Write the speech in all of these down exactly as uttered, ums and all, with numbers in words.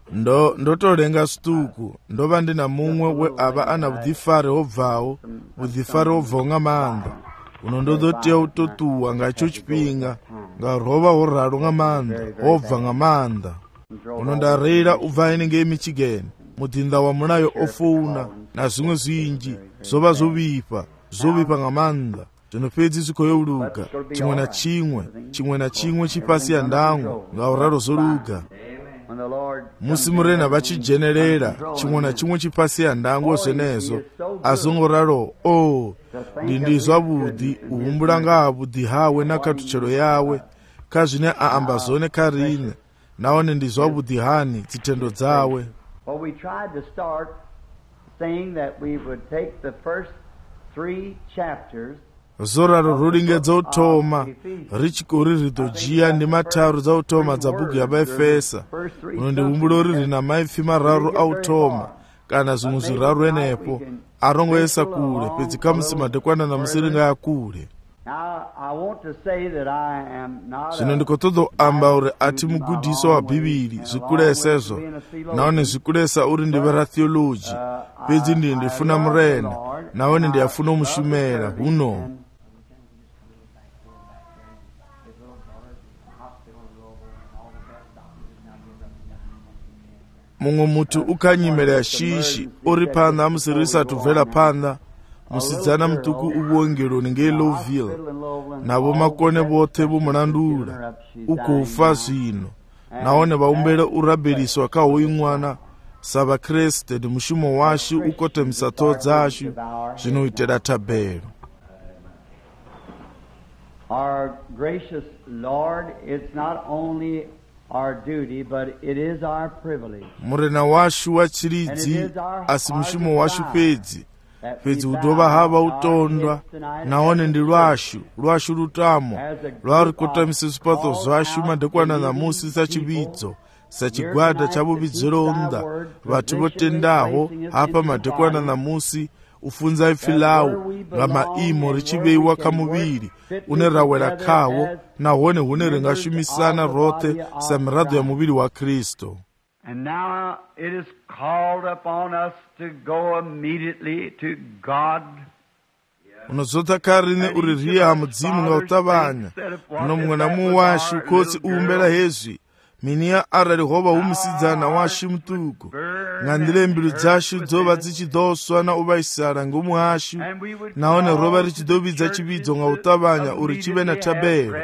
ndo ndotolenga stuku ndova ndina mumwe we ava ana vudifari hobvawo vudifari hobvawo nga maanda uno ndozoteya utotuwa ngacho chipinga nga rova horaro nga maanda hobva nga maanda uno ndareira ubva inenge Michigan mudhinda wa mulayo ofuna na zvimwe zvinji zova zovipa zovipa nga maanda zvino pedzi zvikoyouluka chimwe na chimwe chimwe na chimwe chipasi ya ndango nga uraro zoluka musi murena vachijenerera chimwe na chimwe chipasi ya ndango zvenezo azongoraro o oh, ndindizwa vudhi uhumbula nga vudhi hawe nakatuchero yawe kazvine aamba zone karine naone ndizwa vudhi hani dzitendo dzawe. Well, we tried to start saying that we would take the first three chapters zoraro rulinge dzautoma richikori ritojiya ndimataru dzautoma dza bhuku yavaefesa uno ndihumbula uri rina maipfi mararu automa kana zvimwe zviraru enepo arongoesa kule pedzi kamusi madekwana namusiringa yakule. Zvino ndikotozoamba uri ati mugudiso wa bhibhiri zvikulesa izvo naone zvikulesa uri ndive ratheology pedzi ndi ndifuna murena naone ndiyafuna umushumera huno. mumwe mutu ukanyimelera shishi uri panda amusirisa tubvela panda musidzana mutuku ubuongeloni ngeLoville navo makone vothe vomulandula ukufa zvino naone vaumbele urabeliswa kahoyi mwana savakreste ndi mushumo washu ukotemisa toho dzashu zvinoitira tabelo. Our gracious Lord, it's not only our duty, but it is our privilege. Murena washu wachiridzi asi mushumo washu pedzi pedzi udova hava utondwa naone ndi lwashu lwashu lutamo lwari kotamisa zvipato zvashu madekwana namusi sachividzo sachigwada chavuvidzironda vatu votendaho hapa madekwana namusi ufunza ifilawo nga maimo richiveiwa kamuviri une rawela kawo nahone hune ringashumisana rothe samirado ya muviri wa Kristo. And now it is called upon us to go immediately to God. unozota karine uri riya mudzimu nga utavanya uno mwana muwashu kotsi uumbela hezvi miniya arali hova umusidzana washu mutuku ngandile mbilu dzashu dzova dzichidoswa na uvaisara ngomuhashu naone rova richidovidza chividzo nga utavanya uri chive na tabelo.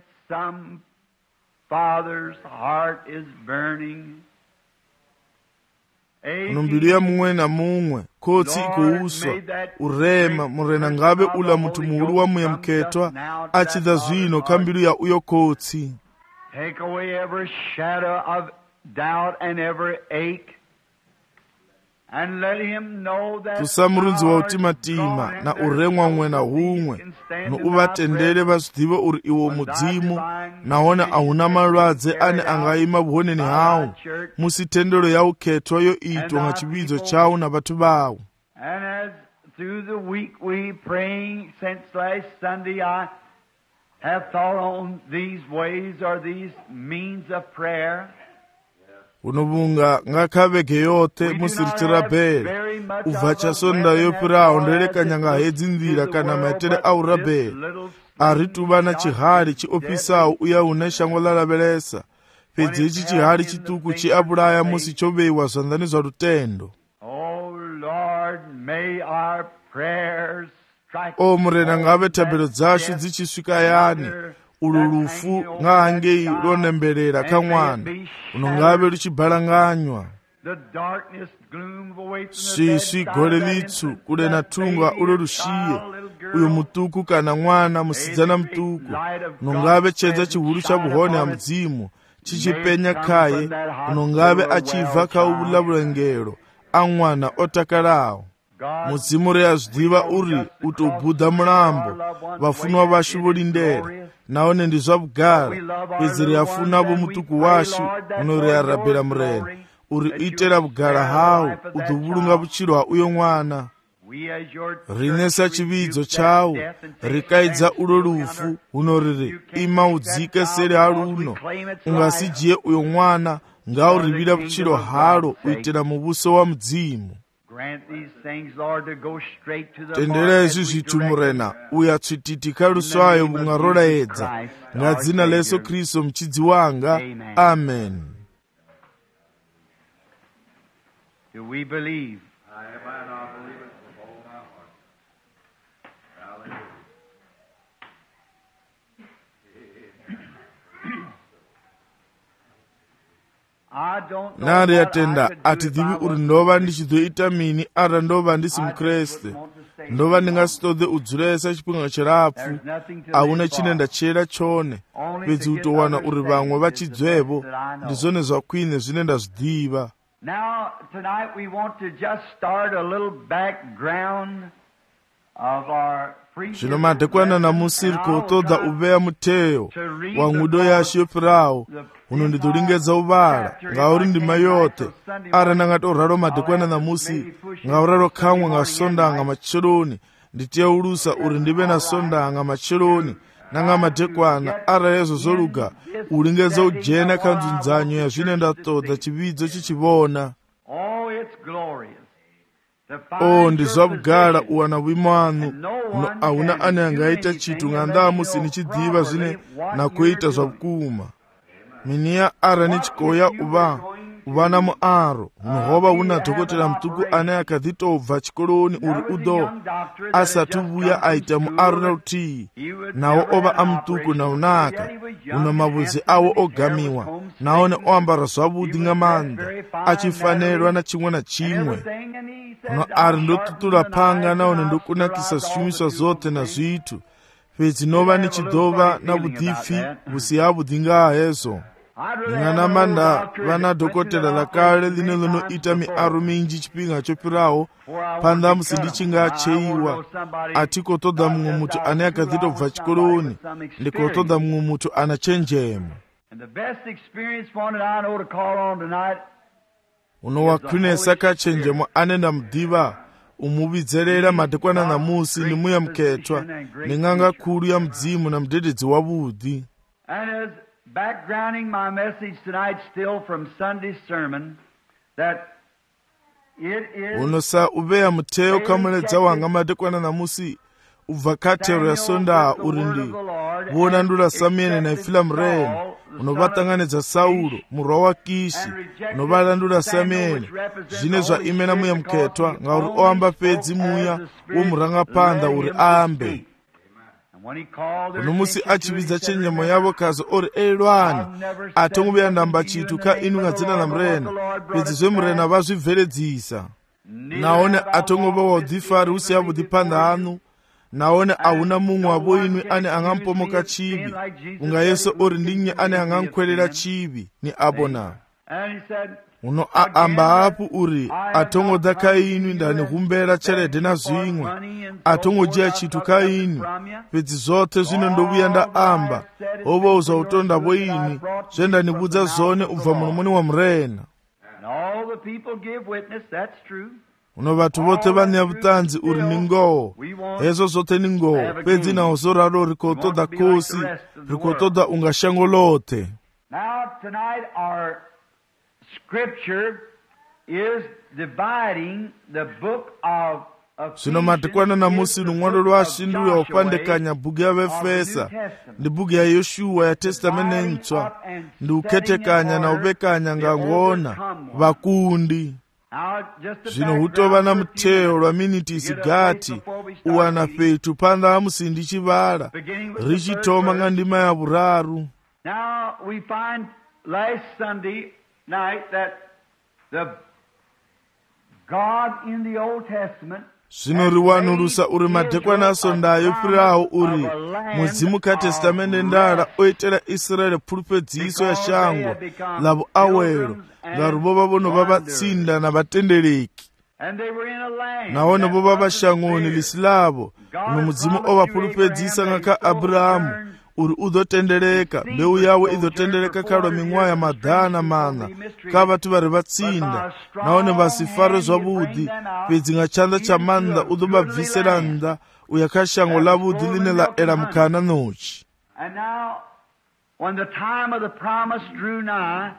uno mbilu ya mumwe na mumwe kotsi ikouswa urema murena ngave ula mutu muhulu wa muya mketwa achidza zvino kambilu ya uyo kotsi. Take away every shadow of doubt and every ache, and let him know that tusamurunzi wa utimatima na uremwa umwe na humwe no uvatendele vazvidive uri iwo mudzimu naone ahuna malwadze ane angaima vuhoneni hawo musi tendero yauketwa yo itwa nga chividzo chawo na vatu vawo. And as through the week we praying since last Sunday, I have thought on these ways or these means of prayer. unobunga ngakhaveke yote musirichira bhele ubva chasonda yopirawo ndelekanya nga hedzi nzira kana maitele aura bhele ari tuvana chihari chiopisawo uya une shango lalavelesa pedzi ichi chihari chituku chiapulaya musi choveiwa zvanzani zva rutendo. Oh Lord, may our prayers o murena ngave tabelo dzashu dzichisvika yani ulo lufu ngahangei lonemberera kamwana uno ngave luchibhalanganywa swiswi gole litsu kule na tungwa ulo lushiye uyo mutuku kana mwana musidzana mutuku uno ngave chedza chihulu cha vuhoni ha mudzimu chichipenya khaye uno ngave achibva kaulavulengero a mwana otakalawo. mudzimu reyazvidiva uri utobhudha mulambo vafunwa vashu volindera naone ndizvabugara pedzi reyafuna vomutuku washu unoreyarabhela murena uri itera bugara hawo udhuvulunga vuchiro ha uyo mwana rinesa chividzo chawo rikaidza ulo lufu huno riri ima udzike seri haruno ungasijiye uyo mwana ngaurivira butchiro halo uitira mubuso wa mudzimu. Tendera izvi zvithu murena uya tsvititika luswayo bungaroraedza ngadzina la Yesu Kristo muchidzi wanga. Amen. Do we believe? nari yatenda ati dhivi uri ndova ndichizoita mini ara ndova ndisi mukreste ndova ndingasitodze udzuresa chipinga cherapfu auna chine ndachera chone pedzi utowana uri vamwe vachidzwevo ndizone zvakwine zvine ndazvidiva. Now tonight we want to just start a little background of our zvino madekwana namusi iri kutodza uveya muteyo wa ng'udo yashi yopirawo uno ndidzoringedza uvala ngauri ndima yote ara nangatoraro madekwana namusi ngauraro kamwe ngasondanga macheloni nditeulusa uri ndive nasondanga macheloni nanga madekwana ara yezo zoluga uringedza ujena kanzunzanyo yazvine ndatodza chividzo chichivona. Oh, it's glorious. O ndizvabugara uwana wimanu no auna ane angaita chitu ng'andamusi nichidziva zvine nakuita zvabukuma miniya ara nechikoya uva uvana muaro muhova una dhokotera mutuku ane akadzitobva chikoloni uri udo asati uvuya aita muaro nautiyi nawo ova amutuku naunaka uno mavudzi awo ogamiwa naone oambara zvavudi ng'amanda achifanirwa nachimwe nachimwe uno ari ndotutula panga naone ndokunakisa zvishumiswa zote nazvitu pedzi nova nichidova navudhifi vusihavudi ngahezo ndinganamanda vana dhokotera lakale line linoita miaro minji chipinga chopirawo pandamusi ndichingacheiwa atikotodza mumwe mutu ane akadzitobva chikoloni ndikotodza mumwe mutu ana chenjemo. uno wakwinesa kachenjemo ane ndamudhiva umuvidzerera madekwana namusi nimuya muketwa ning'anga kuru ya mudzimu na mudededzi wavudi. Backgrounding my message tonight still from Sunday's sermon that it is unosa uveya muteyo kamuledza wanga madekwana namusi ubva katero ya sonda urindi vona ndura Samueli na ifila mreni unovatanganidza Saulo murwa wa Kishi unovalandura Samueli zvine zvaimena muya muketwa ngauri oamba pedzi muya womurangapanda uri aambe uno musi achividza chenjemo yavo kazi ori elwani atongoveya ndamba chitu ka inu ng'adzina la murena pedzi zvemurena vazvibveredzisa naone atongova waudzifari usiyavudi panda anu naone auna mumwe wavo inwi ane angampomoka chivi unga yesu ori ndinye ane angamkwerera chivi ni abona uno aamba apu uri atongodza kainwi ndanihumbera cheredhe nazvimwe atongojiya chitu kainwi pedzi zote zvino ndovuya ndaamba ovouza utonda voinwi zvendanivudza zvone ubva munomoni wa murena uno vatu vote vanya vutanzi uri ningowo hezo zote ningowo pedzi nawo zoraro rikotodza kosi rikotodza unga shango lote. Scripture is dividing the book of zvino madekwana namusi lumwando lwashinduya upandekanya bhuku ya vefesa ndi bhuku ya Yoshuwa ya testamende ntswa ndi uketekanya na uvekanya ngangona vakundi. Zvino hutova na muteyo lwa miniti isigati uwana petu panda amusi ndichivala richitoma ng'andima ya vuraru. Now we find last Sunday night that the God in the Old Testament zvino riwanurusa uri madekwana asondayo pirawo uri mudzimu katestamende ndara oitera Israeli pulpedziso ya shango lavo awero ngaruvo vavono vavatsinda na vatendereki naone vo vavashangoni lisilavo uno mudzimu ovapulupedzisa ng'aka Abrahamu uri udzotendereka mbeu yawo idzotendereka kalwa ming'waya madhana mana kavati vari vatsinda naone vasifaro zvavudi pedzi ng'achanza chamanda udzobabvisera nda uya kashango lavudi line la era mukana nochi. And now when the time of the promise drew nigh,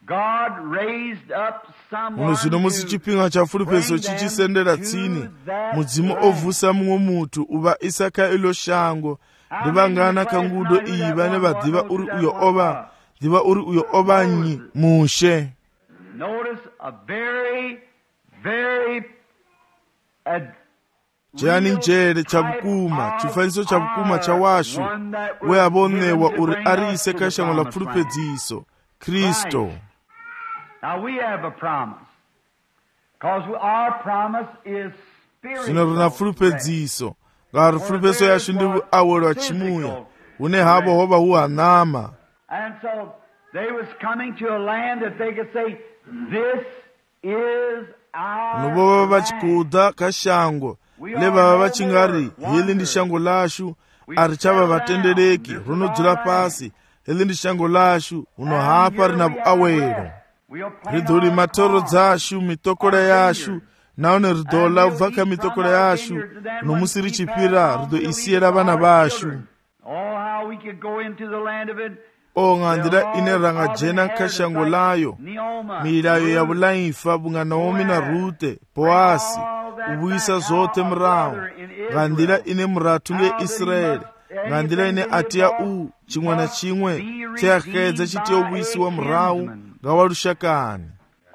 God raised up someone muno zvino musi to chipinga chafulupeso bring them chichisendera to tsini that mudzimu land. ovusa mumwe mutu uva isaka ilo shango ndivangana kangudo iyi vane vadhiva uri uyo ova dhiva uri uyo ovanyi mushe. Notice a very, very a chiyani njere chabukuma chifaniso chabukuma cha washu weavonewa uri ari iseka shango la pfulupedziso Kristo. Now we have a promise, because our promise is zvino rina spiritual. pfulupedziso ngari pfulupeso yashu ndi awolo wa chimuya une havo hova huhanama. And so they was coming to a land that they could say, this is our novova land. vachikuda kashango levava vachingari hili ndi shango lashu arichava vatendereki runodzura pasi hili ndi shango lashu unohapa rina awero ridhuri matoro dzashu mitokora yashu naone ridola ubvaka mitokora yashu nomusi richipira rido isiyera vana vashu. Oh, how we could go into the land of it. o ng'andira ine rangajena kashango layo milayo ya vulaifa bunga naomi na rute boasi uvuyisa zote murahu ng'andira ine muratu ngeisraeli ng'andira ine atiya u chimwe na chimwe cheakedza chitiya uvuyisiwa murahu ngavalushakani.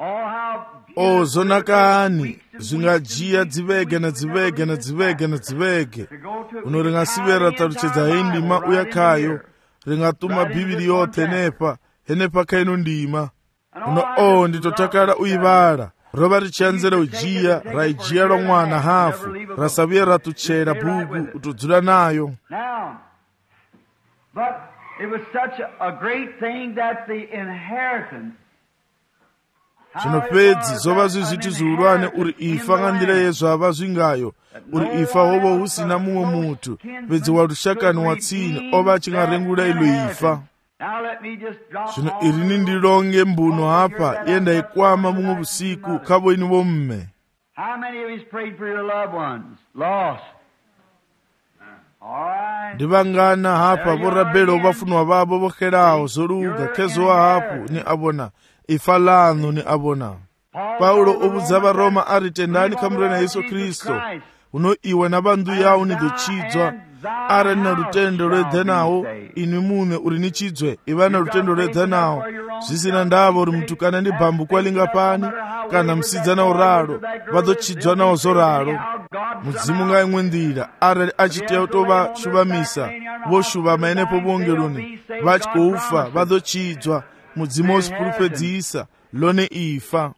o zonakani zvingajiya dzivege na dzivege na dzivege na dzivege uno ringasivera taruchedza hendima uyakayo ringatuma bhibhiri yothe nepa henepa kaino ndima uno o nditotakala uyivala rova richianzera ujiya raijiya lwa mwana hafu rasaviya ratuchera bhuku utodzula nayo. Now, but it was such a great thing that the inheritance zvino pedzi zova zvizviti zviurwane uri ifa ng'andira yezvava zvingayo uri ifa hova husina mumwe mutu pedzi warushakani watsini ova achingarengura ilo ifa. zvino irini ndilonge mbuno hapa iye ndaikwama mumwe vusiku kavoini vomme. ndivangana hapa vorabela ovafunwa vavo vokhelawo zoluga kezowa hapu ni avona ifa lanu ni avona. paulo ovudza varoma ari tendani kamurena yesu kristo uno iwe na vandu yawo nidochidzwa ari na lutendo lwedzenawo inwi mune uri ni chidzwe iva na lutendo lwedzenawo zvisina ndavo uri mutukana ndi bhambu kwalinga pani kana musidzana uralo vadochidzwa nawo zoralo. mudzimu ngaimwe ndira ari achitiya tovashuvamisa voshuvama enepo vuongeloni vachikoufa vadochidzwa mudzimu osipulupedzisa lone ifa.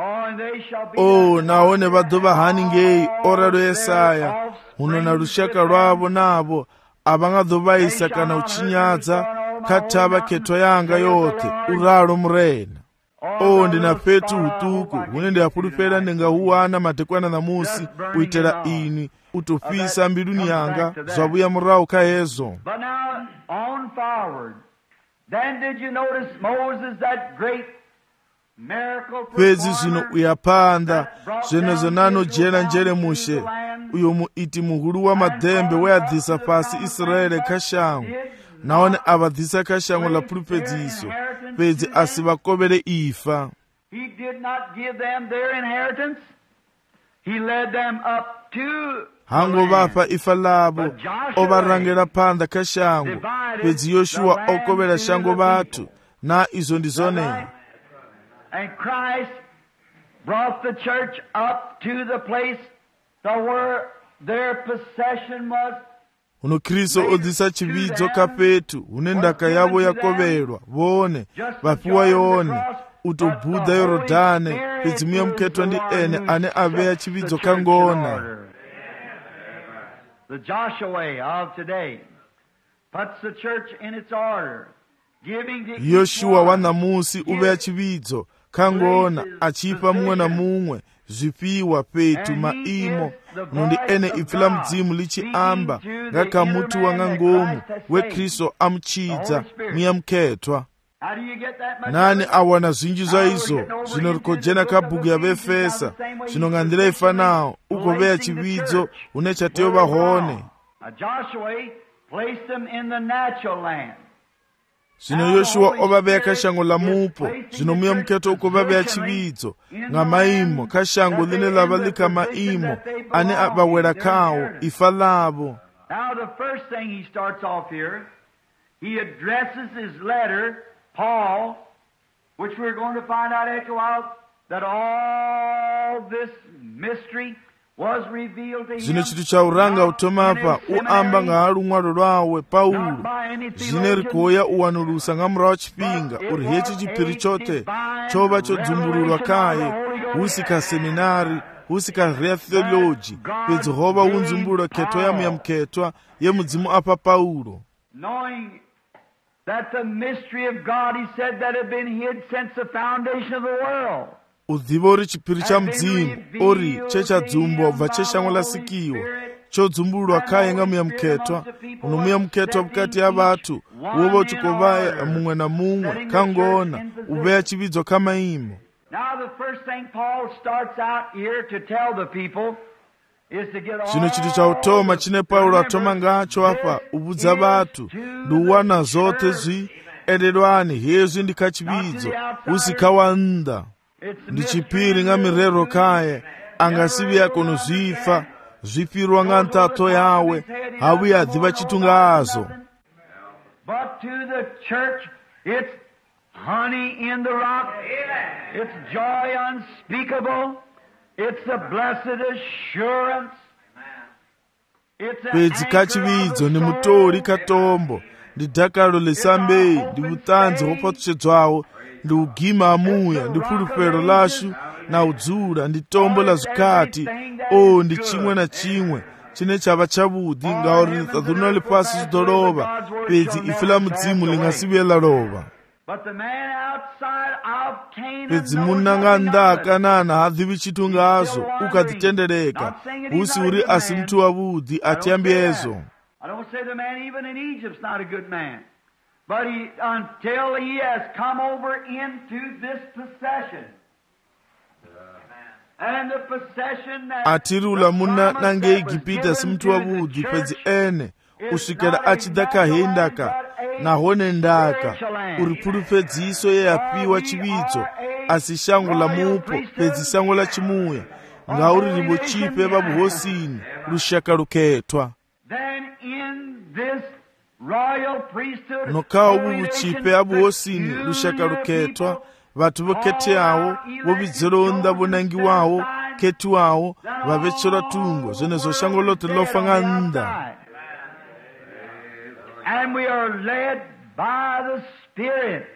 o naone vadova hani ngei oralo yesaya uno na lushaka lwavo navo avangadhovaisa kana uchinyadza katava ketwa yanga yothe uralo murena. o ndina petu utuku hune ndiyapulupela ndingahuwana madekwana na musi uitela ini utopisa mbiluni yanga zvavuya murahu kahezo. But now, on forward, then did you notice Moses, that great miracle pedzi zvino performer, uyapanda zvenezvo nanojera njere mushe uyo muiti muhuru wamadhembe weadhisa pasi israeli kashango naone avadhisa kashango lapulupedziso pedzi asi vakovere ifa. he did not give them their inheritance. He led them up to hango vapa ifa lavo ovarangera panda kashango pedzi yoshuwa okovera shango vatu na izo ndizonena. And Christ brought the church up to the place to where their possession was. uno kristo odzisa chividzo kapetu une ndaka yavo yakoverwa vone vapiwa yone utobhudha yorodhane pedzi muya muketwa ndi ene ane aveya chividzo kangona. The Joshua of today puts the church in its order, giving to yoshuwa wanamusi uveya chividzo kangona achipa mumwe na mumwe zvipiwa petu maimo nundi ene ipfila mudzimu lichiamba ngakamutu wanga ngomu wekristo amuchidza muya muketwa. How do you get that much? nani awana zvinji zva izvo zvino rikojena kabhuku yavefesa zvinong'andira ifanawo ugoveya chividzo une chateyova hone. Joshua placed them in the natural land. zvino Yoshua ovaveya kashango la mupo, zvino muya muketo ukuvaveya chividzo nga maimo kashango line lava lika maimo ane avawela kawo ifa lavo. Now the first thing he starts off here, he addresses his letter, Paul, which we're going to find out after a while, that all this mystery was revealed to him. Zvino chitu chauranga utomapa uamba nga lumwalo lwawe Paulo, zvine rikoya uwanulusa nga mura wa chipinga uri hechi chipiri chote chova chodzumburulwa kaye husika seminari husika rea theology pedzi hova unzumbulwa keto yamu ya mketwa ye mudzimu apa Paulo. Knowing that the mystery of God, he said, that had been hid since the foundation of the world. Udhiva uri chipiri cha mudzimu ori chechadzumbwa ubva cheshango lasikiwa chodzumbulwa kaye nga muya muketwa uno muya muketwa bukati ya vatu wova uchikovaya mumwe na mumwe kangona uveya chividzo kamaimo. Now the first thing Paul starts out here to tell the people is to get all. Zvino chitu chautoma chine Paulo atoma ngacho apa ubudza vatu nduwana zote zvi edelwani hezvi ndikachividzo usikawanda ndi chipiri nga mirero kaye angasivi yakono zvifa zvipirwa nga ntato yawe hawi yadhiva chitungazo. But to the church it's honey in the rock, it's joy unspeakable, it's a blessed assurance, it's pedzi kachividzo ni mutori katombo ndi dhakalo lesambei ndi utanzi hopatuchedzwawo ndi ugima amuya ndi pulupero lashu na udzula ndi tombo la zvikati o ndi chimwe na chimwe chine chava chavudi ngauri litadhuno lipasi zidolova pedzi ife la mudzimu lingasiviye lalova. Pedzi munanga ndakanana hadhivi chitungazo ukadzitendereka usi uri asi mtu wavudi atiyambiezo. I don't say the man even in Egypt's not a good man. But he, until he has come over into this possession. And the possession that atirula muna nange Igipita simtu wavudi pedzi ene usvikira achidaka hendaka nahone ndaka uri pulupedziso ye yapiwa chividzo asi shango la mupo pedzi shango la chimuya ngauri ribo chipe vabuhosini rushaka ruketwa. then in this royal priesthood nokawo bubuchipe abuhosini rushaka ruketwa vatu vokete awo vovidzeronda vonangi wawo keti wawo vavechera tungo zvenezo shango lote lofa nga nda. And we are led by the Spirit.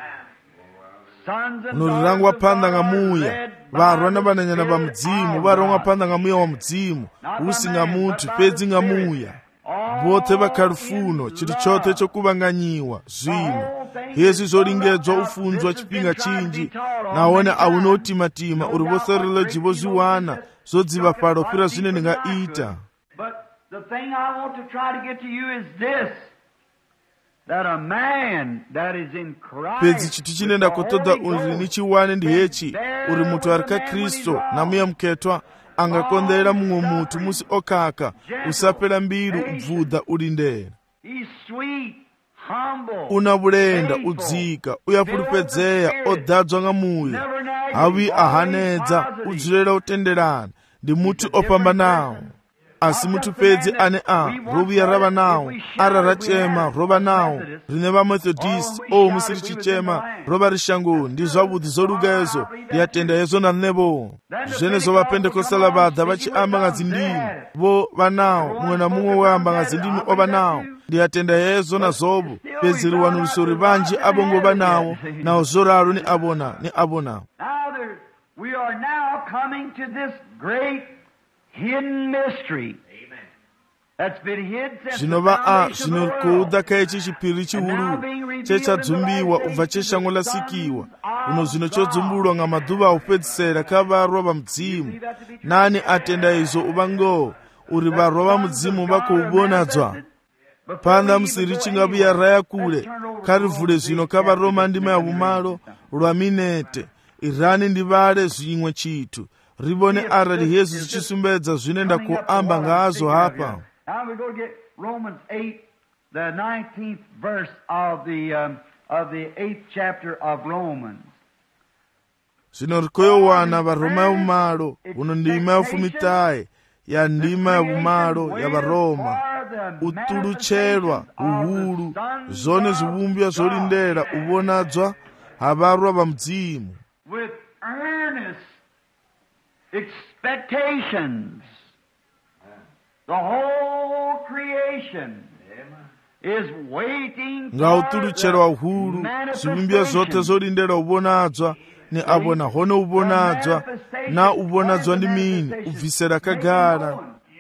unorirangwa panda nga muya varwa na vananyana va mudzimu varongwa panda nga muya wa mudzimu usi nga munthu pedzi nga muya vothe vakhalufuno chili chothe chokuvanganyiwa zvino hezvi zolingedzwa ufunzwa chipinga chinji naone aunotimatima uri vothereleji vozviwana zodziva palo pira zvine ndingaita. But the thing I want to try to get to you is this, that a man that is in Christ pedzi chiti chinenda kutoda uri nichiwane ndi hechi uri munthu ari ka Kristo na muya muketwa angakondera mumwe munthu musi okaka usapela mbiru ubvudha uli ndera. He's sweet, humble, una vulenda udzika uyapulupedzeya odadzwa nga muya hawi ahanedza udzulela utenderana ndi munthu opambanawo asi munthu pedzi ane a roviya rava nawo ara rachema rova nawo rine vamethodist o musiri chichema rova rishangoni ndi zvavudhi zolugezo ndiyatenda yezo na nevo zvenezo vapendekosala vadha vachiamba nga zindimi vo vanawo mumwe na mumwe wayamba nga zindimi ova nawo ndiyatenda yezo na zovo pedzi riwanuliso rivanji abongo vanawo nawo zoralo ni abona ni abona. Now there, we are now coming to this great hidden mystery. Amen. That's been hid since zvinova a zvinokouda kaechi chipiri chihulu chechadzumbiwa ubva cheshango lasikiwa uno zvino chodzumbulwa nga madhuva aupedzisera kavarwa va mudzimu nani atenda izvo uvango uri varwa va mudzimu vakoubonadzwa panda musiri chingaviya raya kule karivhule zvino kavaroma ndima yavumalo lwa minete irani ndivale zvimwe chitu rivone arali yesu zichisumbedza zvinenda kuamba ngazo hapa. Now we're going to get Romans eight, the nineteenth verse of the um, of the eighth chapter of Romans. Zvino rikoyowana varoma yaumalo uno ndima yafumitaye ya ndima yavumalo ya varoma utulucherwa uhulu zone zivumbya zolindera ubonadzwa havarwa va mdzimu with earnest expectations. The whole creation is waiting nga for utulucherwa the uhulu zivumbya zote manifestation. zolindera ubonadzwa ni abona hone ubonadzwa na ubonadzwa ndi mini ubvisera kagara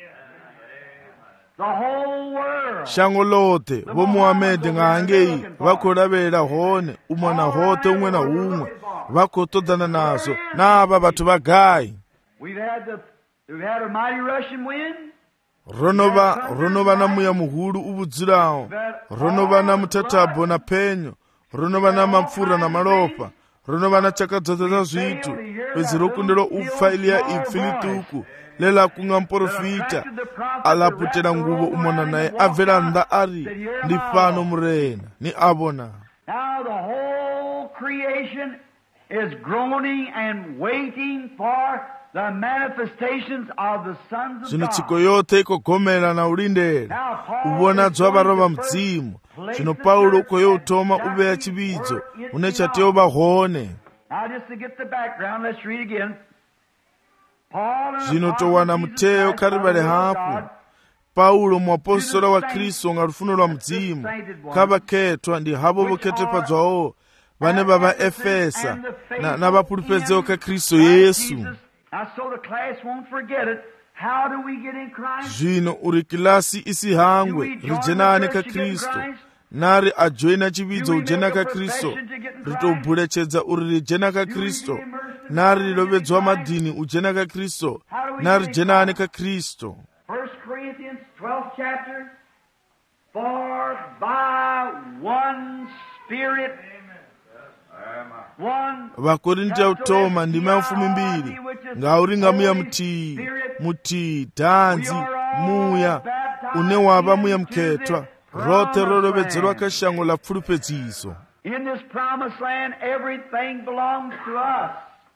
The whole world. shango lote vo muhamedi ngahangei vakolavela hone umwana hote umwe na umwe vakotodana nazo nava vathu vagayi We've had the we've had a mighty Russian wind. ronova ronova na muya muhulu uvudzirawo ronova na mutatabho na phenyo ronova na mapfura na malopa ronova na chaka dzodze za zvitu pedzi rokundelo upfa iliya ipfi lituku lela kunga mporofita alaputela nguvo umona naye abvela nda ari ndi pano murena ni avona. Now the whole creation is groaning and waiting for the manifestations of the sons of zvino God. tsiko yote ikogomera na ulindera ubonadzwa varova mdzimu zvino paulo ukoyoutoma uveya chividzo une chateyova hone. Now just to get the background, let's read again. Paul and zvino apostle towana of Jesus muteyo Christ, karivale by the will of hafu God, paulo muapostora wa kristu nga rufuno lwa mdzimu kavakhetwa ndi havo vokhetepadzwawo vane vava efesa na, na vapulupedzeo ka kristu yesu. Now, so the class won't forget it. How do we get in Christ? zvino uri kilasi isihangwe rijenane ka kristu nari ajoina chividzo ujena ka kristu ritobhulecedza uri rijena ka kristu nari rilovedzwa madhini ujena ka kristu nari jenane ka kristu. First Corinthians twelfth chapter. For by one Spirit, one vakorinti yautoma ndima yafumi mbiri ngauri ngamuya mutii mutii dhanzi muya une wava muya mukhetwa rote rorovedzerwa kashango la pfulupedziso. in this promised land, everything belongs to us.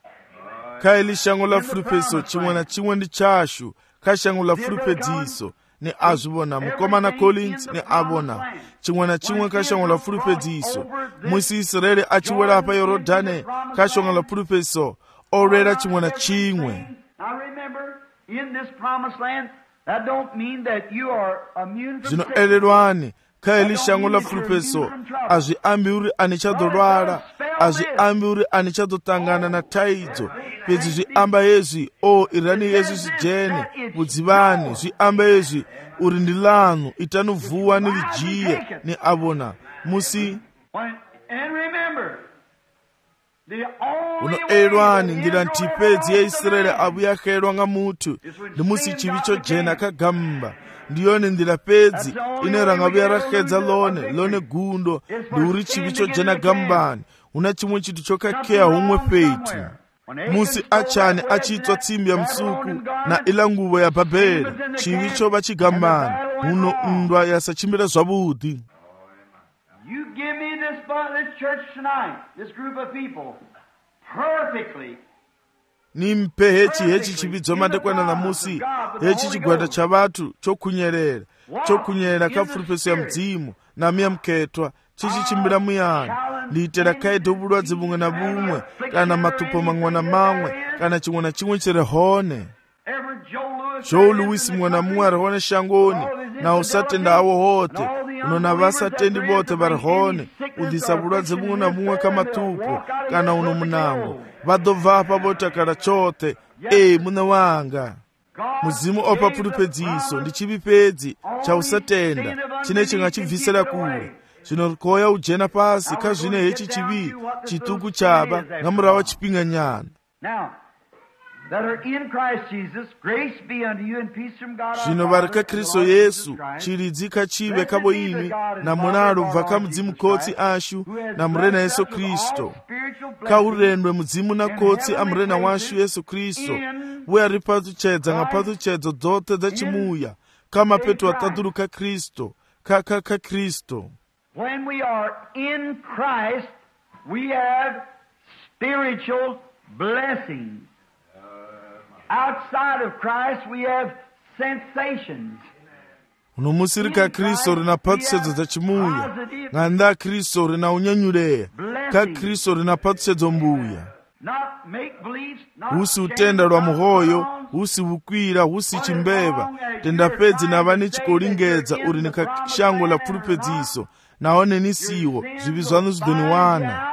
kaili shango la pfulupedziso chimwe na chimwe ndi chashu kashango la pfulupedziso ni azvivona mukomana collins ni avona chimwe na chimwe kashango la pfulupedziso musi israeli achiwela pa yorodhane kashango la pfulupedziso orera chimwe na chimwe. Now remember, in this promised land, that don't mean that you are immune from zvino sickness. elelwani kaili shango la pfulupedziso azviambi uri anichadolwara azviambi uri anichadotangana na taidzo pedzi zviamba yezvi o irani yezvi zvijene vudzivani zviamba yezvi uri ndi lanu itanovhuwa ni lijiye ni avona musi When- And remember, the only uno way elwani that ngira Israel ntipedzi ever yaisraeli lost the avu yakhelwa nga mutu ndi musi chivi chojena kagamba ndiyone ndira pedzi ine rangavuya rakhedza lone lone gundo ndi uri chivi chojena gambani una chimwe chinthu chokakheya humwe petu musi achani achitswa tsimbi ya msuku na ila nguvo ya babeli chivi chova chigambani uno ndwa yasachimbira zvavudi. You give me this, this church tonight, this group of people, perfectly. nimpe hechi hechi chividzo madekwana na musi hechi chigwada cha vatu chokhunyerera chokhunyerera ka pfulupedziso ya mdzimu na miya mukhetwa chichichimbira muyani liitera kaidhe vulwadze vumwe na vumwe kana matupo mamwe na mamwe kana chimwe na chimwe chiri hone. Every Joe Louis, joe louis mumwe na mumwe ari hone shangoni na usatenda avo hote uno na vasatendi vote vari hone udhisa vulwadze vumwe na vumwe kamatupo kana uno munango vadobva apa votakala chote e muna wanga muzimu opa pfulupedziso ndi chivi pedzi cha usatenda chine chingachibvisira kule zvino koya ujena pasi kazvine hechi chivi chituku chava ngamurawa chipinganyana. Now, that are in Christ Jesus, grace be unto you and peace from God our zvino vari Father, kakristu and the Lord Jesus yesu Christ. chiridzi kachive kavo imi na munalo bva kamudzimu kotsi ashu na murena yesu kristu kaurendwe mudzimu na kotsi amurena washu yesu kristu uye ari patuchedza nga patuchedzo dzote dzachimuya kamapeto ataduru ka kristu ka ka ka kristu. when we are in Christ, we have spiritual blessings. Outside of Christ, we have sensations. uno musiri ka Kristo rina patsedzo za chimuya nganda Kristo rina unyanyuleya ka Kristo rina patsedzo mbuya husi utenda lwa muhoyo husi bukwira husi chimbeba tenda pedzi na vani chikolingedza uri nikashango la pulpedziso naone nisiwo zvibizwanu zvidoniwana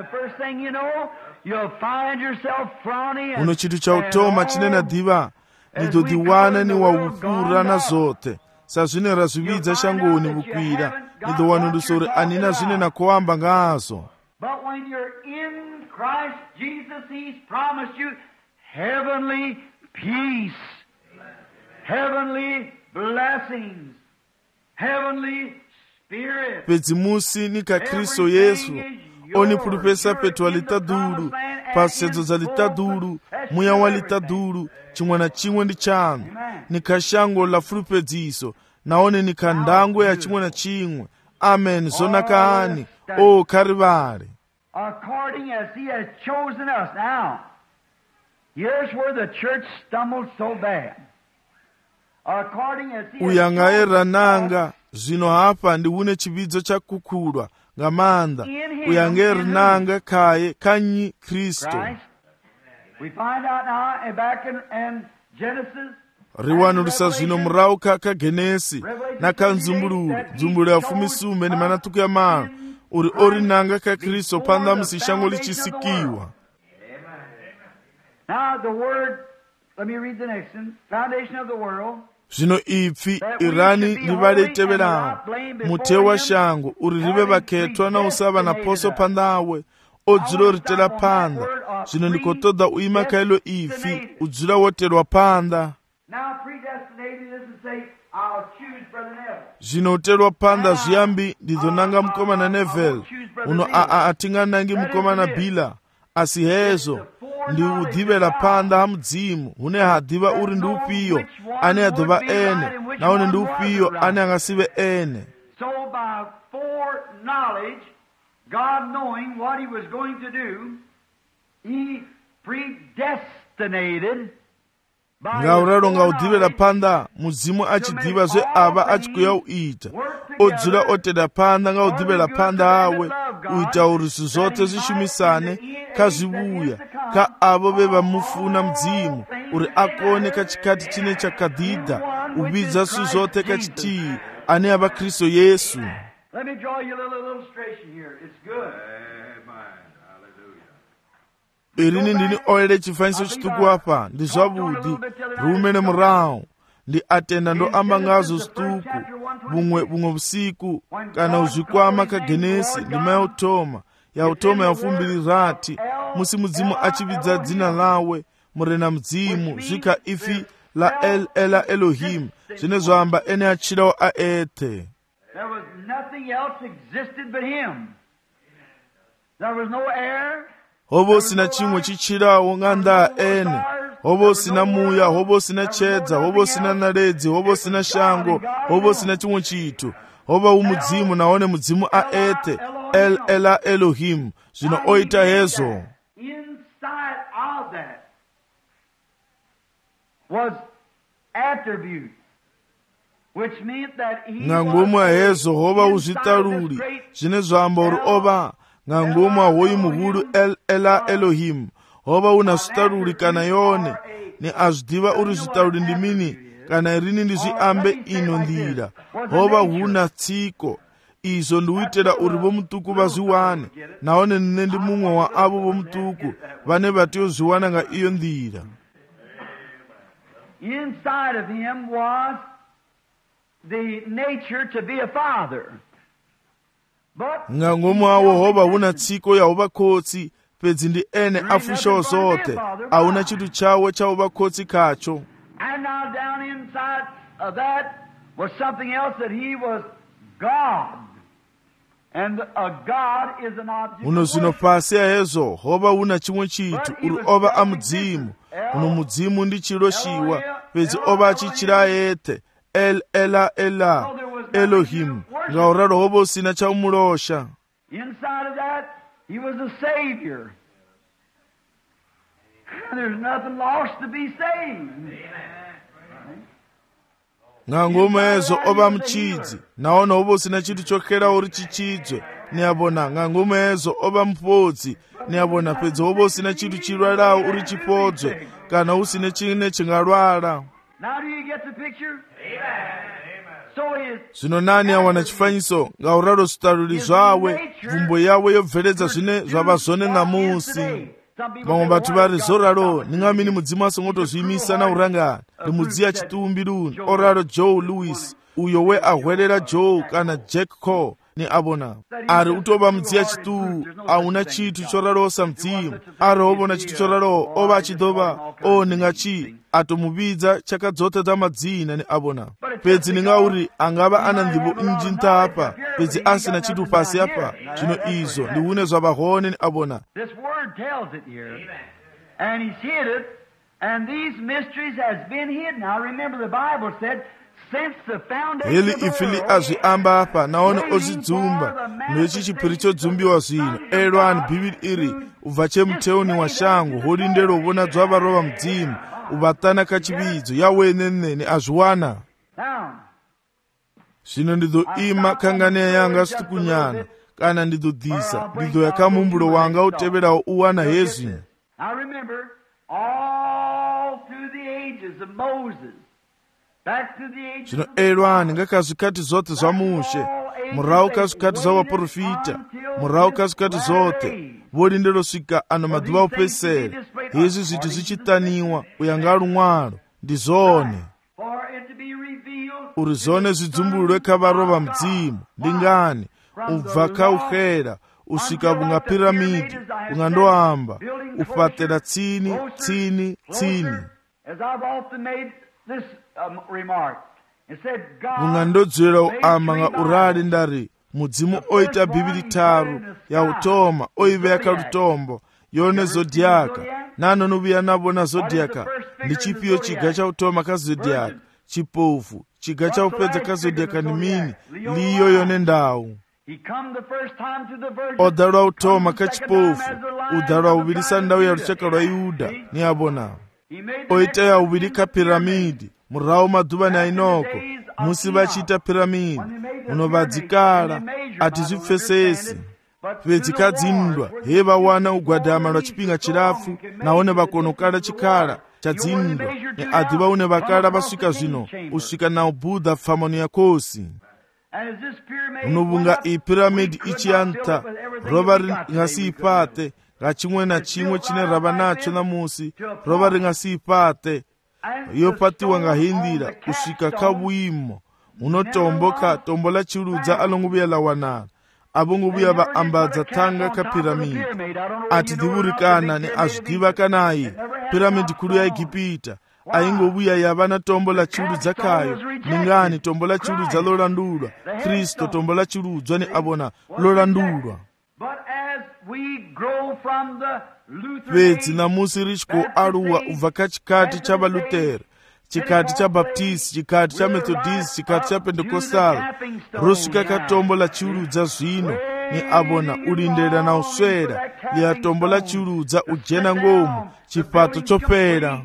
uno chitu cha utoma chinena diva nidodiwana ni wa upura na zote sa zvine razvividza shangoni bukwira nidowanudusori anina zvine na kuamba ngazo. But when you're in Christ Jesus, He's promised you heavenly peace, heavenly blessings, heavenly spirit. Pedzimusi ni ka Kristo Yesu oni pulipesa petu alitaduru pasedzo za litaduru muya wa litaduru chimwe na chimwe ndi chanu nikashango la fulupedziso naone nikandango ya chimwe na chimwe. Amen. Zona kaani o karivare according as He has chosen us. Now here's where the church stumbled so bad. According as He uyangaerananga zvino hapa ndiune chividzo chakukulwa ngamanda uyangaerananga kaye kanyi Kristo. We find out now back in, in Genesis riwanulisa zvino murau ka Genesi na kanzumbululu nzumbulu ya fumisume ni manatuku ya maa uri orinanga ka Kristo panda musishango lichisikiwa. Now the word, let me read the next one. Foundation of the world. Zvino ipfi irani nivaleteverawo mutewa shango uri rive vaketwa na usava na poso pandawe odzula ritela panda. Zvino ndikotoda uima kailo ipfi udzula wotelwa panda. Now predestinated is to say, I'll choose Brother Neville. Zvino utelwa panda zviambi ndizonanga mukoma na Neville uno aa atinganangi mukoma na Bila asi hezo ndi udhivela panda ha mudzimu hune hadhiva uri ndi upiyo ane adhova ene naone ndi upiyo ane angasive ene. So by foreknowledge, God knowing what He was going to do, He predestinated ngauralo ngaudhivela panda muzimu achidhiva zve ava achikuya uita odzula oteda panda ngaudhivela panda awe uita uri zvinhu zvote zvishumisane kazvivuya ka avo vevamufuna mudzimu uri akone kachikati chine chakadhidha uvidza zvinhu zvote kachitii ane ava Kristo Yesu. Let me draw you a little illustration here. It's good. irini ndini oile chifaniso chituku apa ndi zvavudi rumene murau ndi atenda ndo amba ngazo situku bumwe bumwe busiku kana uzvikwama ka Genesi ndima ya utoma ya utoma ya ufumbirirati musi mudzimu achividza dzina lawe murena mudzimu zvika ifi la El Ela Elohim zvine zvoamba ene achirawo aete. There was nothing else existed but Him. There was no air. Hobo sina chimwe chichirawo nganda ene. Hobo sina muya, hobo sina chedza, hobo sina naledzi, hobo sina shango, hobo sina chimwe chitu. Hobo umudzimu naone mudzimu aete. El Ela Elohim. Zvino oita hezo. Inside of that was attribute, which meant that He ngangomwa hezo hoba uzvitaruri zvine zvaamba uri ova ngangomwa hoyi muhuru El Ela Elohim hoba una zvitaruri kana yone ni azvidiva uri zvitaruri ndimini kana irini ndizviambe ino ndira hoba huna tsiko izvo ndiuitira uri vomutuku vazviwane naone nine ndi mumwe wa avo vomutuku vane vatiyozviwana nga iyo ndira. Inside of Him was the nature to be a father. ngangomwawo hoba huna tsiko ya uvakotsi pedzi ndi ene afushawo zote auna chitu chawo cha uvakotsi kacho. And now down inside of that was something else, that He was God. And a God is an object uno of zvino worship. pasi ya hezo hoba una chimwe chitu uri ova amudzimu uno mudzimu ndi chiroshiwa pedzi ova achichira ete El Ela Ela Elohim ngauralo hobo sina cha umulosha. Inside of that, he was a Savior. There's nothing lost to be saved. Ngangomezo oba mchidzi naona hobo sina chitu chokera uri chichidzwe niyabona. Ngangomezo oba mpodzi niyabona pedza hobo sina chitu chilwalawo uri chipodzwe kana usine chine chingalwala. Now do you get the picture? So his Zvino nani awana chifanyiso ngauralo sitaluli zvawe mvumbo yawe yobveledza zvine zvava zvone namusi. Vamwe vatu vari zoralo ningamini mudzimu asongotozviimisa naurangani rimudziya chitumbi lunhu oralo Joe Louis uyo we ahwerera Joe kana Jack Cole ni abona ari utoba mudziya chitu auna chitu choralosa mudzimu ari obona chitu choralo ova achidova o ningachi atomubidza chakadzotedza madzina ni abona. Pedzi ningauri angava ana ndimbo inji ntapa pedzi asina chitu pasi apa. Zvino izvo ndiune zvavahone ni abona. This word tells it here. And he's hid it. And these mysteries has been hidden. Now remember the Bible said, since the foundation Heli of the ifili world, azviamba apa naone ozidzumba nechichi chipiri chodzumbiwa zvino elwani bhibhiri iri ubva chemuteuni wa shangu holindero uvona dzwava rova mudzimu uvatana kachividzo yawenenene azviwana. Now, Zvino ndizoima kanganeya yanga situkunyana kana ndizodhisa ndizoyaka mumbulo wanga uteverawo uwana hezvi. now remember, all through the ages of Moses, back to the ages Zvino of elwani ngakazvikati zote zvamushe murau kazvikati zvavaprofita murau kazvikati zote volindelosvika ano mazuva opesera hezvi zvithu zvichitaniwa uyanga ari mwaro ndizone for it to be revealed uri zone zvidzumburirwe kavarova mudzimu ndingani ubva kauhera usvika bunga piramidi bunga ndoamba ufatela tsini tsini tsini. as I've often made this um, remark. It said God bunga ndodzwera uamba nga urali ndari mudzimu oita bhibhiri taru ya utoma oiveka lutombo yone zodiaka nanonuviya navona zodiaka ndichipiyo chiga cha utoma ka zodiaka chipofu chiga cha upedza ka zodiaka ni mini liyo yone ndau. He come the first time to the virgin. Odalwa utoma ka chipofu udalwa uvilisa ndau ya ruchaka rwa Yuda ni abona. He made the Oita ya uvili ka piramidi murau madhuva ni ainoko musi vachita piramidi unovadzikala ati zvipfesesi vedzikadzindwa he vawana ugwadama lwa chipinga chirafu naone vakonokala chikala chadzindwa ni adhi vaune vakala vasvika zvino usvika nao Budha pfamano yakosi. and as this pyramid Unobunga i piramidi ichianta rova ringasiipate ngachimwe na chimwe chine rava nacho namusi rova ringasiipate yopatiwa ngahindira kusvika kavuimo unotomboka tombo la chirudza alonguvuya lawanana avonguvuya vaambadza tanga ka piramidi ati divurikana ni azvidiva kanayi piramidi kuru ya Igipita aingovuya yava na tombo la chirudza kayo ningani tombo la chirudza lolandulwa Kristo tombo la chirudzwa ni abona lolandulwa. But as we grow from the Lutheran Pedzi age, namusi richiko aruwa ubva kachikati chavalutera chikati chabaptisti chikati chamethodist chikati chapentekostal rosvika katombo la chiurudza zvino ni abona ulindera na uswera ya tombo la chiurudza ujena ngomu chipato chopera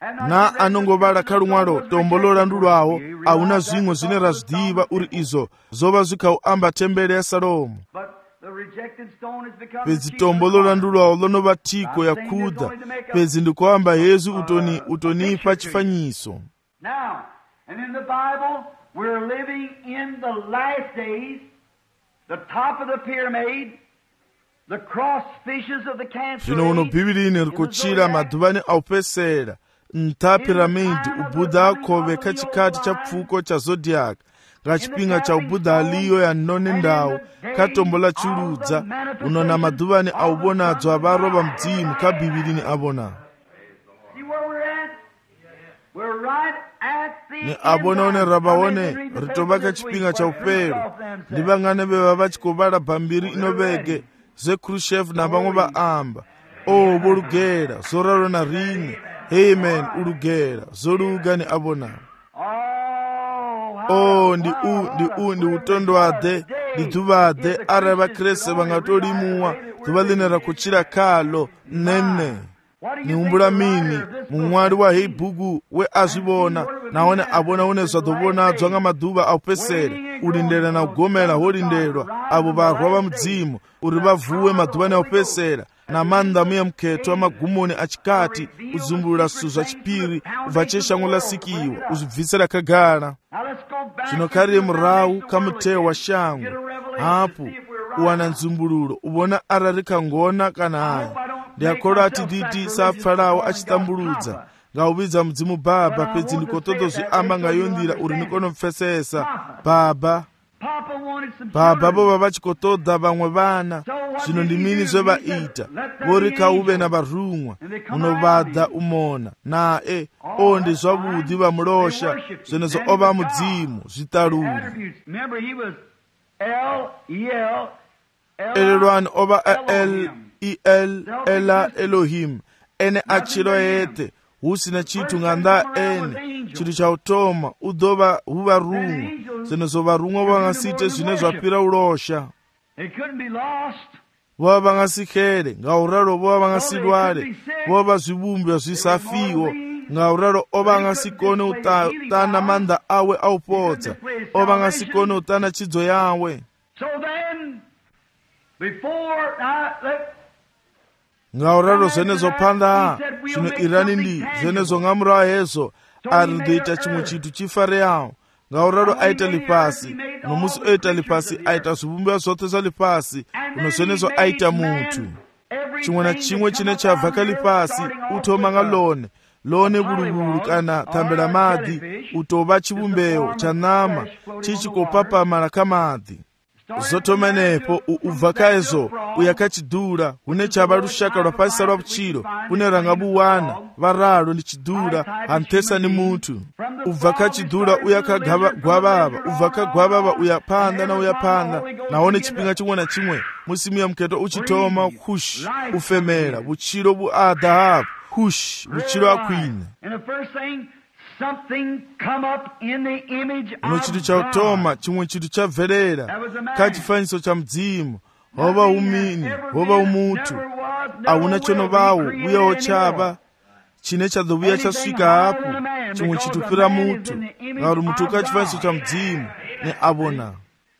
na anongovala kalumwalo tombo lolandulwawo auna zvimwe zvine razvidiva uri izvo zova zvikauamba tembere ya Salomo. but the rejected stone has become Pedzi the tombo chief lolandulwawo lonova tiko yakudha pedzi ndikuamba Yesu utoni utonipa chifanyiso. Now, and in the Bible, we're living in the last days, the top of the pyramid, the cross fishes of the cancer Zvino uno bhibhirini rikuchira madhuvani aupesera nta piramidi ubudha akove kachikati chapfuko cha zodiac ngachipinga cha ubudha aliyo ya none ndau katombo la chirudza unona madhuvani aubonadzwa varova mudzimu kabhibhirini abona. See where we're at? We're right at the Ni abona one ravaone ritova kachipinga cha upero ndi vangane veva vachikovala bhambiri inovege zeKhrushchev na vamwe vaamba o volugera zoralo na rimwe amen ulugera zoluga ni abona. Oh, o ndi u ndi u ndi utondwade ndi dhuvade arali vakreste va nga tolimuwa dhuva line ra kuchira khalo nene. Ni humbula mini muṅwali wa heyi bugu we a zwi vhona nahone a vhona hune zwa ḓo vhonadzwa nga maḓuvha a u fhedzisela, u lindela na u gomela ho lindelwa avho vharwa vha mudzimu uri vha vuwe maḓuvhani a u fhedzisela na maanḓa muya mukhetho wa magumoni a tshikati u dzumbulula zwithu zwa tshipiri u bva tshe shango ḽa sikiwa u zwi bvisela khagala. Zwino kha riye murahu kha mutheo wa shango hafhu u wana dzumbululo u vhona arali kha ngona kana hayi. Ndi a kholwa a thi ḓiti sa pfalaho a tshi ṱambuludza nga u vhidza mudzimu baba, fhedzi ndi khou ṱoḓa u zwi amba nga yo nḓila uri ni kone u pfesesa. Baba baba vho vha vha tshi khou ṱoḓa vhaṅwe vhana. Zwino ndi mini zwe vha ita? Vho ri kha hu vhe na vharuṅwa muno vha ḓa u mona nae. O ndi zwavhuḓi vha mulosha zwenezwo o vha mudzimu zwiṱaluli. Elelwani o vha a El I El Ela Elohim, ene a tshilo eṱhe hu sina tshithu nga nnḓa ene. Tshithu tsha u thoma u ḓo vha hu vharuṅwa zwenezwo vharuṅwa vha nga si ite zwine zwa fhira u losha. Vho vha nga si xele nga u ralo, vho vha nga si lwale, vho vha zwivhumbwa zwi sa fiho nga u ralo. O vha nga si kone u ṱana maanḓa awe a u fhodza, o vha nga si kone u ṱana tshidzo yawe. Nga u ralo zwenezwo phanḓa, zwino irani ndi zwenezwo nga murahu hezwo a ri ḓo ita tshiṅwe tshithu tshi fareaho. Nga u ralo a ita ḽifhasi, no musi o ita ḽifhasi a ita zwivhumbwa zwoṱhe zwa ḽifhasi, no zwenezwo a ita muthu. Tshiṅwe na tshiṅwe tshine tsha bva kha ḽifhasi u thoma nga ḽone, ḽone vhuluvhulu kana thambela maḓi, u tou vha tshivhumbeo tsha ṋama tshi tshi khou papamala kha maḓi. Zwo thoma henefho u bva kha hezwo u ya kha tshiḓula hune tsha vha lushaka lwa fhasisa lwa vhutshilo hune ra nga vhu wana vharalo ndi tshiḓula ha nṱhesa ni muthu. U bva kha tshiḓula u ya kha gwavhavha, u bva kha gwavhavha u ya phanḓa na u ya phanḓa, nahone tshifhinga tshiṅwe na tshiṅwe musi muya mukhetho u tshi thoma hush u femela vhutshilo vhu a ḓa hafhu, hush vhutshilo ha khwine. No tshithu tsha u thoma tshiṅwe tshithu tsha bvelela kha tshifanyiso tsha mudzimu. Ho vha hu mini? Ho vha hu muthu. A huna tsho no vhaho vhuyaho tshavha tshine tsha ḓo vhuya tsha swika hafhu tshiṅwe tshithu fhira muthu, ngauri muthu kha tshifanyiso tsha mudzimu ni a vhona.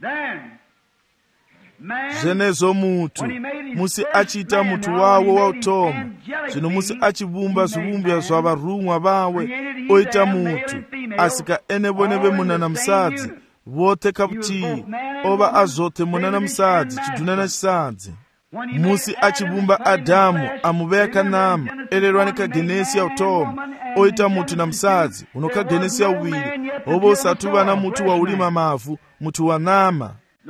Zwenezwo muthu musi a tshi ita muthu wawe wa u thoma, zwino musi a tshi vhumba zwivhumbwa zwa vharuṅwa vawe, o ita muthu a sika ene vhone vhe munna na musadzi vhoṱhe kha vhuthihi. O vha a zwoṱhe munna na musadzi, tshiduna na tshisadzi. Musi a tshi vhumba Adamu a mu vhea kha ṋama, elelwani kha Genesi ya u thoma, o ita muthu na musadzi. Huno kha Genesi ya vhuvhili ho vha hu sathu vha na muthu wa u lima mavu, muthu wa ṋama.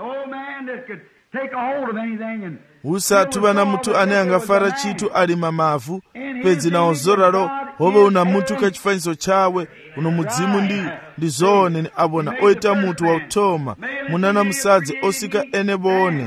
Hu sathu vha na muthu ane anga fara tshithu a lima mavu, fhedzi naho zwo ralo ho vha hu na muthu kha tshifanyiso tshawe. Uno mudzimu ndi ndi zwone ni a vhona, o ita muthu wa u thoma munna na musadzi o sika ene vhone.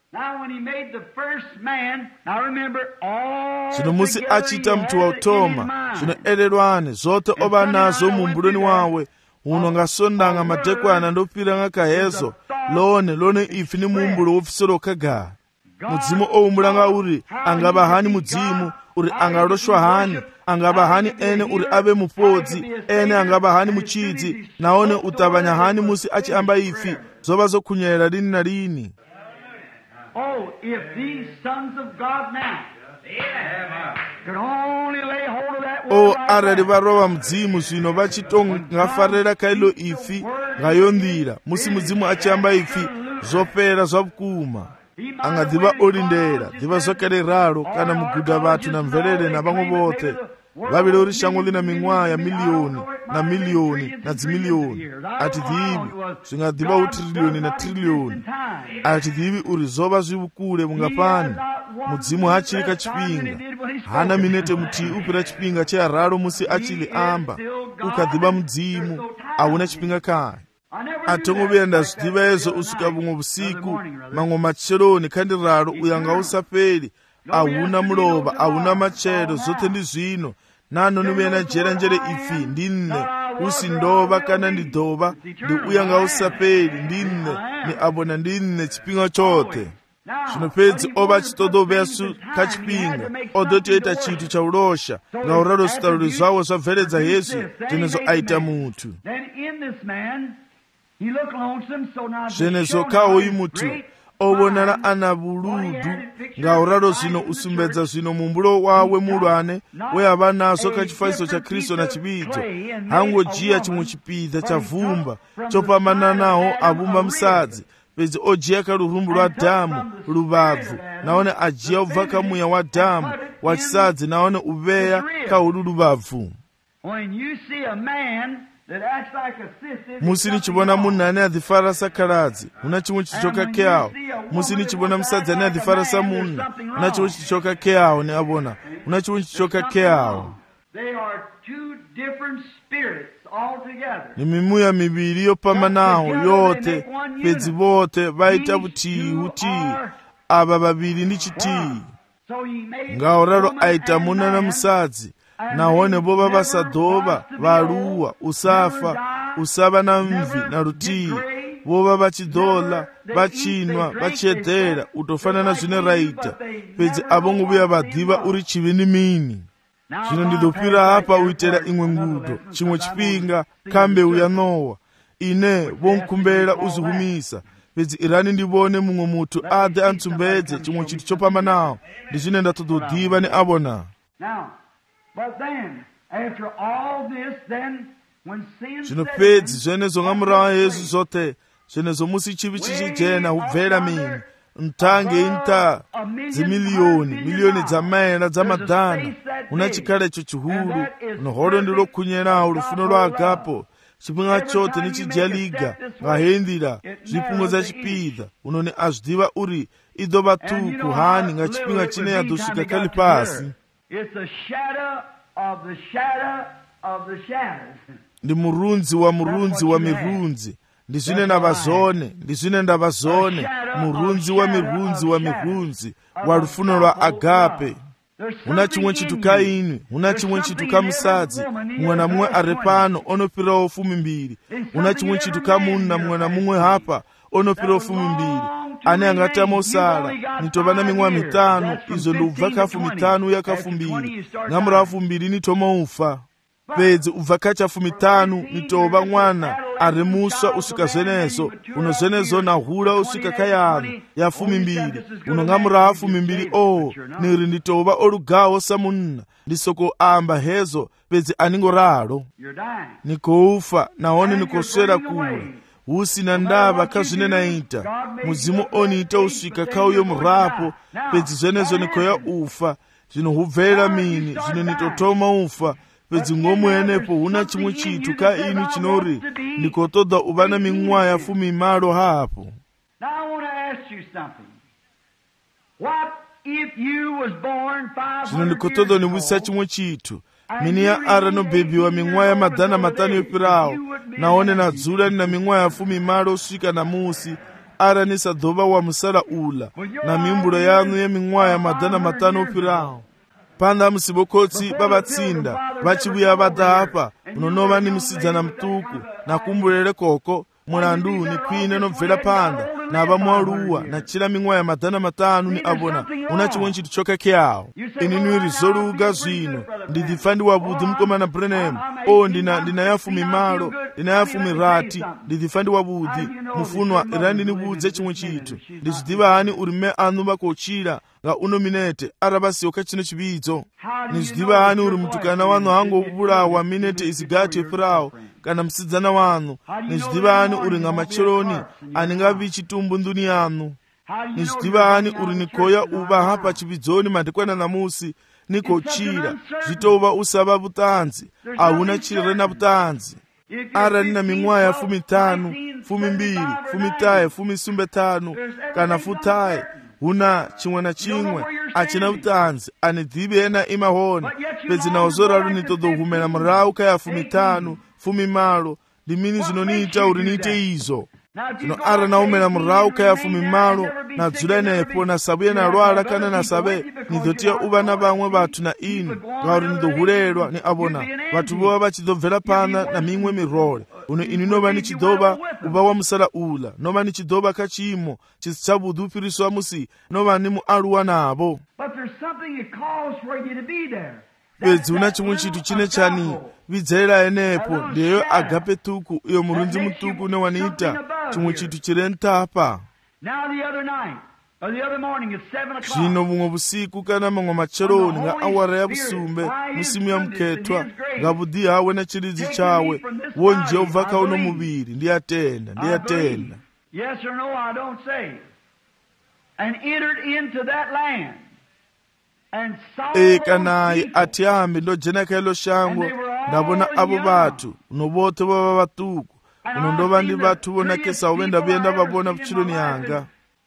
Zwino musi a tshi ita muthu wa u thoma, zwino elelwane zwoṱhe o vha nazwo muhumbuloni wawe. Uno nga sondanga madekwana ndo fhira nga kha hezwo, lone lone ipfi ni muhumbulo wo bviselaho khagala. Mudzimu o humbula nga uri anga vha hani mudzimu, uri anga loshwa hani, anga vha hani ene uri ave mufhodzi, ene anga vha hani mutshidzi, nahone u ṱavhanya hani musi a tshi amba ipfi zwo vha zwo khunyelela lini na lini. Oh, if these sons of God now could only lay hold of that o word. arali varwa va mudzimu zwino va tshi to nga farela kha ilo ipfi nga yo nḓila, musi mudzimu a tshi amba ipfi zwo fhela zwa vhukuma, a nga ḓivha o lindela ḓivha zwakale ralo kana muguda vhathu na mvelele na vhaṅwe vhoṱhe vha vhile uri shango ḽi na miṅwaha ya milioni na milioni na dzimilioni. A thi ḓivhi zwi nga ḓivha hu trilioni na trilioni. A thi ḓivhi uri zwo vha zwi vhukule vhungafhani. Mudzimu ha tshili kha tshifhinga, hana minete muthihi u fhira tshifhinga tshe a ralo musi a tshi ḽi amba. U kha ḓivha mudzimu, a hu na tshifhinga khaye. A thongo vhuya nda zwi ḓivha hezwo u swika vhuṅwe vhusiku, maṅwe matsheloni kha ndi ralo u ya nga u sa fheli. A hu na mulovha, a hu na matshelo, zwoṱhe ndi zwino. Nano ni vhuya na dzhiela nzhele ipfi ndi nne usindova kana ndidova ndi uya nga usapeli ndinne ni abona ndinne chipinga chote. Zvino pedzi oba chitodovesu kachipinga odotoita chitu cha ulosha nga uraro zitaruri zvawo zvabveredza Yesu zvenezo aita mutu. Zvenezo kauyi mutu obonana ana buludu nga uraro zvino usumbedza zvino mumbulo wawe mulwane weava nazo kachifaniso cha Kristo na chibidzo hangojiya chimwe chipidha cha vumba chopamana nawo avumba musadzi pedzi ojiya karurumbu rwa dhamu rubabvu naone ajiya ubva kamuya wa dhamu wachisadzi naone uveya kaulu rubabvu. Musinichibona munhu ane adhifara sakaradzi una chimwe chichoka keawo. Musinichibona musadzi ane adhifara samunhu una chimwe chichoka keawo. Neabona una chimwe chichoka keawo. Ni mimuya miviri yopamanawo yote pedzi vote vaita vutii hutii ava vaviri ndi chitii. Ngauraro aita muna na musadzi nahone vova vasadhova valuwa usafa usava na mvi na rutii vova vachidhola vachinwa vachiedhera utofanana zvine raita pedzi avongovuya vadhiva uri chivi ni mini. Zvino ndidopira hapa uitera imwe ngudo chimwe chipinga kambe uya Nowa ine vonkumbera uzihumisa pedzi irani ndivone mumwe mutu adhe antsumbedze chimwe chitu chopamanawo ndi zvine ndatododhiva ni abona. Zvino pedzi zvenezo nga murawa Yesu zote zvenezo musi chivi chichijena hubvera mini ntange inta dzimiliyoni miliyoni dzamaera dzamadhana una chikalecho chihulu noholo ndilo kunyerawo rufuno rwa agapo chipinga chote nichijaliga ngahendira zvipungo za chipidha unoni azvidiva uri idova tu kuhani nga chipinga chine yadosvika kali pasi. Ndi murunzi wa murunzi wa mirunzi ndizvine ndavazone ndizvine ndavazone murunzi wa mirunzi wa mirunzi wa rufuno rwa agape. Una chimwe chitu kaini una chimwe chitu kamusadzi mumwe na mumwe ari pano onopirawo fumi mbiri. Una chimwe chitu kamunna mumwe na mumwe hapa onopirawo fumi mbiri. Ane angatama osala nitova na ming'wa mitano izo ndubva kafu mitano uya kafu mbiri ngamura kafu mbiri nitoma ufa pedzi ubva kachafu mitano nitova mwana ari muswa usvika zvenezo uno zvenezo nahura usvika kayano ya fumi mbiri uno ngamura hafu mimbiri o niri nditova orugawo samunna ndisoko amba hezo pedzi aningoraro nikoufa nahone nikoswera kule usina ndava kazvine naita muzimu oniita usvika kauyo murapo pedzi zvenezo nikoya ufa zvino hubvera mini zvino nitotoma ufa pedzi ngomwenepo huna chimwe chitu kaini chinori ndikotoda uva na ming'wa ya fumi malo hapo. Zvino ndikotoda niwisa chimwe chitu mini ya ara no bebi wa ming'wa ya madhana matano yopirawo naone nadzula nina ming'wa ya fumi malo usvika na musi ara nisadhova wa musala ula na mimbulo yanu ya ming'wa ya madhana matano yopirawo. Panda musibokotsi babatsinda vachibuya vadhapa unonova ni musidzana mutuku na kumbulele koko mulandu ni kwine nobvera panda na vamwaluwa na chila ming'wa ya madhana matano ni abona una chimwe chitu choka keawo. Ini nwiri zoluga zvino ndidhifandi wabudhi mkomana Branham o ndina ndina yafumi malo ndina yafumi rati ndidhifandi wabudhi mufunwa irandi nibudze chimwe chitu ndizvidiva hani uri me anu vakochira nga unominete arabasiyo kachino chibidzo nizvidiva hani uri mutukana wanu hango ubulawa minete isigati yopirawo kana musidzana wanu nizvidiva hani uri nga macheloni aningavi chitumbu nduni yanu nizvidiva hani uri nikoya uva hapa chibidzoni madekwana namusi nikochira zvitova usava vutanzi ahuna chirere na vutanzi. Ara nina ming'wa ya fumi tano fumi mbiri fumi taye fumi sumbe tano kana futaye huna chimwe na chimwe achina vutanzi ane dhibe ena imahoni pedzi naozoraru nitodohumena murau kaya fumi tano fumi malo ndimini zvinoniita uri niite izo. zvino ara naumela murau kaya fumi malo na dzula nepo na sabuye na lwala kana na sabe nizotia uva na vamwe vathu na inu ngauri nizohulelwa ni avona vathu vova vachidobvera pana na mimwe mirole uno inu nova nichidova uva wa musala ula nova nichidova kachimo chisi chavudhu upiriswa musi nova ni mualuwa navo bedzi una chimwe chitu chine chani vidzera enepo ndeyo agape tuku iyo murunzi mutuku newaniita chimwe chitu chiri ntapa zvino vumwe vusiku kana mamwe macheroni nga awara ya vusumbe musimu ya muketwa nga vudhi hawe na chiridzi chawe wonje ubva kauno muviri ndiyatenda ndiyatenda e kanayi ati ambi ndojena kailo shango ndavona avo vathu uno vote vava vatuku uno ndova ndi vathu vonakesa uvenda vienda vavona vuchiloni yanga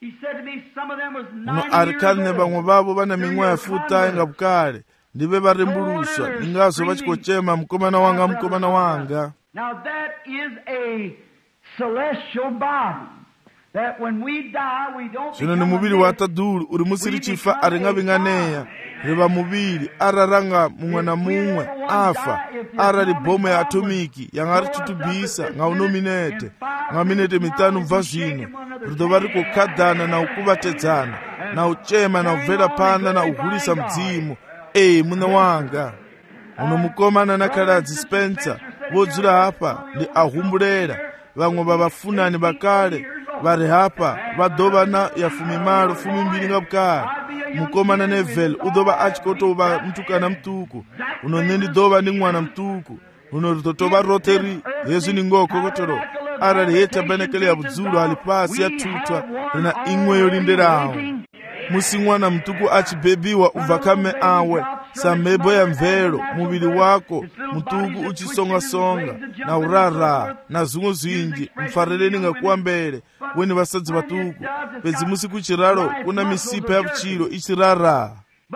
uno ari kale ne vamwe vavo vana mimwe yafuta nga vukale ndive varembuluswa ningazo vachikochema mukomana wanga mukomana wanga. Now that is a celestial body. That when we die, we don't zvino ni muviri watadhulu uri musiri chifa aringa vinganeya riva muviri araranga mumwe na mumwe afa arari bhomu ya atomiki yanga ritutubisa nga unominete nga minete mitanu bva zvino ridova rikokadhana na ukuvatedzana na uchema na ubvera panda na ugurisa mdzimu. Ei muna wanga uno mukomana nakaladzi Spencer vodzura hapa ndi ahumbulera vamwe vavafunani vakale vari hapa vadova na ya fumi malo fumi mbiri nga vukale mukomana Neville udova achikotova mtukana mtuku uno nendi dova ndi mwana mtuku uno ritotova roteri yesu ni ngokokotoro arali ye tabanekele ya vudzulu ali pasi ya tutwa rina imwe yolinderawo musi mwana mtuku achibebiwa uvakame awe samebo ya mvelo muvili wako mtuku uchisonga-songa na urara na zungu zwinji mfareleni nga kuwa mbele weni vasadzi vatuku pedzi musi kuchiraro kuna misipa ya vuchilo ichirara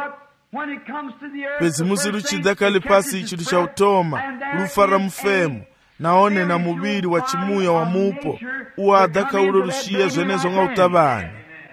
pedzi musi ruchida kali pasi chitu cha utoma rufara mufemo naone na muvili wa chimuya wa mupo uada kaulo rushiya zvenezo nga utavani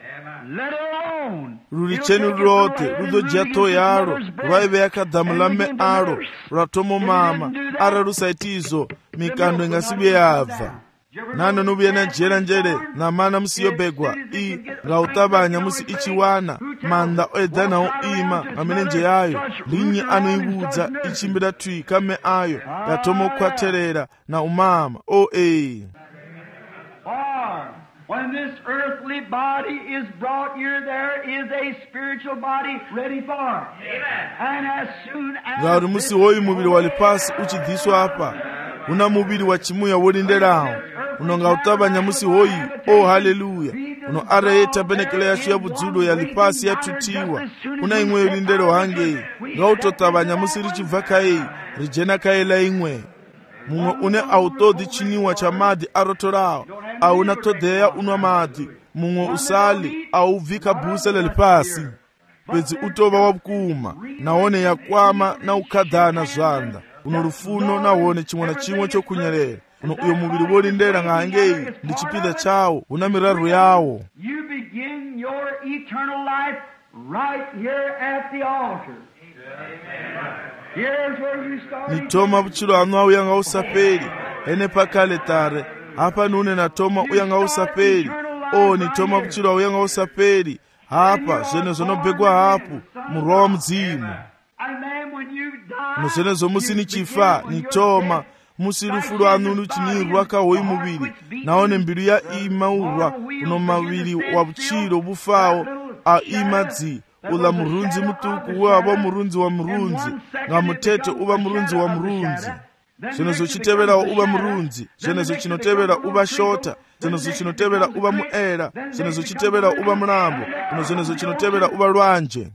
ruri cheni rote rudojia to yaro rwaive yakadhamulame aro ratomo mama ara rusaitizo mikando ingasibe yabva nano nubuye na jera njere na mana musiyobegwa i ngautabanya musi ichiwana manda oedana o ima ngamenenje yayo linyi anoibudza ichimbira twi kame ayo yatomo kwaterera na umama o ei when this earthly body is brought here, there is a spiritual body ready for it. And as soon as ngauri musi hoyi muviri walipasi uchidhiswa hapa una muviri wa chimuya wolinderawo uno ngautabanya musi hoyi oh haleluya uno ara ye tabenekele yacho ya vudzulo yalipasi yatutiwa una imwe yolindero hangei ngautotabanya musi richibva kaei rijena kaela imwe mumwe une autodi chiniwa cha madhi arotorawo auna todeya unwa madhi mumwe usali auvika bhusa lelipasi pedzi utova wavukuma naone yakwama na ukadhana zvanda uno rufuno naone chimwe na chimwe chokunyerera uno uyo muviri wolindera ngahangei ndi chipida chawo una miraru yawo. You begin your eternal life right here at the altar. Here's where you start. Nitoma vuchilo anu au yanga usapeli ene pakale tare hapa nune natoma uyanga usapeli o nitoma vuchilo au yanga usapeli hapa zvene zonobegwa hapu murowa mudzimu muzvene zomusi nichifa nitoma musi rufu rwanu ruchinirwa kahoi muviri naone mbiru ya imaurwa uno maviri wa vuchilo bufawo a imadzi ula murunzi mutuku wava murunzi wa murunzi nga mutete uva murunzi wa murunzi zvenezo chitevera uva murunzi zvenezo chinotevera uva shota zvenezo chinotevera uva muera zvenezo chitevera uva mulambo uno zvenezo chinotevera uva lwanje.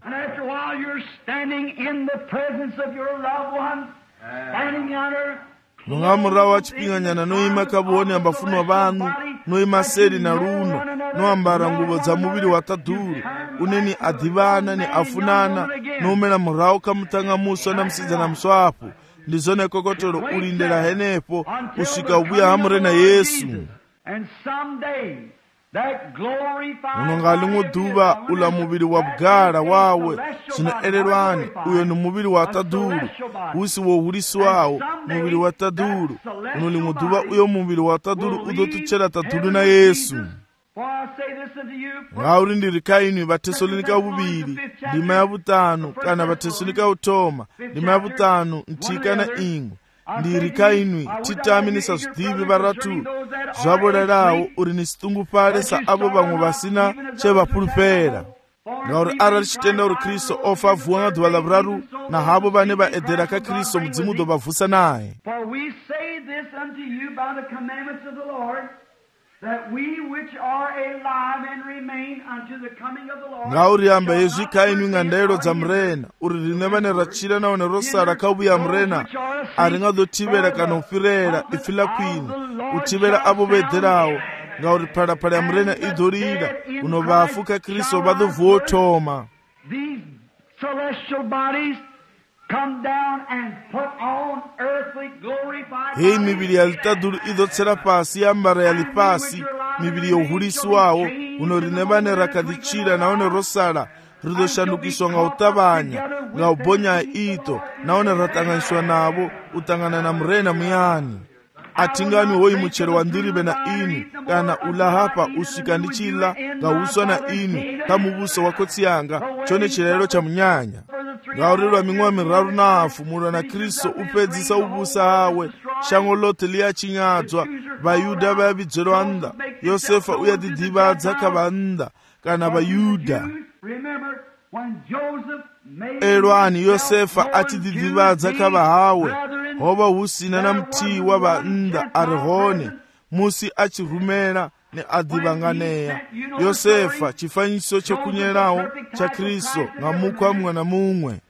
nongamurawo achipinganyana noima kabuoni ambafunwa vanu noima seri na luno noambara nguvo dza muviri watadhuru uneni adhivana ni afunana noumela murawo kamutanga muswa na musidzana muswapo ndizone kokotoro ulindela henepo usvika ubuya hamure na Yesu. uno nga limwe duva ula muviri wa bugara wawe zinoelelwani uyo ni muviri wa tadulu usi wohuliswawo muviri wa tadulu uno limwe duva uyo muviri wa tadulu udotuchela tadulu na Yesu. ngauri ndiri kainwi vatesalonika vuviri ndima ya vutanu kana vatesalonika utoma ndima ya vutanu ntika na ingwe ndiri kainwi titaminisa zvidivi varatu zvavolelawo uri ni situngupale sa avo vamwe vasina chevapulupera. ngauri arali chitenda uri Kristo ofa avuwa nga dhuva la vuraru na havo vane vaedhera ka Kristo mudzimu udobvavusa naye. ngauri hamba yezvi kainwi nga ndairo dza murena uri rine vane rachira nawo nerosara kaubuya murena ari ngadotivera kana ufirera ifila kwini utivera avo vedherawo. ngauri phalaphala ya murena idorira uno vafu ka Kristo vadovotoma. hei miviri yalitadulu idotsera pasi yambara yalipasi miviri yohuliswawo uno rine vane rakadichira naone rosala ridoshandukiswa nga utavanya nga ubonya ito naone ratanganiswa navo utangana na murena muyani. atingani hoi muchero wa ndiribe na ini kana ula hapa usika ndichila nga uswa na ini kamubuso wakotsi yanga chone chilelo cha munyanya. ngaurilwa ming'oa miraru na afu mura na Kristo upedzisa ubusa hawe shango lote liyachinyadzwa vayuda vayavidzerwa nda Yosefa uyadidivadza kavanda kana vayuda. elwani Yosefa atididivadza kava hawe hova husina na mtii wa vanda ari hone musi achirumela ne adivanganeya Yosefa chifanyiso chekunyelawo cha Kristo nga mukwa mumwe na mumwe.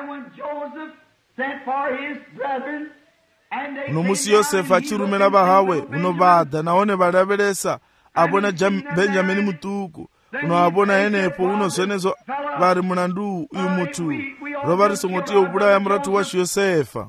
uno musi Yosefa achirumela vahawe uno vada naone valavelesa abona Benjamini mutuku uno abona enepo uno zenezo vari munandu uyu mutu rova risongotiye ubulaya muratu washu Yosefa.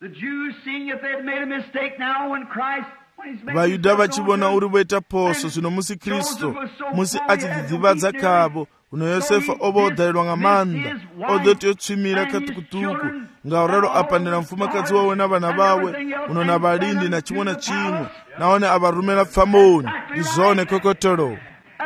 vayuda vachivona uri voita poso zvino musi Kristo musi achididivadza kavo uno Yosefa ova odharirwa nga manda odoti yotsvimira katukutuku ngauraro apandira mufumakazi wawe na vana vawe uno na valindi na chimwe na chimwe naone avarumela pfamoni ndizvone kokotoro.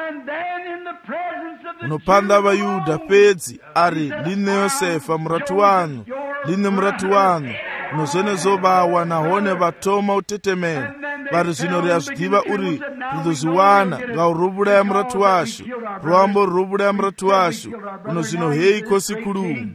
unopanda vayuda pedzi ari ndine Yosefa muratu wanu ndine muratu wanu uno zvene zovawa nahone vatoma utetemera vari zvino riazvidiva uri ridozviwana ngaurubulaya muratu washu rwambo rurubulaya muratu washu uno zvino hei kosi kulumu.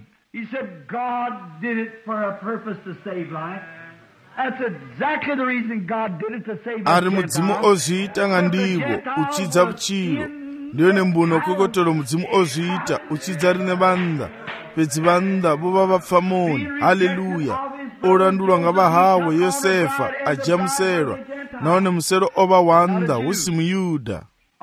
ari mudzimu ozviita nga ndivo uchidza vuchiro ndiyo nembuno kokotoro mudzimu ozviita uchidza rine vanda pedzi vanda vova vapfamoni. haleluya. orandulwa nga vahawe Yosefa ajamuserwa naone musero ova wanda husi muyuda.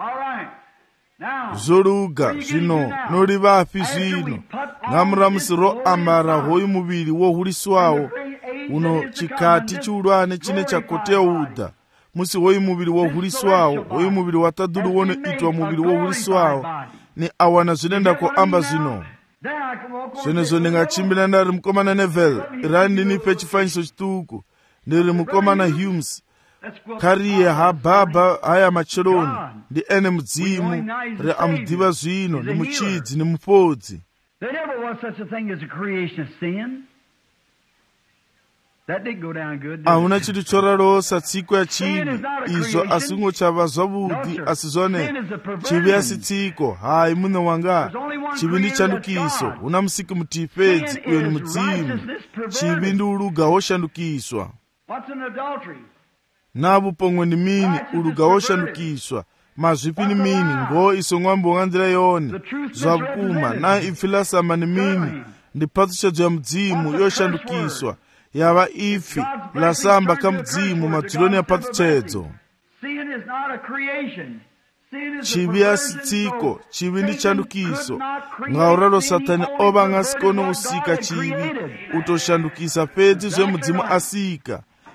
zoluga zvino noli vafi zvino ngamuramusiro ambara hoyu muviri wohuliswawo uno chikati chiulwane chine chakoteya udha musi hoyu muviri wohuliswawo hoyu muviri watadulu wone itwa muviri wohuliswawo ni awana zvinenda koamba zvino zvenezo ndingachimbira ndari mukomana Neville irani ndinipe chifanyiso chituku ndiri mukomana Humes kariye hababa haya macheloni ndi ene mudzimu re amudiva zvino ndi muchidzi ndi mupodzi. ahuna chitu choralosa tsiko ya chivi izvo asingo chava zvavudi asi zvone chivi asi tsiko hai mune wanga chivi ndi chandukiso una musiki mutifedzi uyo ni mudzimu chivi ndi uluga hoshandukiswa. navupongwe ndi mini uluga hoshandukiswa mazvipi ni mini ngo iso ng'ambo nga ndira yone zvavukuma na ifilasama ni mini ndi patsuchedzo ya mudzimu yoshandukiswa yava ifi lasamba ka mudzimu madzuloni ya patsuchedzo. chivi asi tsiko chivi ndi chandukiso ngauralo satani ova ng'asikono usika chivi utoshandukisa pedzi zve mudzimu asika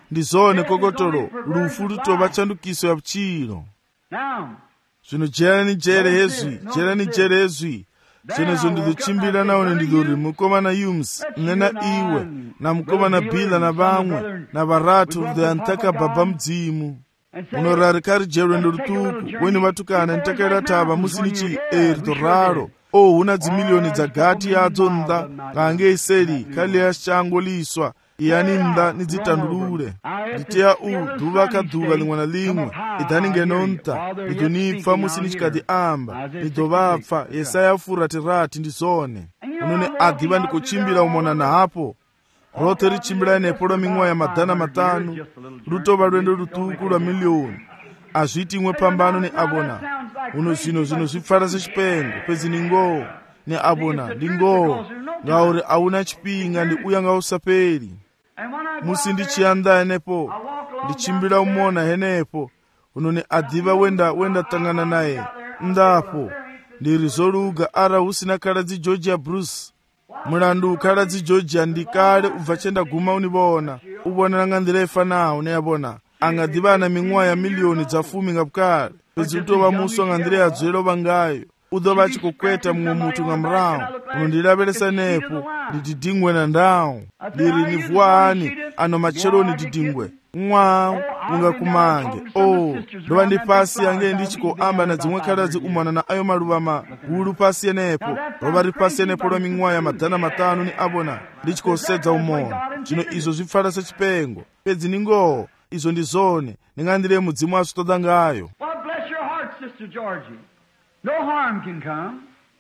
ndizone kokotolo lufu lutova chandukiso ya mchilo. Zvino jerani jere hezwi jerani jere hezwi zvenezo ndizochimbira naone ndizori mukomana Yums nena iwe na mukomana Bila na vamwe na varatu vantaka baba mdzimu unorarikari jerwendo rutuku weni vatukana nitakaira tava musinichi erito raro o huna dzimilioni dzagati yadzo nda kange iseri kaliya shango liswa iyani nda nidzitandurure nditeya u dhuva kadhuva limwe na limwe idhani ngenonta idonipfa musinichikati amba idovapfa Yesaya furatirati ndizone unone adhiva ndikuchimbira umonana hapo rote richimbira nepo lwa ming'wa ya madhana matanu rutova lwendo rutuku lwa milioni azviti imwe pambano ni abona uno zvino zvino zvipfara sechipengo pedzini ngoo ni abona ndi ngoo ngauri auna chipinga ndi uya ngausaperi musi ndichianda nepo ndichimbira umona henepo unone adhiva wenda wenda tangana naye ndapo ndiri zoluga ara usina kaladzi Georgia Bruce mulandu kaladzi Georgia ndikale ubva chenda guma univona ubona nanga ndirefa nawo neyabona angadhivana ming'wa ya milioni dza fumi ngapukale pedzi utova muso ngandire yadzwelo vangayo udova achikukweta mumwe mutu ngamurawo unondilavelesa nepo ndididingwe na ndawo ndiri nivuani ano macheloni didingwe mwa ungakumange o ndova ndi pasi yange ndichikoamba na dzimwe kaladzi umana na ayo maluva magulu pasi yenepo rova ri pasi yenepo lwa ming'wa ya madhana matanu ni abona ndichikosedza umona zvino izvo zvipfala sechipengo pedzi ningoho izo ndizone ningandire mudzimu asitoda ngayo. Well, bless your heart, Sister Georgie. No harm can come.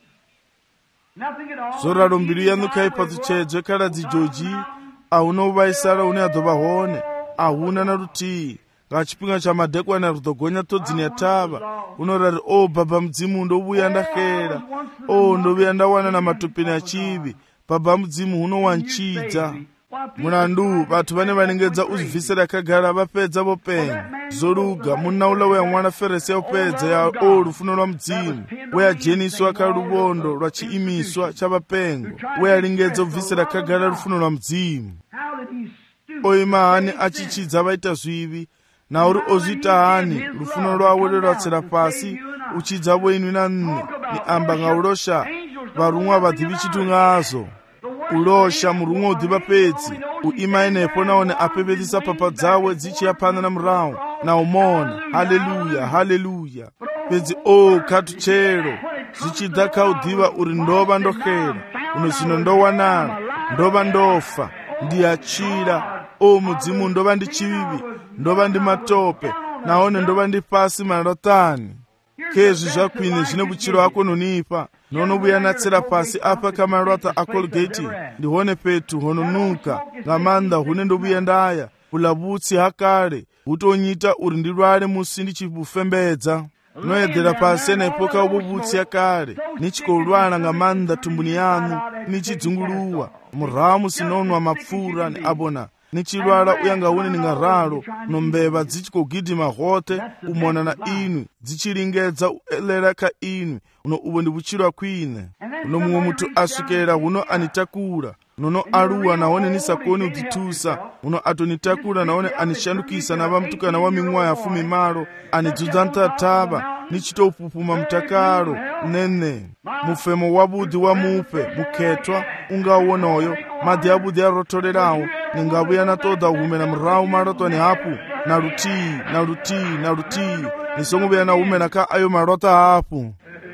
Nothing at all. Zoralo mbiri yanu kaipa tuchedzwe kaladzi Georgie auna uvaisara une adhova hone ahuna na rutii ngachipinga cha madekwana rudogonya todzini ya tava unorari o baba mdzimu ndovuya ndahera o ndovuya ndawana na matopeni achivi baba mdzimu unowanchidza mulandu vathu vane vanengedza uzivhisira yakagara vapedza vopenya zoluga munaula weya mwana feresi yaupedza ya o rufuno lwa mdzimu weyajeniswa kaluvondo lwa chiimiswa cha vapengo weyalingedza ubvisira yakagara rufuno lwa mdzimu oima hani achichidza vaita zvivi nauri ozvita hani rufuno lwawe lweratsira pasi uchidza voinwi na nne ni amba ngaulosha varumwa vadhivi chitungazo ulosha murumwe udhiva pedzi uima enepo naone apepetisa papa dzawe dzichiyapana na murawo na umona haleluya haleluya pedzi o katuchero zvichidza kaudhiva uri ndova ndohera uno zvino ndowanana ndova ndofa ndiyachira o mudzimu ndova ndi chivivi ndova ndi matope naone ndova ndi pasi marotani kezvi zvakwine zvine vuchiro hako nonipa nonovuya natsira pasi apa kamarota acolgati ndihone petu hononuka ngamanda hune ndovuya ndaya ulavutsi hakare hutonyita uri ndirware musi ndichivufembedza noyedhera pasi nepo kauvuvutsi yakare nichikolwana ngamanda tumbuni yanu nichidzunguluwa muramu sinonwa mapfura ni abona nichilwala uyangaune ningaralo nombeva dzichikogidhima hote umona na inwi dzichilingedza uelera ka inwi uno uvo ndi vuchilwa kwine uno mumwe mutu aswikera uno anitakula nono aluwa naone nisakoni udhitusa uno atonitakula naone anishandukisa na vamtukana wa ming'wa ya fumi malo anidzudza ntatava nichitopupuma mtakalo nene mufemo wabudhi wa mupe mukhetwa ungauonoyo madhi abudhi arotolerawo ningavuya natoda uhumena murawu marotoni hapu na lutii na lutii na lutii nisonguvuya na uhumena ka ayo marota hapu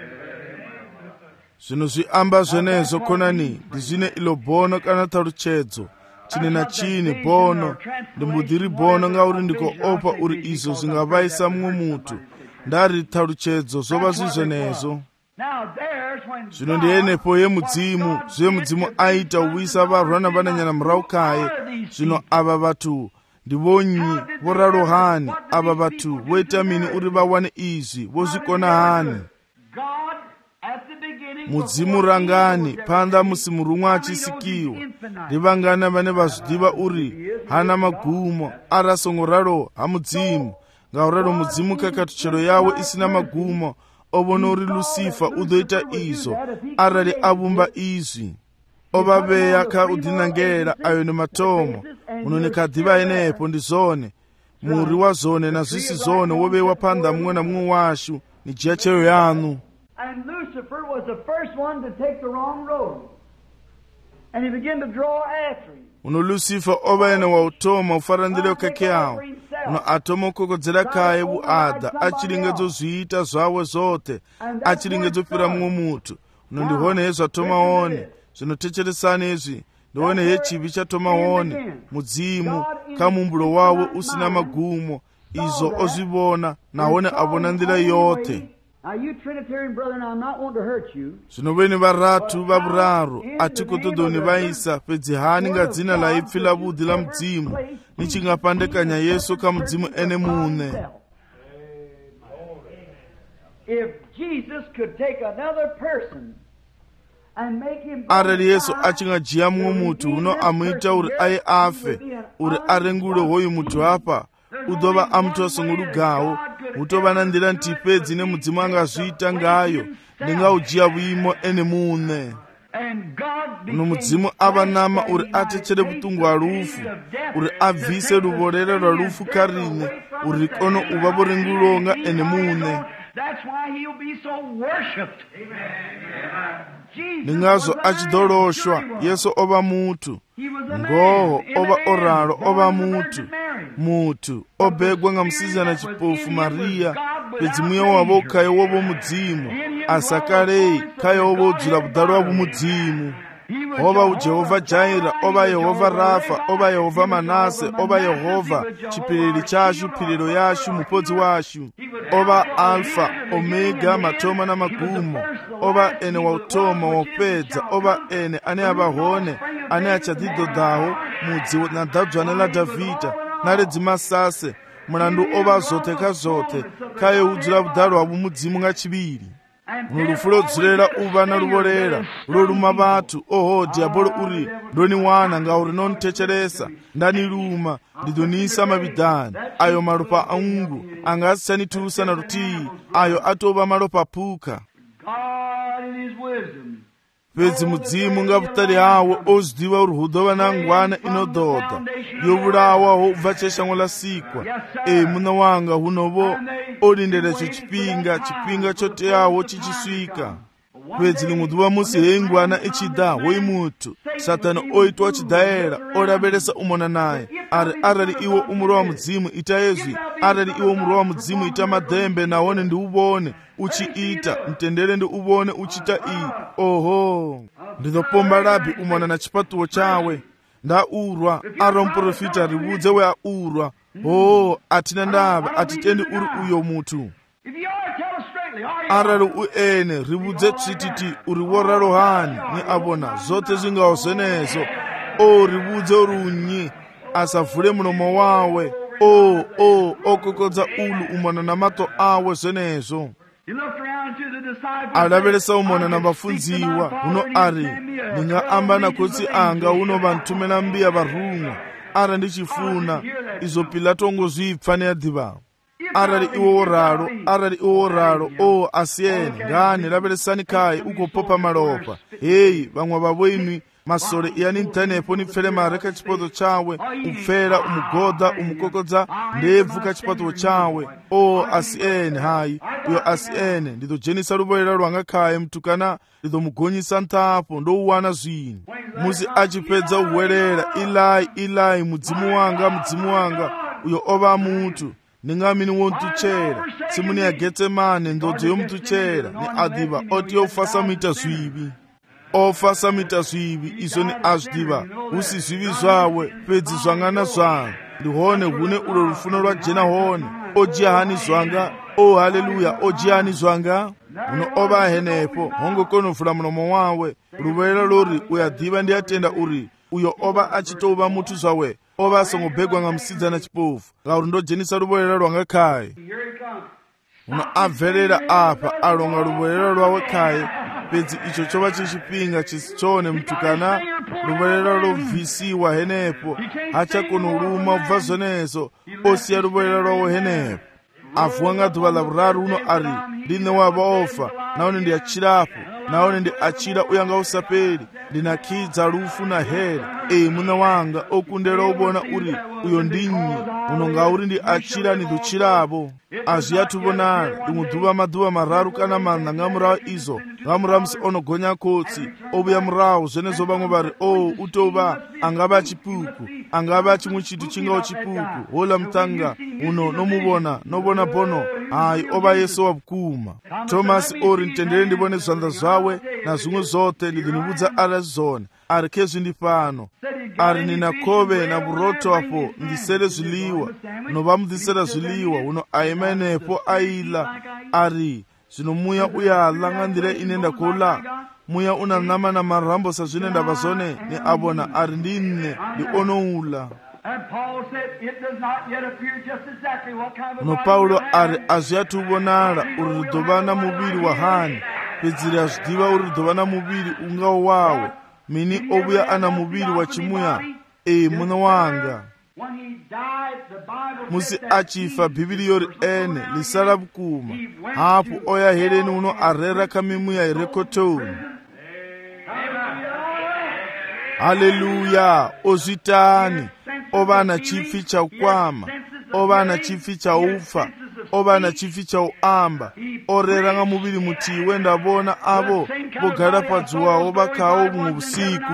zvino zviamba zvenezo konani ndizvine ilo bono kana taruchedzo chine na chini bono ndimbudhiri bono ngauri ndiko opa uri izvo zvingavaisa mumwe mutu ndari taruchedzo zova zvizvenezo zvino ndienepo yemudzimu zve mudzimu aita uwisa varwana vananyana murawu kaye zvino ava vatu ndivonyi voralohani ava vatu voita mini uri vawane izvi vozvikona hani mudzimu rangani panda musi murumwe achisikiwa ndivangana vane vazvidiva uri hana magumo arasongo raro hamudzimu ngauraro mudzimu kakatuchero yawo isina magumo ovono uri lusifa udoita izvo arali avumba izvi ovaveya ka udhinangera ayo nematomo unonikadhiva enepo ndi zone muri wa zone na zvisi zone wovewa panda mumwe na mumwe washu ni njira cheyo yanu. And Lucifer was the first one to take the wrong road. And he began to draw after him. Uno Lucifer ova ene wa utoma ufarandile ukake yawo. Uno atoma ukokodzera kaye bu ada achilingedzo zviita zvawe zote achilingedzo pira mumwe mutu. Uno ndihone hezvo atoma one zvinotecheresana izvi ndione hechivi chatoma one mudzimu kamumbulo wawe usina magumo izo ozvibona naone avona ndira yote. Zvino veni varatu vavuraru atikotodoni vaisa pedzihani ngadzina laipfi lavudhi la mudzimu nichingapandekanya Yesu kamudzimu ene mune. If Jesus could take another person arali Yesu achingajiya mumwe mutu uno amuita uri aye afe uri arengule hoyu mutu apa udova amutosungulugawo utova na ndira ntipedzi ne mudzimu angazviita ngayo ndingaujiya vuimo ene mune. Uno mudzimu avanama uri atechere vutungu wa rufu uri abvise ruvorera rwa rufu karine uri kono uva vuringulonga ene mune. That's why he'll be so worshipped. Ningazo achidoloshwa Yesu ova mutu ngoho ova oralo ova mutu mutu obegwa nga msizana chipofu Maria pedzimuya wavo kaye wovo mudzimu asakarei kaye wovo udzula budalo wavo mudzimu. Ova uJehova Jaira, ova Yehova Rafa, ova Yehova Manase, ova Yehova chipiriri chashu, piriro yashu, mupodzi washu. Ova Alfa, Omega, matoma na magumo. Ova ene wa utoma wopedza, ova ene ane avahone, ane achadhido daho, mudzi na dhadzwane la Davhida, naredzi masase, mulandu ova zote kazote, kaye udzula budalo wavo mudzimu ngachiviri. Nulufulo dzulera uva na ruvorera loluma vatu oho diabolo uri ndoni wana nga uri nonitecheresa ndani luma ndidonisa mabidani ayo maropa aungu angasichanitusa na rutii ayo atova maropa puka. Pedzi mudzimu nga vutali hawo ozdiwa uruhudova na ngwana inodota yovulawa ho ubva cheshango la sikwa e muna wanga hunovo olindele cho chipinga chipinga chote yawo chichiswika. Pedzi limuduva musi hengwana ichida hoi mutu satani oitwa wachidaera olabelesa umona naye ari arali iwo umuro wa mudzimu ita ezwi arali iwo umuro wa mudzimu ita madhembe naone ndi ubone uchiita mtendere ndi ubone uchita iyi. Oho ndinopomba labi umona na chipatuwo chawe ndaurwa aro mprofita ribudze we aurwa. Oh atina ndava atitendi uri uyo mutu aralo uene ribudze tsititi uri woralo hani ni abona zote zingawo zenezo. O ribudze urunyi asavule mulomo wawe o o okokodza ulu umona na mato awe zenezo. Alabelesa umona na bafunziwa uno ari ninga amba na kotsi anga uno bantumela mbiya barunga ara ndichifuna izo Pilato ngozvipfane yadhiva arali iwo oralo arali iwo oralo o asiyeni ngani labelesani kai uko popa malopa hey vamwe vavoimi masole yani ntanepo nipfere mare ka chipoto chawe upfera umugoda umukokodza ndebvu ka chipoto chawe o asiyeni hai uyo asiyeni ndizojenisa lubolera lwanga kai mtukana ndizomugonyisa ntapo ndouwana zwini musi achipedza uwelera ilai ilai mudzimu wanga mudzimu wanga uyo ova mutu ningamini wontuchera simuni ya Getsemane ndodzo yomtuchera ni adhiva oti ofasa mita zwivi ofasa mita zwivi izo ni azdiva usi zwivi zwawe pedzi zwangana zwangu ndihone hune ulo rufuno lwa jena hone ojihani zwanga o haleluya ojihani zwanga uno ova henepo hongo kono fula mulomo wawe lubela lori uyadhiva ndi atenda uri uyo ova achitova mutu zwawe ova songobhegwa nga msidzana chipofu ngauri ndojenisa lubolera lwanga khaye uno abverera apa alonga lubolera lwawe khaye pedzi icho chova chichipinga chisichone mtukana lubolera lobvisiwa henepo hachakono luma ubva zonezo osiya lubolera lwawe henepo avuwa nga dhuva la vuraru uno ari ndine wava ofa naone ndi achirapo naone ndi achira uyanga usaperi ndinakidza lufu na heri e muna wanga okundera ubona uri uyo ndinyi uno ngauri ndi achira ni duchirabo aziyatubonana ndimudhuva madhuva mararu kana mana ngamurawo izo ngamuramusi onogonya kotsi obuya murawo zvenezo vamwe vari o utova angava achipuku angava chimwe chitu chingawo chipuku hola mutanga uno nomuvona novona bono hayi ova yesu wabukuma. Tomasi ori nditendere ndivone zvanza zvawe na zvimwe zvote ndidhinivudza ari azvizona ari kezvi ndi pano ari nina kove na buroto apo ndisere zviliwa nova mudhisera zviliwa uno aima nepo aila ari zvino muya uyala ngandire inenda kula muya unanama na marambo sazvine ndava zvone ni abona ari ndine ndionoula. Uno Paulo ari aziyatubonala uri ridova na muviri wa hani pedziri azvidiva uri ridova na muviri ungawo wawe mini obuya ana muviri wa chimuya e muna wanga. Musi achifa bhibhiri yori ene lisala bukuma hapo oya heleni uno arera kamimuya irekotoni. Haleluya. Ozitani ovana chifi cha ukwama ovana chifi cha ufa ovana chifi cha uamba orera nga muviri mutiwe ndavona avo vogara padzuwawo vakawo mu usiku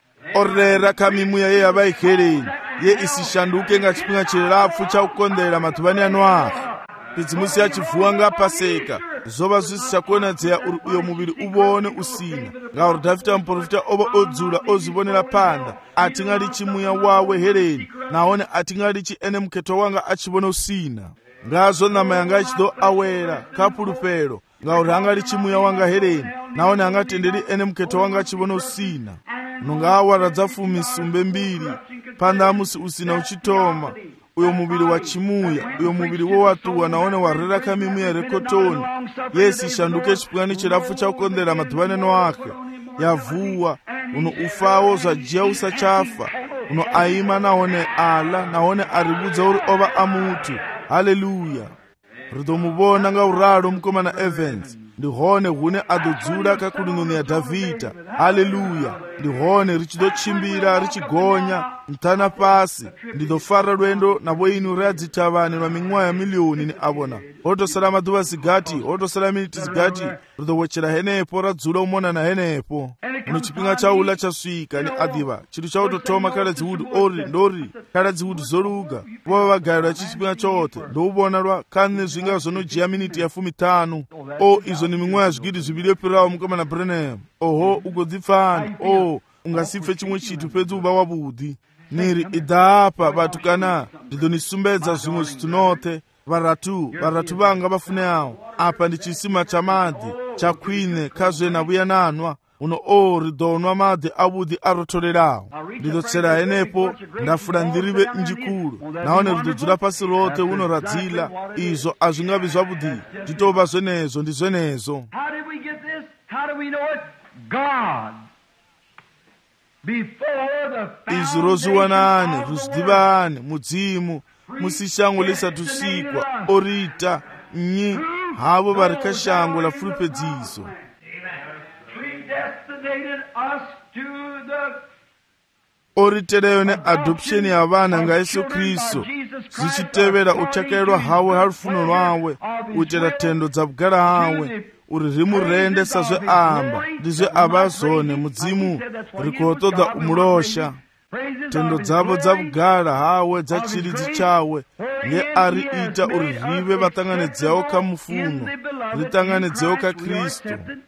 orera kamimuya ye yavaihereni ye isishanduke nga chipinga chirapfu cha kukondera madhuvani anoafa pidzimusi yachivhuwa nga paseka zova zvisichakonadzera uri uyo muviri uvone usina ngauri Dhavhidhi muprofita ova odzula ozvionera panda atingari chimuya wawe hereni naone atingari chiene muketo wanga achivona usina ngazvo nama yanga ichido awera kapurupero ngauri hangari chimuya wanga hereni naone hangatenderi ene muketo wanga achivona usina nongawaradza fumi sumbe mbiri pandamusi usina uchitoma uyo muviri wa chimuya uyo muviri wowatuwa naone warera kamimuya rekotoni yesi ishanduke chipwani chirafu chakukondera madhuvani anoake yavhuwa uno ufawo zvajiya usachafa uno aima naone ala naone aribudza uri ova amutu. Haleluya. Ridomuvona ngauraro mukomana Evans ndihone hune adodzura kakurinoni ya Dhavhidha. Haleluya. Ndihone richidochimbira richigonya mtana pasi ndidofara rwendo navoinu readzitavani vaming'wa ya milioni ni avona otosara madhuva zigati otosara miniti zigati ridowechera henepo radzula umonana henepo uno chipinga chaula chasvika ni adhiva chitu chautotoma karadziwudu ori ndori karadziwudu zoruga vova vagarirwa chichipinga chote ndouvona rwa kane zvinga zvonojiya miniti ya fumi tano o izvo ni ming'wa ya zvigidi zviviri yopirawo mukomana Branham. Oho ugodzipfani o ungasife chimwe chitu pedzi uva wavudi niri idhapa vatu kana ndidonisumbedza zvimwe zvitunote varatu varatu vanga vafune awo apa ndichisima chamadhi chakwine kazvena vuyananwa uno o ridonwa madhi avudi arotorerawo ndidotsera henepo ndafura ndirive njikulu naone ridodzula pasi rote uno radzila izvo hazvingavi zvavudi nditova zvenezo ndi zvenezo. Izvi rozviwanani ruzvidivani mudzimu musishango lisatusikwa orita nyi havo vari kashango lafuripedziso oritereyo neadoption yavana ngayesu Kristu zvichitevera utakererwa hawe harufuno rwawe utera tendo dzabugara hawe uri rimurende sazve amba ndizve ava zvone mudzimu rikotodza umurosha tendo dzavo dzabugara hawe dzachiridzi chawe ngeari ita uri rive vatanganedzewo kamufuno ritanganedzewo kaKristu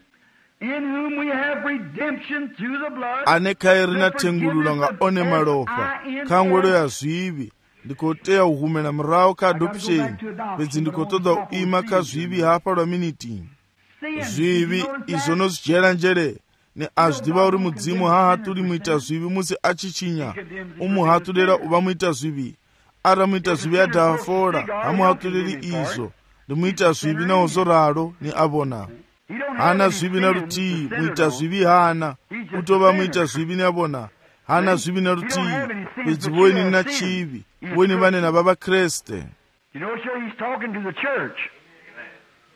ane kai rina tengulula nga one malopa kangwelo ya zvivi ndikoteya uhumena murawo ka adoption pedzi ndikotodza uima ka zvivi hapa lwa miniti zvivi izvo nozvijera njere ne azvidiva uri mudzimu hahaturi muita zvivi musi achichinya umuhaturera uva muita zvivi ara muita zvivi yadhafora hamuhatureri izvo ndimuita zvivi naozoraro ni avona hana zvivi narutii muita zvivi hana utova muita zvivi neavona hana zvivi narutii pedzi voini na chivi voini vane na vava Kreste.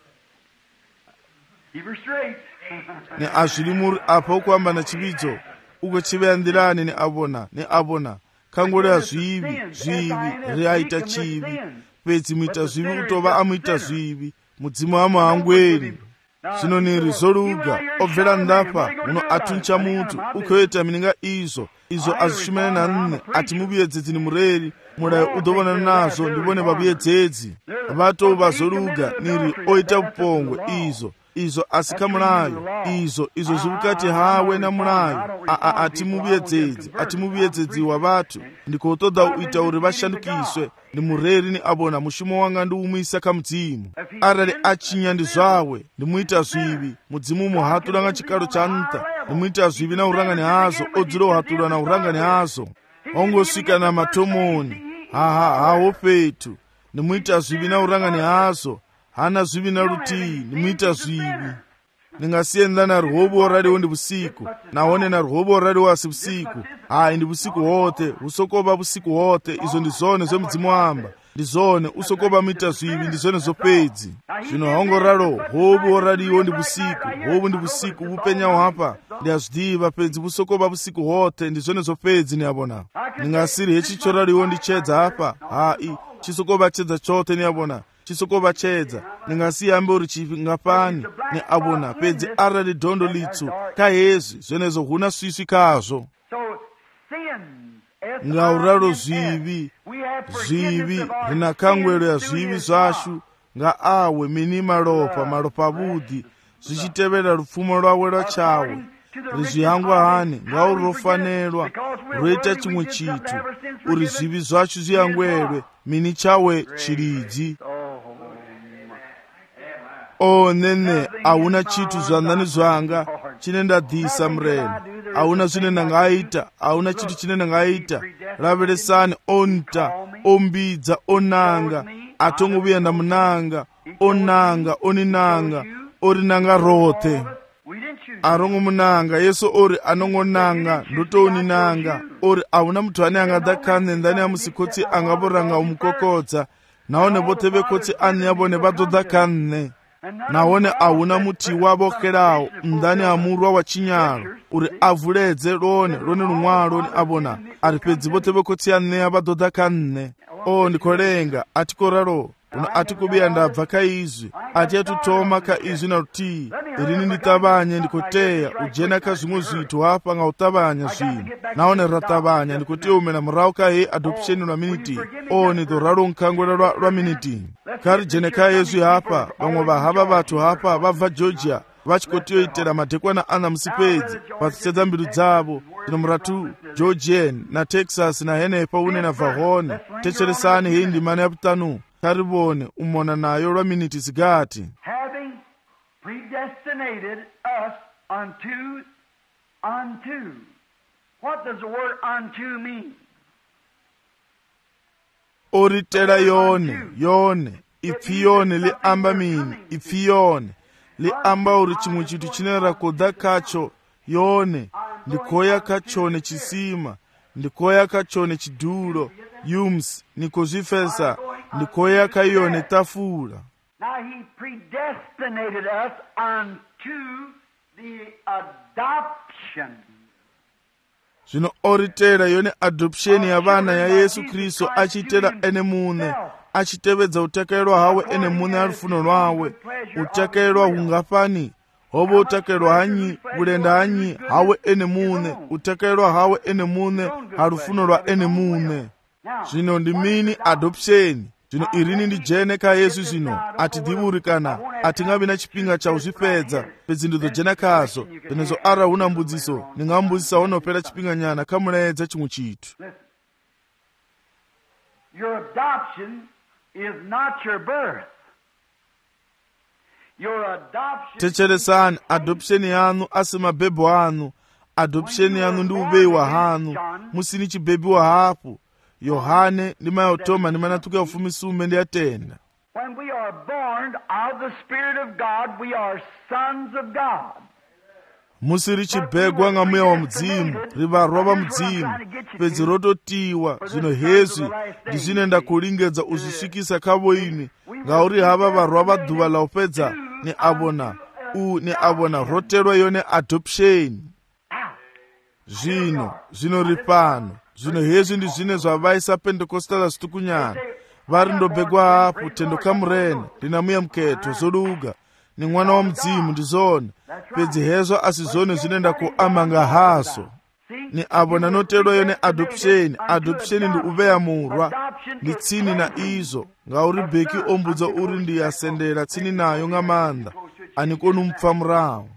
Ne azviri muri apa ukwamba na chividzo ukochivea ndirani ni abona ni abona kangolera zvivi zvivi riaita chivi pedzi muita zvivi utova amuita zvivi mudzimu wamahangweni zvino ni rizoluga obvera ndapa uno atuncha mutu ukoita mininga izvo izvo azvishumene na nne ati muvuyedzedzi ni mureri murayo udovona nazo ndivone vavuyedzedzi vato vazoluga niri oita upongwe izvo izvo asika mulayo izvo izvo zvivukati hawe na mulayo aa ati muvuyedzedzi ati muvuyedzedzi wa vatu ndikotoda uita uri vashandukiswe ndi mureri ni abona mushumo wanga ndi umwisa ka mudzimu arali achinya ndi zvawe ndimuita zvivi mudzimu muhatulanga chikalo cha nta ndimuita zvivi na urangani hazo odziro uhatulwa na urangani hazo ongosvika na matomoni haha hawo petu ndimuita zvivi na urangani hazo hana zvivi na rutii ndimuita zvivi ndingasienda na rwobo radiwo ndi busiku naone na rwobo radiwo asi busiku hayi ndi busiku hote usokoba busiku hote izo ndi zone zomudzimu wamba ndi zone usokoba mita zvivi ndi zone zopedzi zvino hongoralo hobo radiwo ndi busiku hobo ndi busiku upenyawo hapa ndi azvidiva pedzi usokoba busiku hote ndi zone zopedzi ni abona ndingasiri hechicho radiwo ndi chedza hapa hayi chisokoba chedza chote ni abona chisokoba chedza ningasiyambe uri chingapani ni abona pedzi arali dhondo litsu kahezvi zvenezo huna swiswi kazvo ngauralo zvivi zvivi rina kangwelo ya zvivi zvashu nga awe mini malopa malopa avudi zvichitevera rupfumo rwawe rwachawe rizvihangwa hani ngauri rofanelwa roita chimwe chitu uri zvivi zvachu zviyangwelwe mini chawe chiridzi o nene hauna chitu zvanani zvanga chine ndadhisa mureni hauna zvine ndangaita hauna chitu chine ndangaita raveresani onta ombidza onanga atongovuya ndamunanga onanga oninanga orinanga rote arongomunanga yesu ori anongonanga ndotouninanga ori hauna mutu ane angadakane ndani yamusikotsi angavoranga umukokodza naone vote vekotsi ani yavone vadodakane naone hauna muti wavokerawo ndani amurwa wa chinyalo uri avuledze rone rone rumwalo ni abona ari pedzi vote vekotsi aneya vadodakane o ndikolenga atikoraro uno atikubiya ndabva kaizvi ati atutoma kaizvi na rutii irini nditavanye ndikoteya ujena ka zvimwe zvitu hapa nga utavanya zvinhu naone ratavanya ndikoteya umena murau kahe adoption lwa miniti o nido raro nkangwela lwa, lwa miniti kari jene kaezvi hapa vamwe vahava vatu hapa vabva Georgia vachikotiyoitera madhekwana ana musipedzi pakusedza mbiru dzavo zvino muratu Georgian na Texas na henepa une na vahone techeresani hei ndimana yaputanu karibone umona nayo lwa miniti zigati having predestinated us unto unto what does the word unto mean oritera yone yone ipfi yone li amba mini ipfi yone li amba uri chimwe chitu chine rakoda kacho yone ndikoya kachone chisima ndikoya kachone chidulo yums nikozvifesa ndikoya kayone tafula now he predestinated us unto the adoption zvino oritera yone adoption ya vana ya Yesu Kristo achitera ene mune achitevedza utakerwa hawe ene mune arufuno rwawe utakerwa hungapani hobo utakerwa hanyi bulenda hanyi hawe ene mune utakerwa hawe ene mune harufuno rwa ene mune zvino ndi mini adoption zvino irini ndi jene ka Yesu zvino atidhiburikana atingavi na chipinga cha uzvipedza pedzi ndizojena kazo penezo ara huna mbudziso ndingambudzisa unopera chipinga nyana kamuledza chimwe chitu your adoption is not your birth your adoption techeresani adoption yanu asi mabhebho anu adoption yanu ndi ubeyiwa hanu musini chibebiwa hapo Yohane ndima yotoma ndima natuka ufumisume ndi atenda when we are born of the Spirit of God we are sons of God musiri chibhegwa nga mweya wa mudzimu rivarwa va mudzimu pedzi rototiwa zvino hezvi ndizvinenda kulingedza uzvisvikisa kavo ini ngauri hava varwa va dhuva la upedza ni avona u ni avona roterwa yone adoption zvino zvino ri pano zvino hezvi ndi zvine zvavaisa Pentecostala zitukunyana vari ndobhegwa hapo tendo kamurene ndinamuya mketo zoduga ni mwana wa mdzimu ndizona pedzi hezvo asi zvone zvinenda kuamanga haso ni abo nanotero yone adoption adoption ndi uveya murwa ndi tsini na izo ngauri beki ombudza uri ndi yasendera tsini nayo ngamanda anikoni mpfa murawo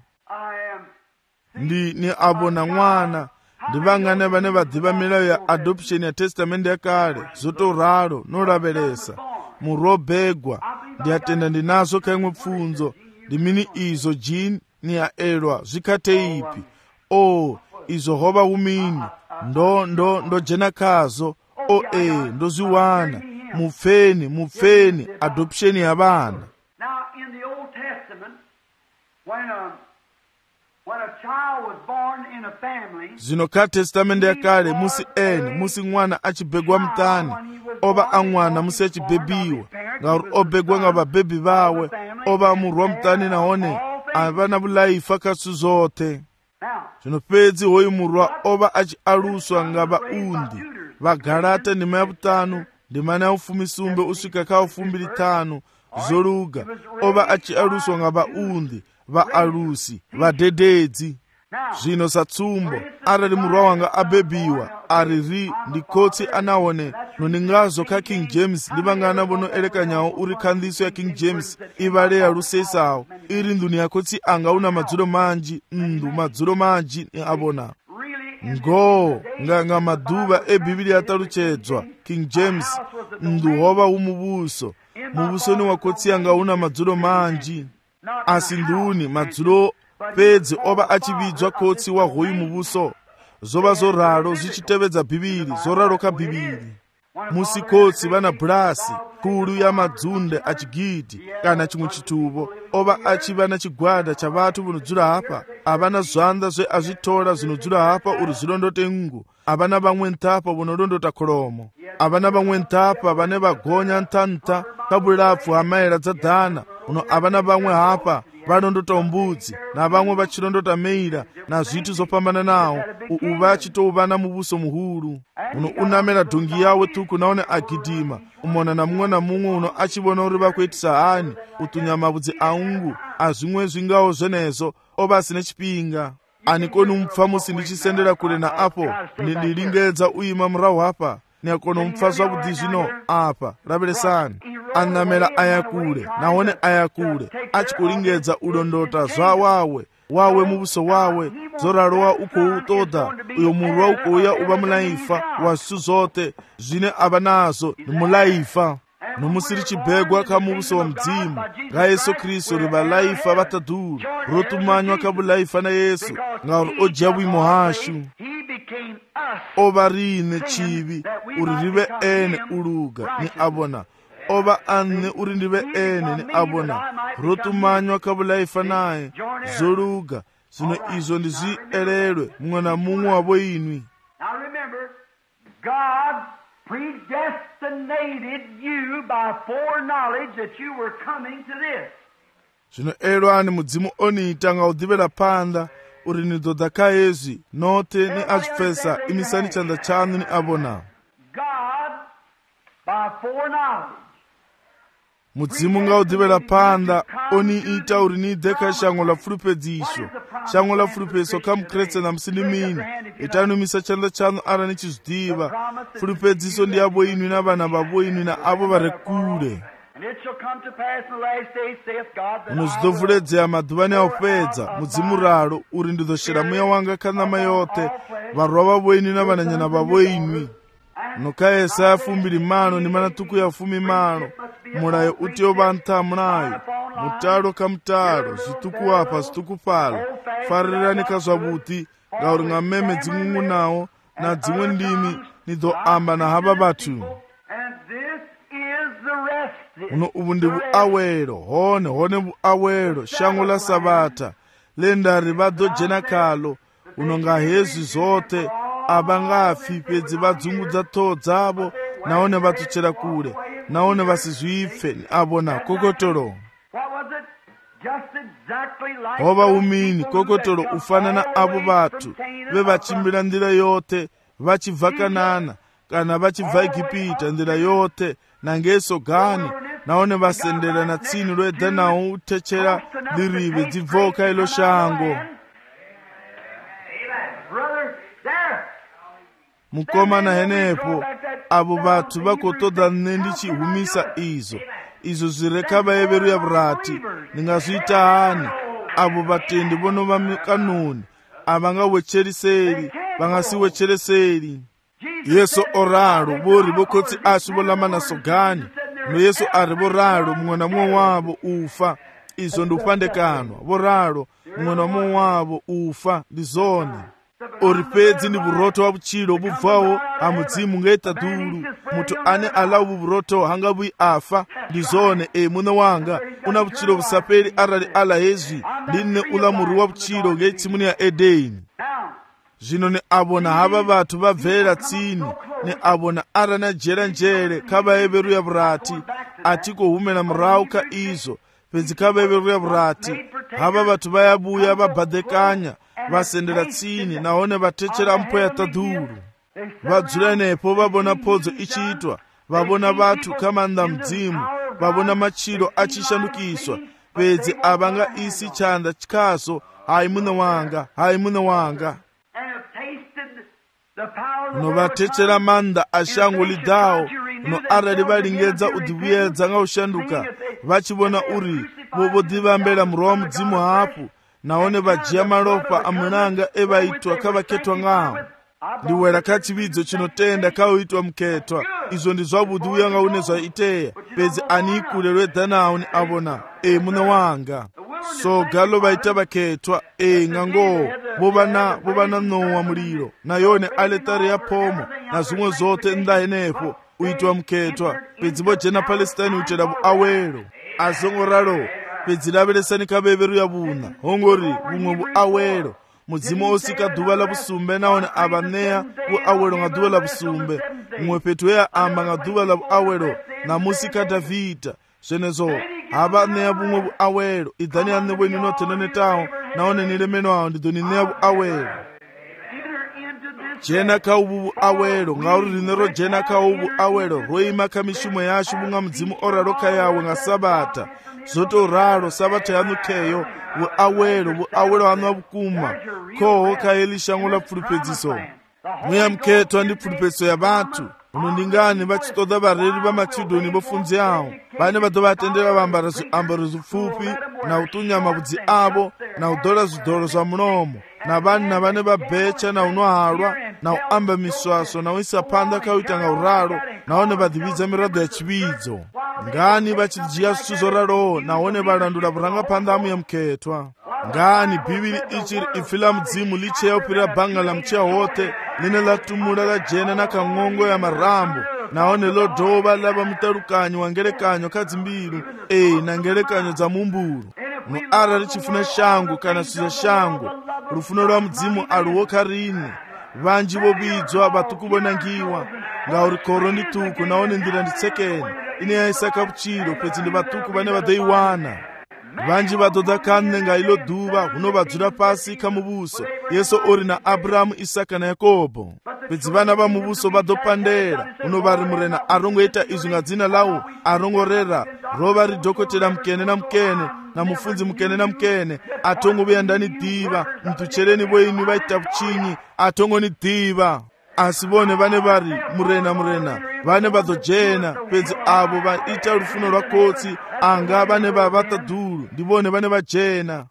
ndi ni abo na mwana ndi vangane vane vadhiva milayo ya adoption ya testament yakale zotoraro noraveresa murobegwa ndiyatenda ndinazo kaimwe pfunzo ndimini izo jini ni yaelwa zvikate ipi o izo hova umini ndo ndo ndo jena kazo o e ndo ziwana mufeni mufeni adoption ya vana. Now in the Old Testament when a when a child was born in a family zino ka testament yakale musi ene musi mwana achibegwa mtani oba amwana musi achibebiwa ngauri obegwa nga babebi bawe oba amurwa mtani naone avana bulaifa kasu zote zvino pedzi hoyu murwa oba achialuswa nga vaundi vagalata ndima ya vutanu ndimana ya ufumi sumbe usvika ka ufumi litanu zoluga oba achialuswa nga vaundi vaalusi vadededzi zvino satsumbo arali murwa wanga abebiwa ariri ndikotsi anaone noningazo ka King James ndivangana vono elekanyawo uri khandiso ya King James ivale ya lusesawo iri nduni yakotsi anga una madzulo manji ndu madzulo manji ni abona ngo nganga maduva ebibili ataluchedzwa King James ndu hova umubuso mubusoni wakotsi anga una madzulo manji asi nduni madzulo pedzi oba achividzwa kotsi wa hoyu mubuso zova zoraro zvichitevedza bhibhiri zoraro ka bhibhiri musi kotsi vana brasi kulu ya madzunde achigidhi kana chimwe chituvo oba achiva na chigwada cha vatu vanodzura hapa avana zvanza zve azvitora zvinodzura hapa uri zvilondote ngu avana vamwe ntapa vonorondota kholomo avana vamwe ntapa vane vagonya ntanta kabulapfu hamaera dzadhana uno avana vamwe hapa varondota umbudzi na vamwe vachirondota meira na zvitu zopambana nawo uva achitouvana mubuso muhuru uno unamera dhungi yawe tuku naone agidhima umona na mumwe na mumwe uno achivona uri vakuitisa hani utunyamavudzi aungu azvimwe zvingawo zvenezo oba asine chipinga anikoni mupfa musi ndichisendera kure na apo ndilingedza uima murahu hapa niakona mupfa zvakudhi zvino apa raveresani anamela ayakule naone ayakule achikulingedza udondota zvawawe wawe mubuso wawe zorarowa ukoutoda uyo murwa ukouya uva mulaifa wa zvitu zote zvine ava nazo ni mulaifa nomusiri chibhegwa ka mubuso wa mdzimu nga Yesu Kristu riva laifa vataduru rotumanywa ka bulaifa na Yesu ngauri oja bwimo hashu ova rine chivi uri rive ene uluga ni abona oba anne uri ndive ene ni abona rotumanywa ka bulaifa naye zoluga zino izo ndiziererwe mumwe na mumwe wavo inwi. Now remember, God predestinated you by foreknowledge that you were coming to this. Zvino erwani mudzimu oniita nga udhivela panda uri nidhodha ka hezvi note ni achipfesa imisani chanda chanu ni abona. God by foreknowledge mudzimu nga udhivela panda oniita uri nidheka shango la furupedzisho shango la furupeso kamukretse na musinimini itanumisa chanda chanu ara nichizvidiva furupedziso ndi avo inwi na vana vavo inwi na avo vari kure unozvidovhuredzera madhuvani aupedza mudzimu raro uri ndidhoshera mweya wanga kanama yote varwa vavo inwi na vananyana vavo inwi noka Yesaya fumbiri mano ni manatuku ya fumi mano mulayo utiyo bantamu nayo mutalo ka mutalo zituku apa zituku palo farirani ka zvabuti ngauri nga meme dzing'ung'u nawo na dzimwe ndimi nidzo amba na hava batu uno ubu ndi vuawelo hone hone vuawelo shango la sabata lendari vadojena kalo uno nga hezwi zote avangafi pedzi vadzungudza toho dzavo naone vatuchera kure naone vasizvipfe ni abona kokotoro. hova umini kokotolo ufanana avo vatu vevachimbira ndira yote vachibva Kanana kana vachibva Igipita ndira yote nangeso gani naone vasendera na tsini lwedza nawo utechera lirive dzibvoka ilo shango. Mukomana henepo avo vatu vakotoda nne ndichihumisa izo izo zireka vayeveru ya vrati ningazviita hani avo vatendi vono vamukanoni avangawecheriseri vangasiwechereseri. Yesu oralo vori vokotsi asi volamana sogani no Yesu ari voralo mumwe na mumwe wavo ufa izo ndikupandekanwa voralo mumwe na mumwe wavo ufa ndizone ori pedzi ndi vuroto wa vuchilo bubvawo amudzimu ngeta dulu mutu ane alawu vuroto hanga bui afa ndizone e mune wanga una vuchilo busapeli arali ala hezwi ndine ulamuri wa vuchilo ngeitsimuni ya Edeni. Zvino ne abona hava vatu vabvera tsini ne abona arana jera njere kavayeveru ya vrati atiko humena murau ka izo pedzi kavayeveru ya vrati hava vatu vayabuya vabhadhekanya vasendera tsini naone vatechera mpo ya tadhuru vadzula nepo vabona podzo ichiitwa vabona vatu kamanda mdzimu vabona machiro achishandukiswa pedzi avanga isi chanda chikaso hai mune wanga hai mune wanga no vatechera manda ashango lidao no arali valingedza udivuyedza nga ushanduka vachivona uri vovo divambela murowa mudzimu hapu naone vajiya malopa amunanga evaitwa kavaketwa ngawo ndiwera kachividzo chinotenda kauitwa muketwa izo ndi zvavudi uya nga une zvaiteya pedzi anikule lwedza nawo ni avona e mune wanga so galo vaita vaketwa e ngangowo vovana vovana nowa muliro nayone aletari ya pomo na zvimwe zote ndahenepo uitwa muketwa pedzi vojena Palestine uitera vuawelo azongoralo pedzi lavelesani kaveveru ya vuna hongori vumwe vuawelo mudzimu osika dhuva la vusumbe naone avaneya vuawelo nga dhuva la vusumbe mumwe petu ya amba nga dhuva la vuawelo na musika Davhida zvenezo hava neya vumwe vuawelo idzani ane weni notenone tawo naone nilemeno awo ndidoni neya vuawelo jena kauvu vuawelo ngauri rine ro jena kauvu vuawelo roima kamishumo yashu vunga mudzimu oraroka yawe nga sabata zoto raro sabata yanu keyo vuawelo vuawelo anu avukuma koho kaelishango la pfulupedziso mweya mketwa ndi pfulupedziso ya vatu uno ndingani vachitoda vareri va Machidoni vofunzi awo vane vato vatendera vambara zviambaro zvipfupi na utunyama vudzi avo na udora zvidhoro zva mulomo na vanhu na vane vabhecha na unohalwa na uamba miswaso na uisa panda kauita nga uraro naone vadhividza mirado ya chividzo ngani vachidziya zvithu zoralowo naone valandula vurangapanda ya muketwa ngani bhibhiri ichiri ifi la mudzimu licheya upirira bhanga la mucheya wote line latumula la jena na kangongo ya marambo naone lodhova lava mutarukanyo wa ngelekanyo kadzimbiru e na ngelekanyo dza mumburu no ara richifuna shangu kana suza shangu rufuno lwa mudzimu aluwo karini vanji vobidzwa vatuku vonangiwa ngauri koro ndi tuku naone ndira nditsekeni ine yaisaka vuchiro pedzi ndi vatuku vane vadoiwana vanji vadodza kanne nga ilo dhuva huno vadzura pasi kamuvuso Yesu ori na Abrahamu, Isaka na Yakobo pedzi vana va muvuso vadopandera huno vari murena arongoita izvi nga dzina lawo arongorera rova ridhokotera mukene na mukene na mufunzi mukene na mukene atongo vuyandani dhiva mtuchereni voini vaita vuchinyi atongo ni dhiva asi vone vane vari murena murena vane vadojena pedzi avo vaita rufuno rwakotsi anga vane vavata dhuru ndivone vane vajena.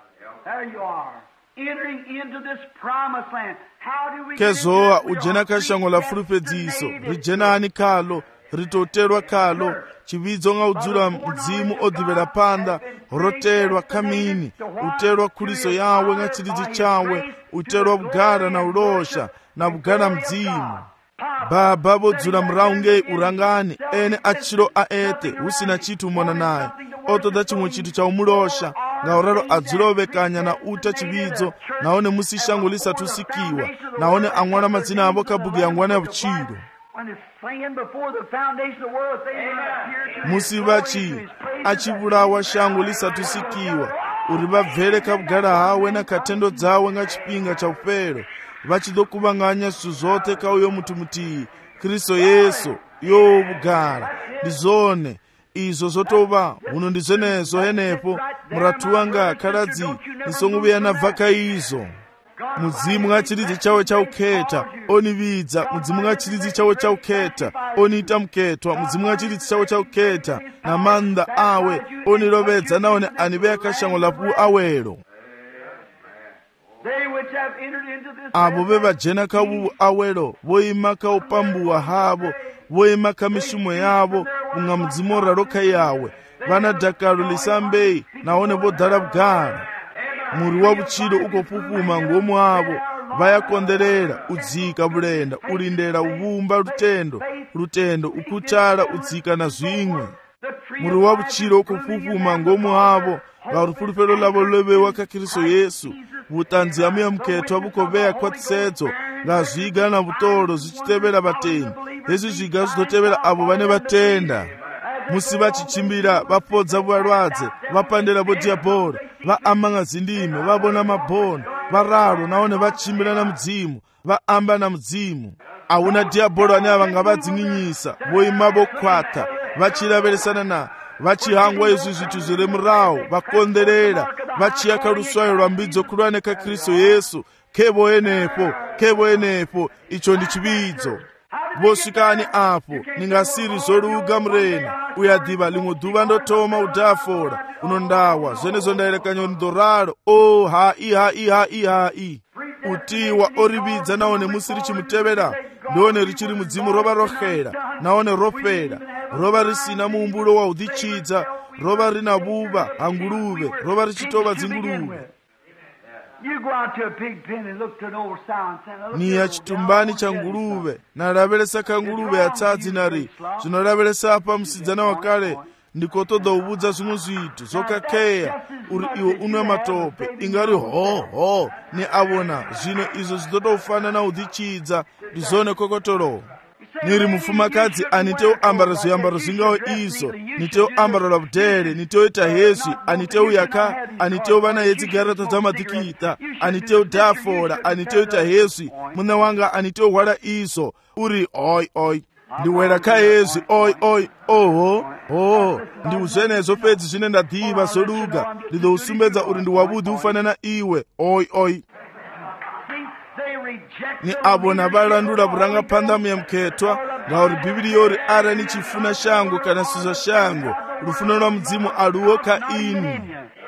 Kezoa ujena kashango la fulupedziso rijena ani kalo ritoterwa kalo chividzo nga udzula mdzimu odhivera panda roterwa kamini uterwa khuliso yawe nga chilidzi chawe uterwa bugara na ulosha na bugara mdzimu baba vodzula muraunge urangani ene achiro aete usina chitu mona naye otoda chimwe chitu cha umulosha ngauraro adzilovekanya na uta chividzo naone musishango lisatusikiwa naone angwana madzina avo kabugi yangwana ya vuchiro musivachi achivulawa shango lisatusikiwa uri vabvere kabugara hawe nakatendo dzawe nga chipinga cha upero vachidokuvanganya zvinhu zvote kauyo muti mutii Kristo Yesu yo bugara ndizone izvo zvotova huno ndizvenezo henepo muratu wanga karadzi nisonguveya nabvaka izvo mudzimu ngachiridzi chawo chauketa onividza mudzimu ngachiridzi chawo chauketa oniita muketwa mudzimu ngachiridzi chawo chauketa namanda awe onirovedza naone anive akashango lapu awero avo vevajena kavuvu awero voima kaupambuwa havo voima kamishumo yavo kunga mudzimu raroka yawe vana dhakaro lisambei naone vodhara bugara muri wavuchiro ukopupuma ngomu avo vayakonderera udzika bulenda ulindera uvumba lutendo lutendo ukutala udzika na zvimwe muri wavuchiro ukopupuma ngomu avo varupulupelo lavo lovewa ka Kristo Yesu vutanzi amuya muketwa vukoveya kwatisedzo ngazviga na vutolo zvichitevera vateni izvi zviga zvitotevera avo vane vatenda musi vachichimbira vapodza valwadze vapandera vodhiabhora vaamba zindime vavona mabhona vararo naone vachimbira na mudzimu vaamba na mudzimu hauna dhiabhora ane avanga vadzinginyisa voima vokwata vachiraveresana na vachihangwa izvi zvithu zviri murawo vakonderera vachiyaka ruswayo rwambidzo kulwane ka Kristo Yesu kevo enepo kevo enepo icho ndi chividzo vosvikani apo ningasiri zoruga murena uyadhiva limwe dhuva ndotoma udhafora unondawa zvenezo ndaerekanya ndoraro o hai hai hai hai utiwa orividza naone musiri chimutevera ndone richiri mudzimu rova rokhera naone ropera rova risina muumbulo wa udhichidza rova rina vuva hanguluve rova richitova dzinguluve ni ya chitumbani cha nguluve naraveresa ka nguluve yatsadzi nari zvinoraveresa apa musidzana wakale ndikotoda uvudza zvimwe zvithu zvokakeya uri iwo unwe matope ingari ho ho ne avona zvino izvo zvitotofana na udhichidza ndizone kokotoro niri mufumakadzi aniteo ambara zviambaro zvingawo izvo niteo ambara labudhere niteo ita hezvi aniteo yaka aniteo vana yedzigarata dzamadhikita aniteo dhafora aniteo ita hezvi muna wanga aniteo hwara izvo uri oi oi ndiwera ka hezvi oi oi oho ho ndiuzvenezvo pedzi zvine ndadhiva zoruga ndidousumbedza uri ndiwavudhi ufanana iwe oi oi ni avo navalandula vurangapanda muyamuketwa ngauri bhibhiriyori ara nichifuna shango kana suza shango rufuno rwa mudzimu aluwo ka ini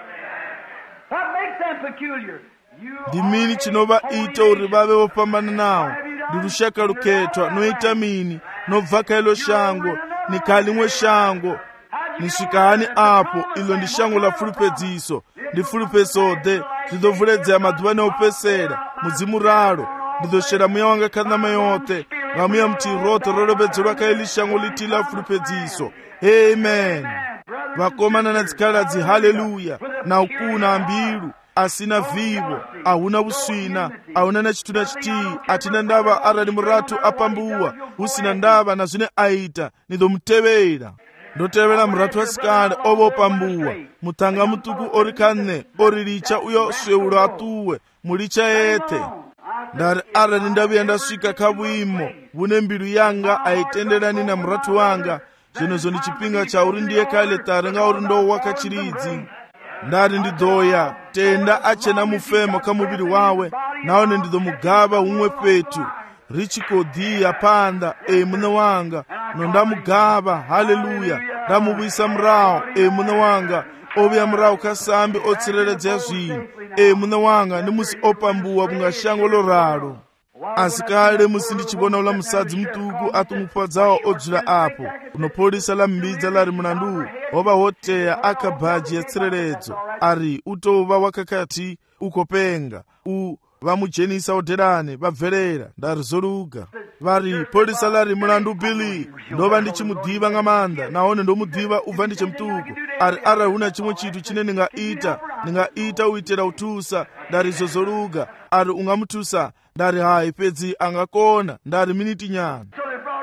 ndimini chinovaita uri vave vopambana nawo ndirushaka ruketwa noita mini nobvaka ilo shango nikalimwe shango nisvikani apo ilo ndi shango la fulupedziso ndifulupesode ndidovhuledzera madhuva neopesera mudzimu raro ndidoshera muya wanga kanama yote ngamuya muti rote rorobedzerwa kaili shango liti la fulupedziso amen vakomana na dzikaladzi haleluya na ukuna ambiru asina vivo ahuna vuswina ahuna na chitu na chitii atina ndava arali muratu apambuwa usina ndava na zvine aita nidomutevera ndotevera muratu wasikale ovo pambuwa mutanga mutuku ori kanne ori richa uyo sweulo atuwe mulicha yete ndari arali ndaviya ndasvika kavuimo vune mbilu yanga aitenderani na muratu wanga zvinozvo ndi chipinga chauri ndiye kale tare ngauri ndowaka chiridzi ndari ndidhoya tenda achena mufemo kamuviri wawe naone ndidomugava umwe petu richikodhiya panda e mune wanga nondamugava haleluya ndamuvisa murawo e mune wanga oviya murawo kasambi otsireredza zvinhu e mune wanga ndimusi opambuwa kunga shango loraro asi kale musi ndichivona ula musadzi mutuku atumupwadzawo odzula apo unopolisa la mbidza lari munandu hova hoteya akabhaji yatsireredzo ari utova wakakati ukopenga u vamujenisa odherani vabverera ndari zoruga vari polisa lari mulandu bili ndova ndichimudhiva ngamanda naone ndomudhiva ubva ndichemutuku ari ara huna chimwe chitu chine ndingaita ndingaita uitira utusa ndari zozoruga ari ungamutusa ndari hai pedzi angakona ndari miniti nyana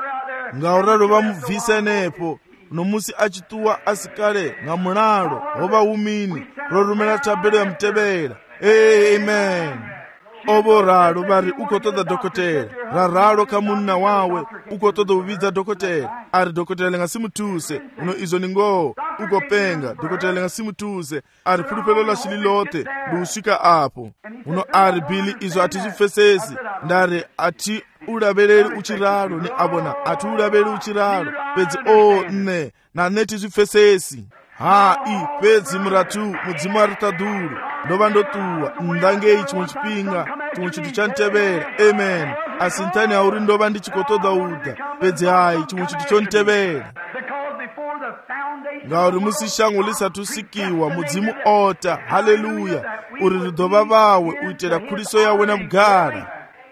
ngauralo vamubvisa enepo nomusi achituwa asikale nga mulalo oba umini lorumela tabelo ya mtebela. Amen. Obo ralo bari ukotoda dokotela raralo kamunna wawe ukotoda ubiza dokotela ari dokotela nga simutuse uno izo ningo ukopenga dokotela nga simutuse ari pulupelola shililote lushika apo uno ari bili izo atizufesesi ndare ati ulabeleli uchiralo ni abona ati ulabeleli uchiralo pezi o ne na neti zufesesi ha i pezi mratu mudzimu aritadulu ndoba ndotuwa ndange ichi muchipinga chimuchitu chantebera. Amen. Asintani auri ndoba ndichikotoda uda pedzi hai chimuchitu chontebera ngauri musishango lisatusikiwa mudzimu ota. Haleluya. Uri ridoba vawe uitera kuliso yawe na bugara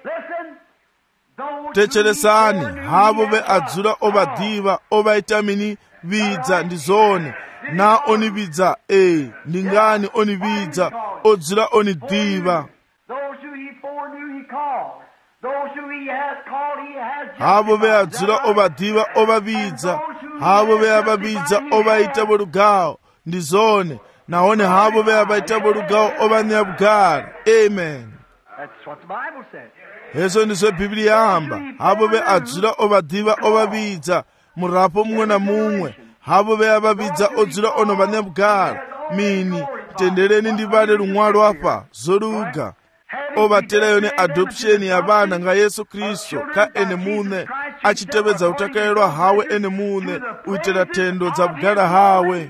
techeresani havo ve adzura ovadiva ovaita vidza ndizone na onividza e ndingani onividza odzura onidiva havo ve adzura ovadiva ovavidza havo ve avavidza ovaita volugao ndizone naone havo ve avaita volugao ovanya bugara. Amen. Hezo ndizvo Biblia yamba havo ve adzura ovadiva ovavidza murapo mumwe na mumwe havo ve avavidza odzura onovanya bugara. Mini tendereni ndivale lumwalo apa zoluga ovatelayo ne adoption ya vana nga Yesu Kristo ka ene mune achitevedza utakaelwa hawe ene mune uitera tendo dza bugara hawe.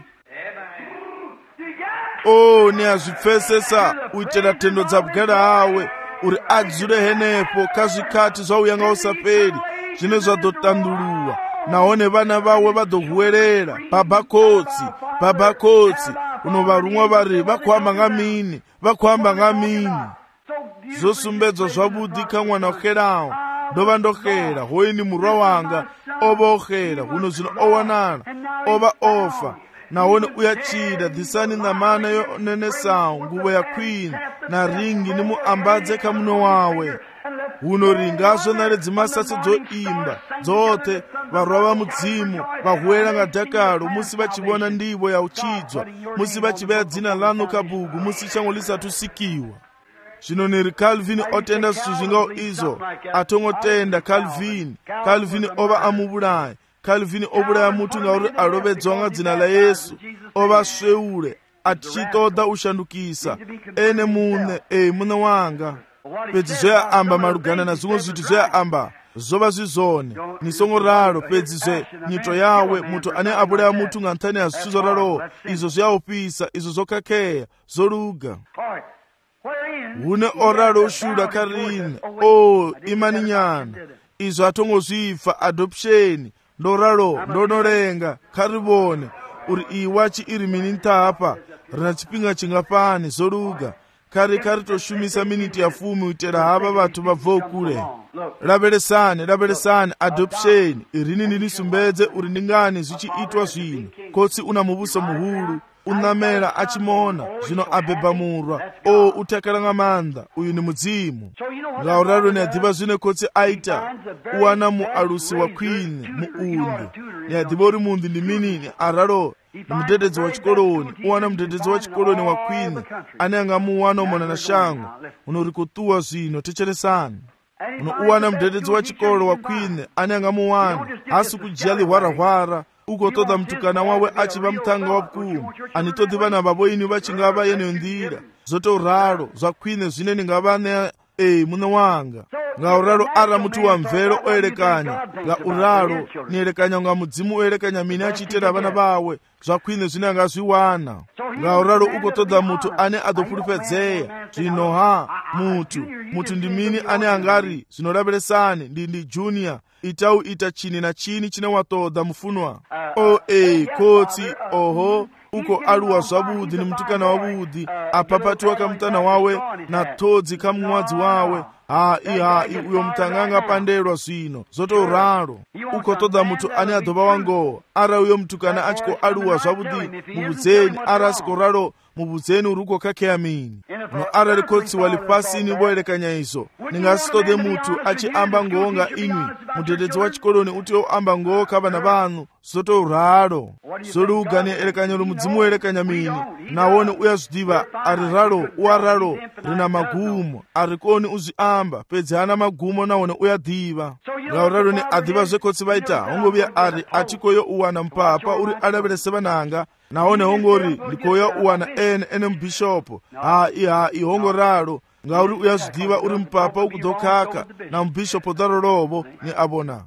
O ni azvipfesesa uitera tendo dza bugara hawe uri adzure henepo kazvikati zvauyanga usaperi zvine zvadotanduluwa naone vana vawe vadohuwerera babakotsi babakotsi unovarumwa vari vakuhamba ngamini vakuhamba ngamini zosumbedzwa zvavudi kamwana okerawo ndova ndokhera hoini murwa wanga ova okhera huno zvino owanana ova ofa naone uyachida dhisani namana yonenesawo nguvo ya queen na ringi ni muambadze kamuno wawe huno ringazvo nare dzimasasi dzoimba dzote varwa va mudzimu vahuwera nga dhakalo musi vachivona ndivo ya uchidzwa musi vachiveya dzina lano kabhuku musi chango lisatusikiwa. Zvino neri Calvin otenda zvithu zvingawo izo atongotenda Calvin Calvin ova amuvulayi Calvin ovulaya mutu ngauri alovedzwa nga dzina la Yesu ova sveule atichitoda ushandukisa ene mune e mune wanga pedzi zveya amba malugana na zvimwe zvithu zveya amba zova zvizone nisongo ralo pedzi zve nyito yawe mutu ane avulaya mutu nga nthani ya zvithu zoralo izo zveyaupisa izo zokakeya zoluga hune oralo ushula karini o imani nyana izo atongozvifa adoption ndoralo ndonorenga karivone uri iwachi iri mini ntapa rina chipinga chingapani zoluga kari kari toshumisa miniti ya fumi uitera hava vatu vabvo kule. Laberesani laberesani adoption irini nirisumbedze uri ndingani zvichiitwa zvino kotsi una mubuso muhulu unamela achimona zvino abebamurwa o utakala nga manda uyu ni mudzimu ngauralo ni adhiva zvine kotsi aita uwana mu alusi wa queen mu undu ni adhiva uri mundu ndi minini aralo ni mudededzi wa chikoloni uwana mudededzi wa chikoloni wa queen ane anga muwana umona na shango unori kutuwa zvino techeresani uno uwana mudededzi wa chikolo wa queen ane anga muwana hasi kujali hwara hwara uko toda mtukana wawe achiva mtanga wa kumu anitodi vana vaboini vachingava yene ndira zoto raro za queen zvine ningavane e mune wanga nga uraro ara mutu wa mvero oelekanya nga uraro nielekanya nga mudzimu oelekanya mini achitera vana vawe zva queen zvine anga zviwana nga uraro uko toda mutu ane adopulupedzeya zvino ha mutu mutu ndi mini ane angari zvinolaberesani ndi ndi junior itau ita chini na chini chine watoda mufunwa o e kotsi oho uko aluwa zvabudi ni mtukana wabudi apapatiwa kamutana wawe na todzi kamumwadzi wawe hai hai uyo mtanganga pandelwa zwino zotouralo uko toda mutu ane adoba wangowa ara uyo mtukana achiko aluwa zwavudi mubudzeni ara asikoralo mubudzeni uruko kake amini no ara likotsi walipasini boelekanya izo ningasitode mutu achiamba ngonga inwi mudededzi wa chikoloni utiyo amba ngoka vana vanu zotouralo solugani elekanya lumudzimu elekanya mini nawone uyazvidiva ari ralo uwaralo rina magumo arikoni uziamba pedzi ana magumo nawone uyadhiva ngauralo ni adhiva zvekotsi vaita hongovia ari achikoyo uwana mpapa uri adaverese vananga nawone hongori ndikoya uwana ene ene mubhishopu hai hai hongoralo ngauri uyazvidiva uri mupapa ukudokaka na mubhishopu darolovo ni abona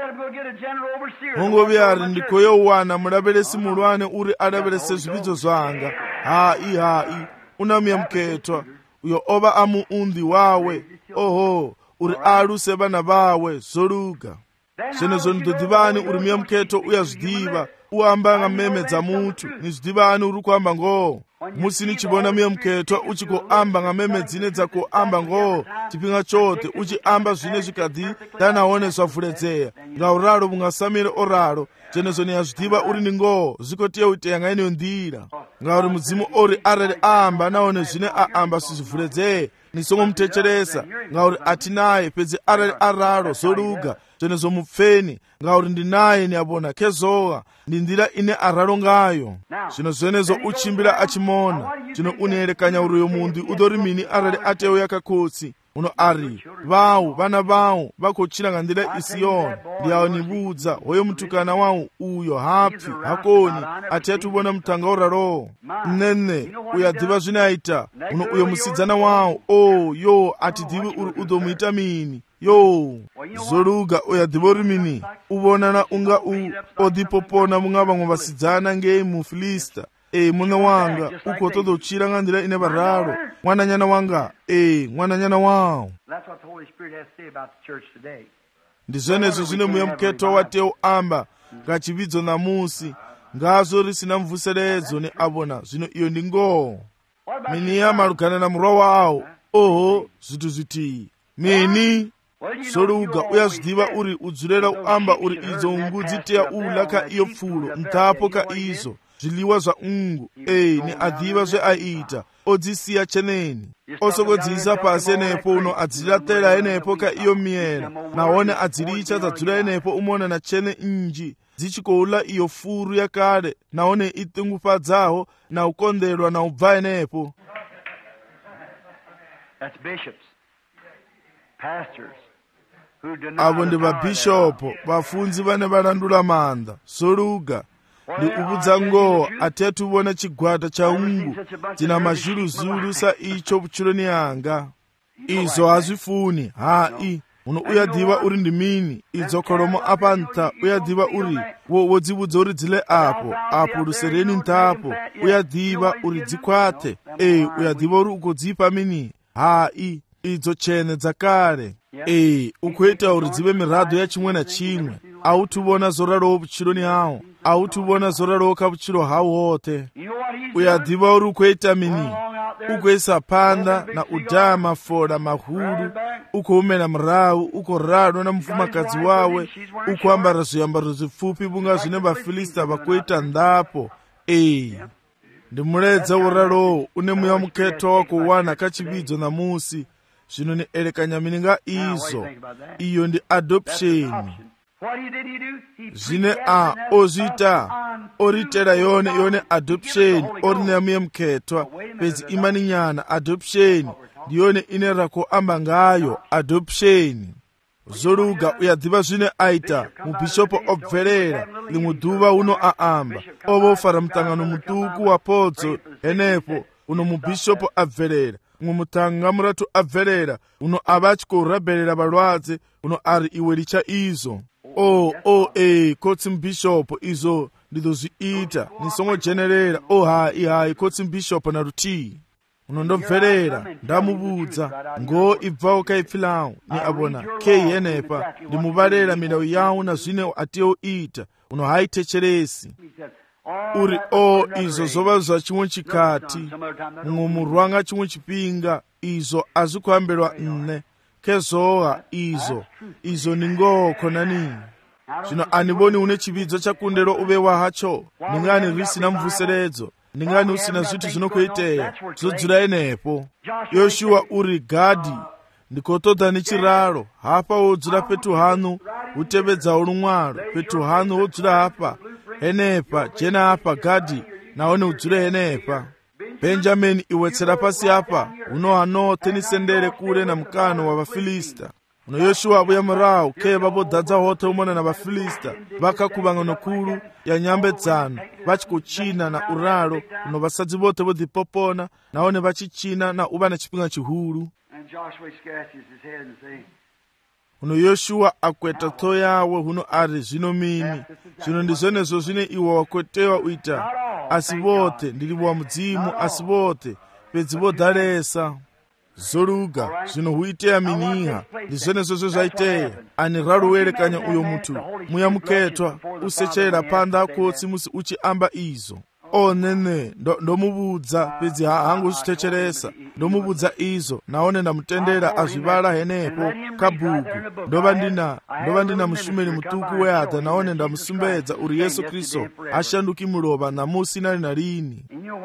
hongovia ari ndikoya uwana mulaveresi mulwane uri adaverese zvividzo zvanga hai hai unamiya muketwa uyo ova amuunzi wawe oho uri aluse vana vawe zoluga zvenezvo ndodhivani uri miya muketo uyazvidiva uamba ngameme dza mutu nizvidivani uri kuamba ngoo musi nichivona miya muketwa uchikoamba ngameme dzine dzakoamba ngoo chipinga chote uchiamba zvine zvikadhi danaone zvavhuledzera ngauralo mungasamire oralo zvenezvo niyazvidiva uri ni ngoo zvikotiye uitenga ineyo ndira ngauri mudzimu ori arali aamba naone zvine aamba sizvivhuledzere nisongomutecheresa ngauri atinaye pedzi arali aralo zoluga zvenezvo mupfeni ngauri ndinaye niabona kezowa ndi ndira ine aralo ngayo zvino zvenezvo uchimbira achimona zvino uneerekanya uruyo mundi udori mini arali atewo yakakotsi uno ari vawu vana vawu vakochira nga ndira isiyoni ndiyawo nibudza hoyo mutukana wawu uyo hapfi hakoni ati atubona mutanga uralowo nene uyadhiva zvine aita uno uyo musidzana wawu o yo atidhivi uri udomuita mini yo zoluga uyadhiva uri mini uvonana unga u odhipopona munga vamwe vasidzana ngei mufilista e mune wanga uko todochira nga ndira ine varalo mwananyana wanga e mwananyana wawo ndi zvenezvo zvine muya muketo wateo amba ngachividzo namusi ngazo risina mvuseredzo ni abona zvino iyo ndi ngoo miniya malugana na murwa wawo oho zvithu zvitiyi mini soluga uyazvidiva uri udzurera uamba uri idzo ungu dziteya ula ka iyo pfulo mtapo ka izo zviliwa zva ungu ei ni adhiva zveaita odzisiya cheneni osokodzisa pasi enepo uno adzilatela enepo ka iyo miyera naone adzilicha dzadzula enepo umona na chene inji dzichikoula iyo furu yakale naone itingupadzaho na ukondelwa na ubva enepo avo ndi vabhishopu vafunzi vane valandula manda soluga ndi ubudza ngoo ati atuvona chigwada cha ungu dzina mazhuluzhulu sa icho puchuloni yanga izo hazvifuni hai uno uyadhiva uri ndi mini idzo kholomo apanta uyadhiva uri wo wodzibudza uri dzile apo apo lusereni ntapo uyadhiva uri dzikwate e uyadhiva uri ukodzipa mini hai idzo chene dzakale e ukuita uri dzive mirado ya chimwe na chimwe autuvona zoralowo puchiloni hawo autuvona zoralowo kapuchilo hawo wote uyadhiva uri ukuita mini ukuisa panda na udaya mafola mahulu ukuumena mrawu ukorado na mfumakadzi wawe ukuambara zviambaro zvipfupi bunga zvine vafilista vakuita ndapo e ndimuledza uralowo une muya muketo wako wana kachividzo namusi zvino ni elekanya mininga izo iyo ndi adoption zvine a ozita oritera yone yone adoption orina muya muketwa pedzi imani nyana adoption ndiyone ine rako amba ngayo adoption zoluga uyadhiva zvine aita mubhishopu obverera limwe dhuva uno aamba ovofara mutangano mutuku wapodzo enepo uno mubhishopu abverera umwe mutanga muratu abverera uno ava achikorabherera valwadze uno ari iwe richa izo o o e kotsi mbishopu izo ndizo zviita nisongojenerera o hai hai kotsi mbishopu narutii unondobverera ndamubudza ngoo ibvawo kaipfilawo ni abona kei yenepa ndimuvalera milawu yawo na zvine atiyoita uno haitecheresi uri o izo zova zva chimwe chikati mumwe murwanga chimwe chipinga izo azikuambelwa nne kezoha izo izo ni ngoho khonani. Zvino anivoni une chividzo chakundero uvewa hacho, ningani risina mvuseredzo, ningani usina zvithu zvinokuiteya zodzura enepo. Yoshua uri Gadi ndikotoda nechiraro, hapa wodzura petu hanu utevedza ulumwalo, petu hanu wodzura hapa henepa jena hapa Gadi naone udzure henepa. Benjamini iwetsera pasi hapa uno hano tenisendere kure na mkano wa Vafilista. Uno Yoshua abuya murau ke vabodadza hote umona na Vafilista vakakuvanga nokulu ya nyambedzano vachikuchina na uralo uno vasadzi vote vodhipopona naone vachichina na uva na chipinga chihulu. Uno Yoshua akweta to yawe huno ari zvino mini zvino ndizvonezo zvine iwe wakwetewa uita asi vote ndiri wa mudzimu asi vote pedzi vodharesa zoruga zvino huiteya miniha ndizvonezo zvaiteya ani raruwerekanya uyo mutu muya muketwa usechera panda kotsi musi uchiamba izo. O nene ndomubudza pedzi hangu zvitecheresa ndomubudza izo naone ndamutendera azvivala henepo kabhuku ndova ndina ndova ndina mushumeri mutuku weadha naone ndamusumbedza uri Yesu Kristo ashanduki mulova namusi nari narini.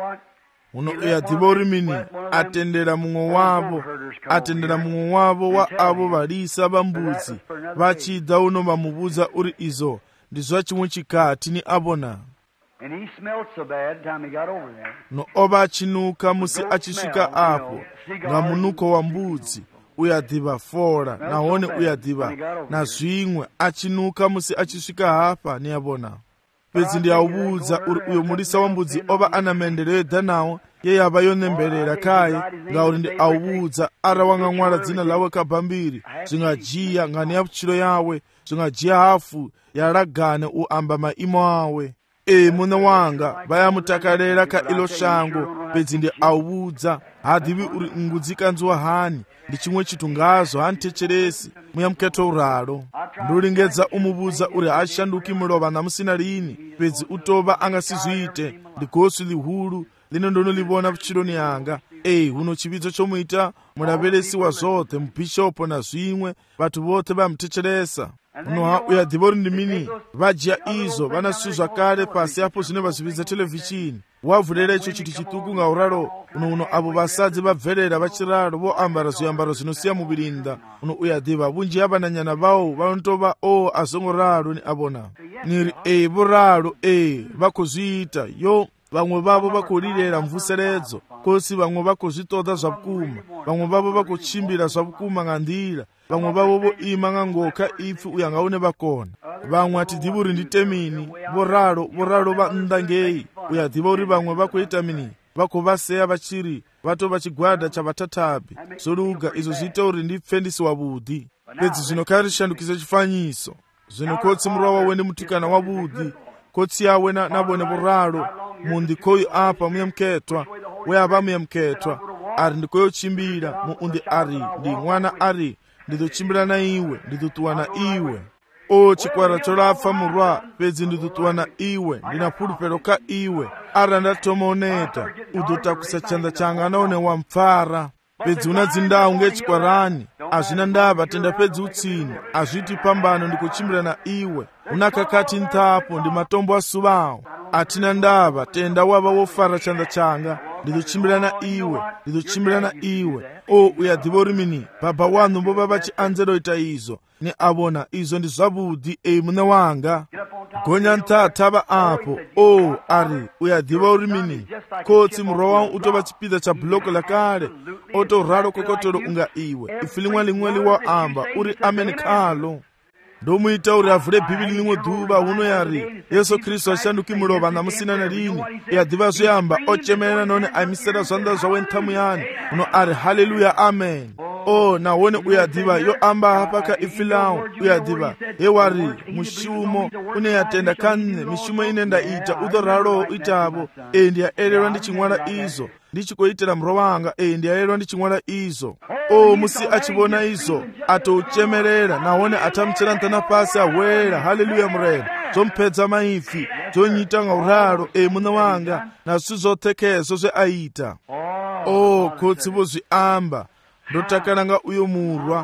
Uno uyadhiva uri mini atendera mumwe wavo atendera mumwe wavo wa avo varisa vambudzi vachidza uno vamubudza uri izo ndizva chimwe chikati ni abona. And he smelled so bad time he got over there. No oba achinuka musi achisvika apo ngamunuko wa mbudzi uyadhiva fora naone uyadhiva na zvimwe achinuka musi achisvika hapa niyabona. Pedzi ndiyawudza uri uyo murisa wambudzi ova ana mendero yedhanawo yeyava yonemberera kai ngauri ndi awudza ara wanga mwara dzina lawe kabhambiri zvingajiya ngani yapuchiro yawe zvingajiya hafu yaragane uamba maimo awe. E muna wanga vayamutakarera ka ilo shango pedzi ndi awudza hadhivi uri ngudzikanzwa hani ndi chimwe chitu ngazo hantecheresi muyamuketo uralo ndulingedza umubudza uri hashanduki mulova namusina lini pedzi utova angasizviite ndigosi lihulu lino ndonolivona puchironi yanga. E huno chividzo chomuita muraveresi wa zvote mubhishopo na zvimwe vatu vote vamutecheresa. Uno uyadhiva uri ndimini vajya izo vana svu zvakare pasi apo zvine vazvividza televhishini wavhurera icho chiti chituku ngauralo uno uno avo vasadzi vabverera vachiralo voambara zviambaro zvinosiya muvirinda. Uno uyadhiva vunji yavananyana vavo vanotova o azongoralo ni avona niri e voralo e vakozviita yo vamwe vavo vakorirera mvuseredzo kosi vamwe vakozvitoda zvapukuma vamwe vavo vakochimbira zvapukuma ngandira vamwe vavo voima ngangoka ipfi uyangaune vakona vamwe atidhiva uri nditemini voralo voralo vanunda ngei uyadhiva uri vamwe vakoita mini vakovaseya vachiri vato vachigwada chavatatabi zoruga izo zviita uri ndipfe ndisi wavudhi. Pedzi zvino karishandukise chifanyiso zvino kotsi murwa wawe ndimutukana wavudhi kotsi yawe navone voralo mundikoyu apa muyamuketwa weapa muyamuketwa ari ndikoyochimbira muundi ari ndi mwana ari ndizochimbira na iwe ndizotuwa na iwe. O chikwara chorapfa murwa pedzi ndizotuwa na iwe ndina pulupero ka iwe ara ndatomoneta udotakusa chanda changa naone wampfara pedzi una dzindawu ngechikwarani azvina ndava tenda pedzi utsini azviti pambano ndikuchimbira na iwe unakakati ntapo ndi matombo asuvawo atina ndava tenda wava wofara chanda changa ndizochimbira na iwe ndizochimbira na iwe. O uyadhiva uri mini baba wanu vova vachianzeroita izo ni avona izo ndi zvavudhi e muna wanga gonya ntatava apo. O ari uyadhiva uri mini kotsi murwa wangu utova chipidza cha bhuloko lakale otoralo kokotoro unga iwe ifi limwe limwe liwaamba uri amen khalo ndomuita uri avhure bhibhili limwe dhuva huno yari Yesu Kristu ashanduki mulova namusina na lini yadhiva zvoyamba ochemerera none aimisera zvanda zvawe nthamu yani uno ari haleluya amen. O naone uyadhiva yoamba hapa ka ifi lawo uyadhiva yewari mushumo uneyatenda kanne mishumo inenda ita udoralo itavo e ndiyaererwa ndichimwala izo ndichikoitira murwa wanga e ndiyaererwa ndichimwala izo. O musi achivona izo atouchemerera naone atamuchera ntana pasi awera haleluya murena zvompedza maifi zvonyita ngauralo e muna wanga nasu zvotekezo zveaita. O kotsi vozviamba ndotakananga uyo murwa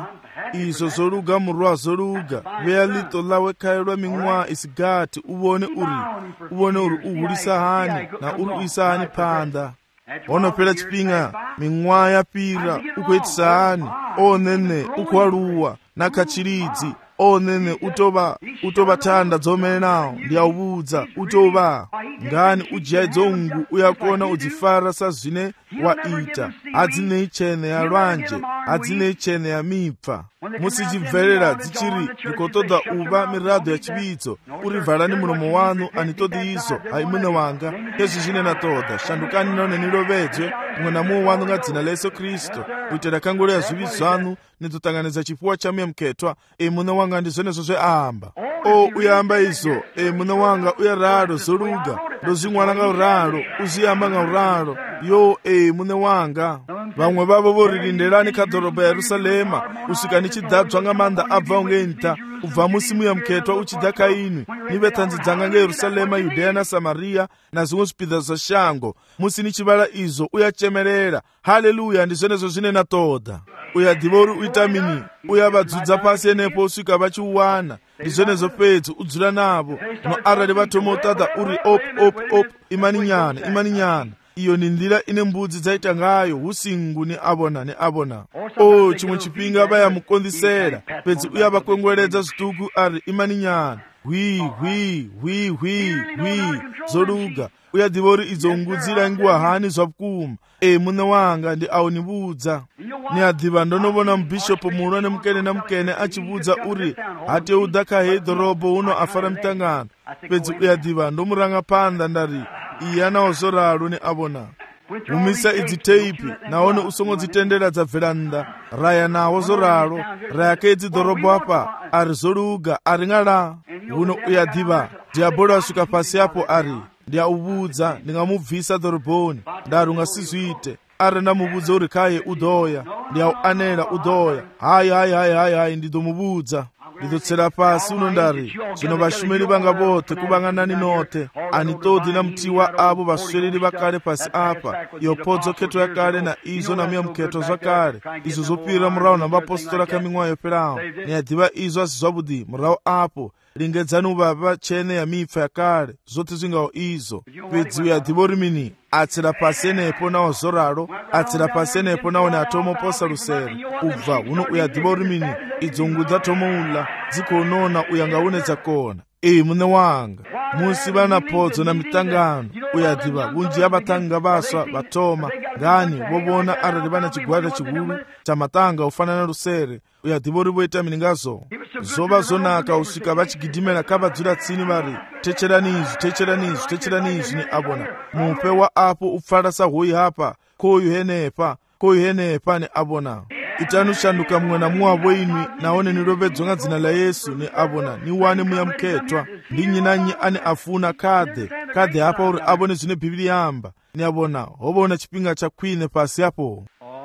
izo zoluga murwa zoluga veya lito lawe khaelwa miṅwaha isigathi uvone uri uvone uri uhulisa hani na uri uisa hani phanḓa. Ono fhela tshifhinga miṅwaha ya fhira u khou itisa hani, o nene u khou aluwa na kha tshilidzi, o nene u tovha u tovha thanda dzo melenaho. Ndi a u vhudza u tovha ngani u dzhia idzo nngu u ya kona u dzi fara sa zwine wa ita, a dzi nei tshene ya lwanzhe, a dzi nei tshene ya mipfa. Musi dzi bvelela dzi tshiri ndi khou ṱoḓa u vha miraḓo ya tshivhidzo, uri valani mulomo waṋu a ni ṱoḓi izo, hai muṋe wanga, hezwi zwine na ṱoḓa. Shandukani nahone ni lovhedzwe muṅwe na muṅwe waṋu nga dzina ḽa Yesu Kristo, u itela khangulo ya zwivhi zwaṋu, ni ḓo ṱanganedza tshifhiwa tsha muyamukhethwa. E muṋe wanga ndi zwenezwo zwe a amba. O u ya amba izo, e muṋe wanga u ya ralo zoluga, ndo zwi ṅwala nga uralo, u zwi amba nga uralo. Yo e muṋe wanga, vhaṅwe vhavho vho ri lindelani kha ḓorobo ya Yerusalema u swika ni tshi ḓadzwa nga maanḓa a bvaho ngei nṱha, u bva musi muyamukhethwa u tshi ḓa kha inwi, ni vhe ṱhanzi dzanga nga Yerusalema, Yudeya na Samariya na zwiṅwe zwipiḓa zwa shango. Musi ni tshi vhala izo u ya tsemelela. Haleluya, ndi zwenezwo zwine na ṱoḓa. U ya ḓivha uri u ita mini, u ya vha dzudza fhasi henefho u swika vha tshi u wana. Ndi zwenezwo fhedzi, u dzula navho. No arali vha thoma u ṱaḓa uri op op op, imani nyana, imani nyana. Iyo ni nḓila ine mbudzi dza ita ngayo, hu singu ni a vhona ni a vhona. O tshiṅwe tshifhinga vha ya mukonḓisela, fhedzi u ya vha kwengweledza zwiṱuku ari imani nyana. Hwi hwi hwi hwi hwi zoluga. U ya ḓivha uri idzo nngu dzi langiwa hani zwa vhukuma. E muṋe wanga ndi a u ni vhudza. Ni a ḓivha ndo no vhona mubishopu muhulwane mukene na mukene a tshi vhudza uri ha tei u ḓa kha heyi ḓorobo huno a fara miṱangano. Fhedzi u ya ḓivha ndo mu ranga phanḓa nda ri iya naho zwo ralo ni a vhona. Humisa idzi teipi nahone u songo dzi tendela dza bvela nnḓa. Raya naho zwo ralo, raya kha edzi ḓorobo hafha, a ri zwo luga, a ri nga la. Huno u ya ḓivha diabolo a swika fhasi hapo a ri ndi a u vhudza ndi nga mu bvisa ḓoroboni, nda ri u nga si zwi ite. Are nda mu vhudza uri khaye u ḓo ya, ndi a u anela u ḓo ya. Hayi hayi hayi hayi hayi ndi ḓo mu vhudza. Ndi ḓo tsela fhasi uno nda ri zwino vhashumeli vhanga vhoṱhe kuvhanganani noṱhe, a ni ṱoḓi na muthihi wa avho vhasweleli vha kale fhasi afha, iyo phodzo khetho ya kale na izo na muyamukhetho zwa kale, izwo zwo fhira murahu na vhapostola kha miṅwaha yo fhelaho. Ni a ḓivha izwo a si zwavhuḓi murahu afho. Lingedzani u vha vha tshene ya mipfa ya kale, zwoṱhe zwi ngaho izo. Fhedzi u ya ḓivha uri mini, a tsela fhasi henefho naho zwo ralo, a tsela fhasi henefho nahone a thoma u posa lusere. U bva huno u ya ḓivha uri mini, idzo nngu dza thoma u ḽa, dzi khou nona u ya nga hune dza kona. E muṋe wanga, musi vha na phodzo na miṱangano, u ya ḓivha vhunzhi ha vhaṱhannga vhaswa vha thoma ngani vho vhona arali vha na tshigwada tshihulu tsha maṱanga u fana na lusere. U ya ḓivha uri vho ita mini ngazwo. Zwo vha zwo naka u swika vha tshi gidimela kha vhadzulatsini vha ri thetshelani izwi, thetshelani izwi, thetshelani izwi ni a vhona. Mupe wa afho u pfala sa hoyi hafha, khoyu henefha, khoyu henefha ni a vhona. Itani u shanduka muṅwe na muṅwe wavho inwi, nahone ni lovhedzwe nga dzina ḽa Yesu ni a vhona, ni wane muyamukhethwa. Ndi nnyi na nnyi ane a funa khaḓe khaḓe hafha uri a vhone zwine Bivhili ya amba. Ni a vhona ho vha hu na tshifhinga tsha khwine fhasi hafho.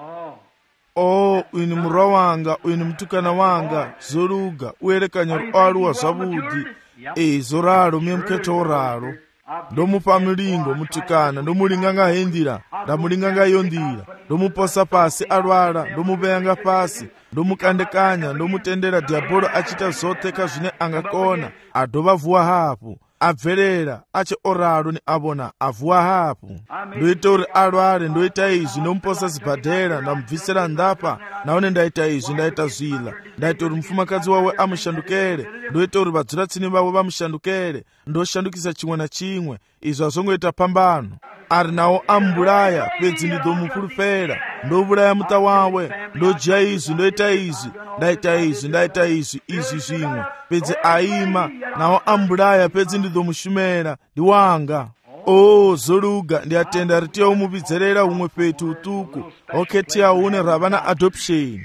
O uyu ni murwa wanga, uyu ni mutukana wanga, zwo luga, u elekanya uri o aluwa zwavhuḓi. E zwo ralo muyamukhetho wo ralo. Ndo mufha milingo mutukana, ndo mulinga nga heyi nḓila, nda mulinga nga iyo nḓila. Ndo mu posa fhasi a lwala, ndo mu vhea nga fhasi, ndo mu kandekanya, ndo mu tendela diabolo a tshi ita zwoṱhe kha zwine a nga kona, a dovha vuwa hafhu. A bvelela a tshi o ralo ni a vhona a vuwa hafhu. Ndo ita uri a lwale, ndo ita izwi, ndo muposa sibadela, nda mubvisela ndafha, nahone nda ita izwi, nda ita zwiḽa. Nda ita uri mufumakadzi wawe a mushandukele, ndo ita uri vhadzulatsini vhawe vha mushandukele, ndo shandukisa tshiṅwe na tshiṅwe. Izwo a zwo ngo ita phambano. A ri nawo a mbulaya, fhedzi ndi ḓo mu fhulufhela. Ndo vhulaya muṱa wawe, ndo dzhia izwi, ndo ita izwi, nda ita izwi, nda ita izwi, izwi zwiṅwe. Fhedzi a ima, naho a mbulaya, fhedzi ndi ḓo mushumela, ndi wanga. O zwo luga, ndi a tenda ri tea u mu vhidzelela huṅwe fhethu huṱuku ho khetheaho hune ra vha na adoption.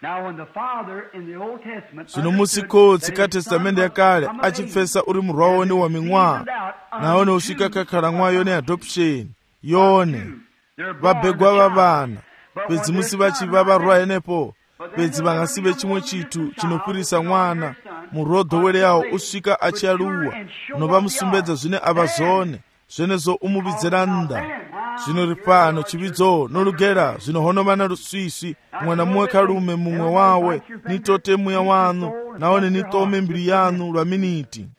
Zwino musi khotsi kha Testamente ya kale a tshi pfesa uri murwa wone wa miṅwaha, nahone u swika kha khalaṅwaha yone adoption yone, vhabegwa vha vhana, fhedzi musi vha tshi vha vharwa henefho, fhedzi vha nga si vhe tshiṅwe tshithu tshino fhirisa ṅwana. Murwa o ḓoweleaho u swika a tshi aluwa, no vha musumbedza zwine a vha zwone, zwenezwo u mu vhidzela nnḓa. zvino ri pano chividzo nolugera zvino honomana ruswisi mwana mumwe karume mumwe wawe nitote mweya wanu naone nitome mbiri yanu lwa miniti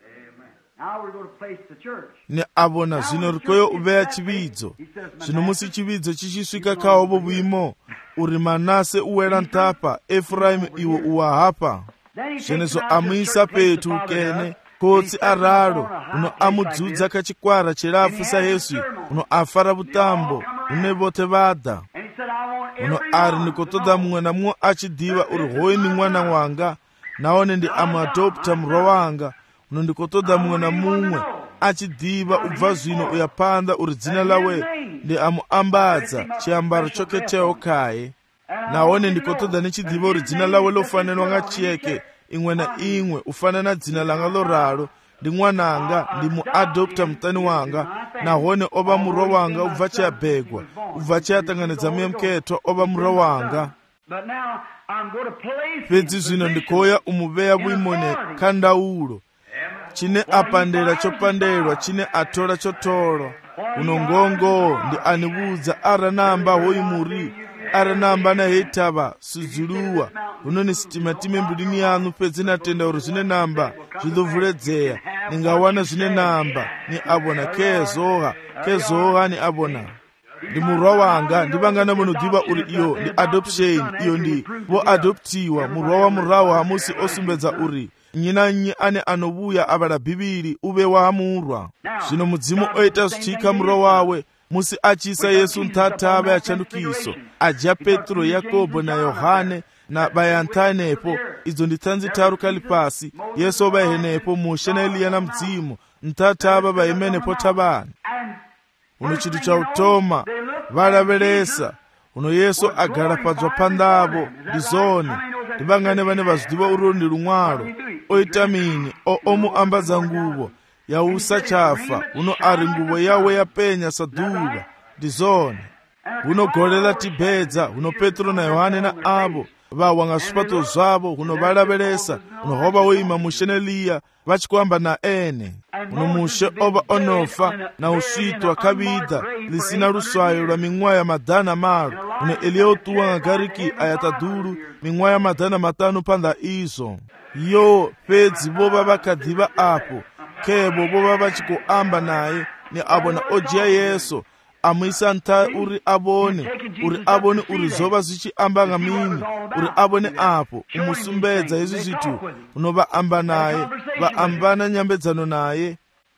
ni abona zvino rikoyo uveya chividzo zvino musi chividzo chichisvika kaovo buimo uri Manase uwera ntapa Efraimu iwo uwahapa zvenezo amuisa petu kene kotsi araro uno amudzudza kachikwara cherafu sayesu uno afara butambo une vote vada uno ari nikotoda mumwe na mumwe achidhiva uri hoyi ni mwana wanga naone ndi amuadopta murwa wanga uno ndikotoda mumwe na mumwe achidhiva ubva zvino uyapanda uri dzina lawe ndi amuambadza chiambaro choketeo kaye naone ndikotoda nechidhiva uri dzina lawe lofanenwa ngachiyeke imwe na imwe ufanana dzina langa loralo ndi mwananga ndi muadopta mutani wanga nahone ova murwa wanga ubva chiyabhegwa ubva chiyatanganidza muyamketwa ova murwa wanga pedzi zvino ndikoya umuveya buimone kandaulo chine apandera chopanderwa chine atora chotoro unongongo ndi anibudza aranamba hoyi muri aranamba na heitava suzuluwa unoni sitima time mbudini yanu pedzi natenda uri zvine namba zvidovhuledzera ningawana zvine namba ni abona kezoha kezoha ni abona ndi murwa wanga ndivangana munodhiva uri iyo ndi adoption iyo ndi voadoptiwa murwa wa murawo hamusi osumbedza uri nyinanyi ane anovuya avala bhibhiri uve wahamurwa zvino mudzimu oita zvichika murwa wawe musi achisa Yesu ntatava yachandukiso aja Petro Yakobo na Yohane na bayantanepo idzo ndi tsanzi taru kali pasi Yesu bahenepo mushe na Eliya na mdzimu ntatava baimenepo tabani uno chitu cha utoma valavelesa uno Yesu agara padzwa pandavo ndizone ndivangane vane vazvidiva uro ndi lumwalo oitamini o omuambadza nguvo yausa chafa uno ari nguvo yawe yapenya saduva ndizone unogolela tibhedza uno Petro na Yohane na avo vawanga swipato zvavo uno valavelesa uno hova woima mushe na Eliya vachikwamba na ene uno mushe ova onofa na usvitwa kavida lisina luswayo lwa ming'waya madhana maru uno Eliya otuwa ngagariki ayatadhuru ming'waya madhana matanu panda izo yo pedzi vova vakadhiva apo kebo vova vachikuamba naye ni abona ojiya Yesu amuisa nta uri abone uri abone uri zova zvichiamba ngamini uri abone apo umusumbedza izvi zvitu unova amba naye vaambana nyambedzano naye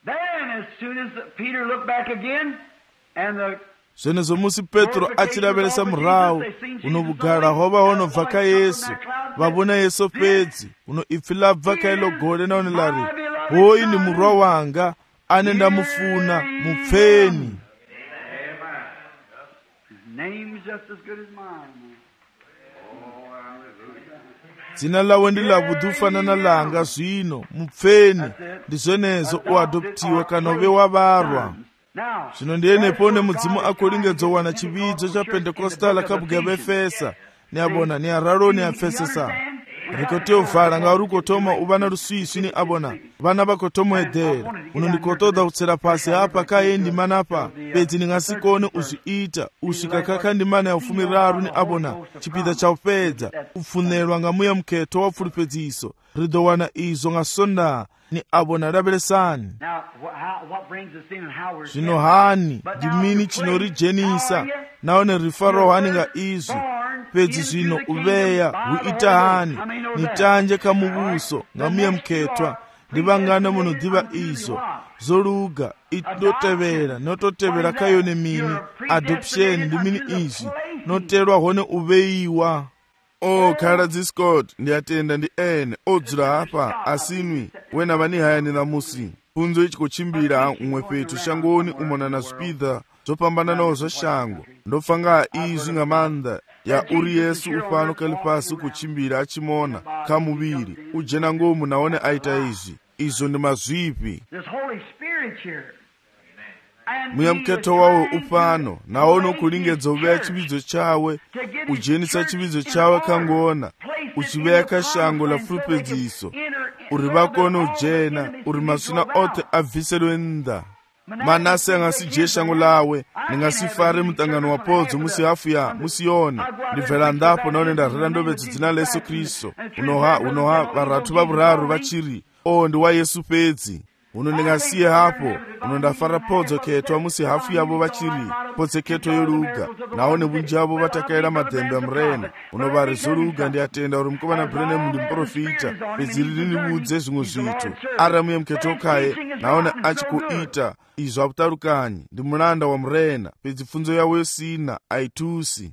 zvenezo musi Petro achilavelesa murawo unovugara hova honobva kaYesu vavona Yesu pedzi uno ipfi labva kailo gole naone lari hoyi ni murwa wanga ane ndamufuna mupfeni dzina lawe ndilavudufanana langa zvino mupfeni ndizvenezo oadoptiwa kana uve wavarwa zvino ndiyenepo nemudzimu akolingedzo wana chividzo cha Pentekostala kabhuga vefesa niabona ni araro ni afesesa rikoteovhala nga urikotoma uvana ruswiswi ni abona vana vakotomoedhera uno ndikotoda kutsera pasi apa kaendi manapa pedzi ningasikone uzviita usvika kakandimana ya ufumi raru ni abona chipita chaupedza upfunelwa nga muya muketo wa pfuripedziso ridowana izo nga sonda ni abona ravelesani zvino hani ndimini chinorijenisa naone rifa rohani nga izvi pedzi zvino uveya huita hani nitanje kamuvuso ngamuye muketwa ndivangana munodhiva izo zoluga itotevera nototevera kayone mini adoption ndimini izvi notelwa hone uveiwa o khaladzi Scott ndiyatenda ndi ene odzula hapa asinwi wena vani hayani namusi punzo ichikochimbira umwe petu shangoni umona na zvipidha zopambana nawo zvashango ndofanga izvi ngamanda ya uri Yesu ufano kalipasi kuchimbira achimona kamuviri ujena ngomu naone aita izvi izo ndi mazvipi muya muketo wawo ufano naone ukulingedza uveya chividzo chawe ujenisa chividzo chawe kangona uchiveya kashango la fulupedziso uri vakone ujena uri masuna ote abviselwe nda Manase angasije shango lawe ningasifare mutangano wapodzo musi hafu ya musione ndibvera ndapo naone ndarira ndobedzi dzina la Yesu Kristo unoha unoha varatu vavuraru vachiri o ndi wa Yesu pedzi uno ndingasiye hapo uno ndafara podzo ketwa musi hafu yavo vachiri podze keto yoluga naone bunji avo vatakaira madhembe amurena uno vari zoluga ndiatenda uri mukomana Branham ndi muprofita pedzi rini vudze zvimwe zvitu aramuye muketo kaye naone achikuita izvo aputarukanyi ndi mulanda wa murena pedzi pfunzo yawo yosina aitusi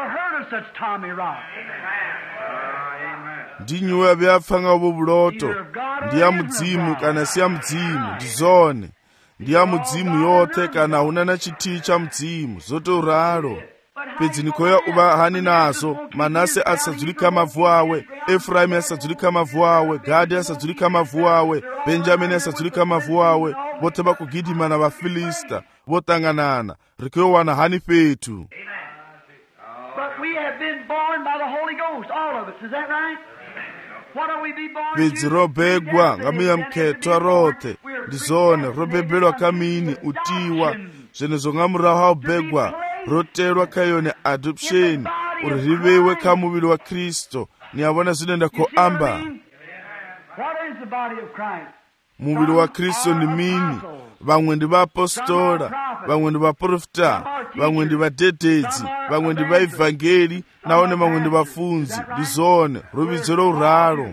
ndinyuya vyapfanga vo buloto ndiya mudzimu kana siya mudzimu ndizone ndiya mudzimu yote kana una na chiti cha mudzimu zotoraro pedzi nikoya uva hani nazo. Manase asadzulika mavu awe, Efraimi asadzulika mavu awe, Gadi asadzulika mavu awe, Benjamini asadzulika mavu awe, vote vakugidimana vaFilista votanganana rikowana hani petu. But we have been born by the Holy Ghost, all of us. Is that right? What are we be born? Pedzi robegwa ngamiya mketwa rote ndizone robebelwa kamini utiwa zvenezo ngamuraha ubegwa roterwa kayone adoption urivewe kamuvili wa Kristo niyabona zinenda koamba. What is the body of Christ? Muvili wa Kristo ni mini? Vamwe ndi vaapostola, vamwe ndi vaprofita, vamwe ndi vadededzi, vamwe ndi vaevhangeli, naone vamwe ndi vafunzi. Ndizone rubidziro uraro.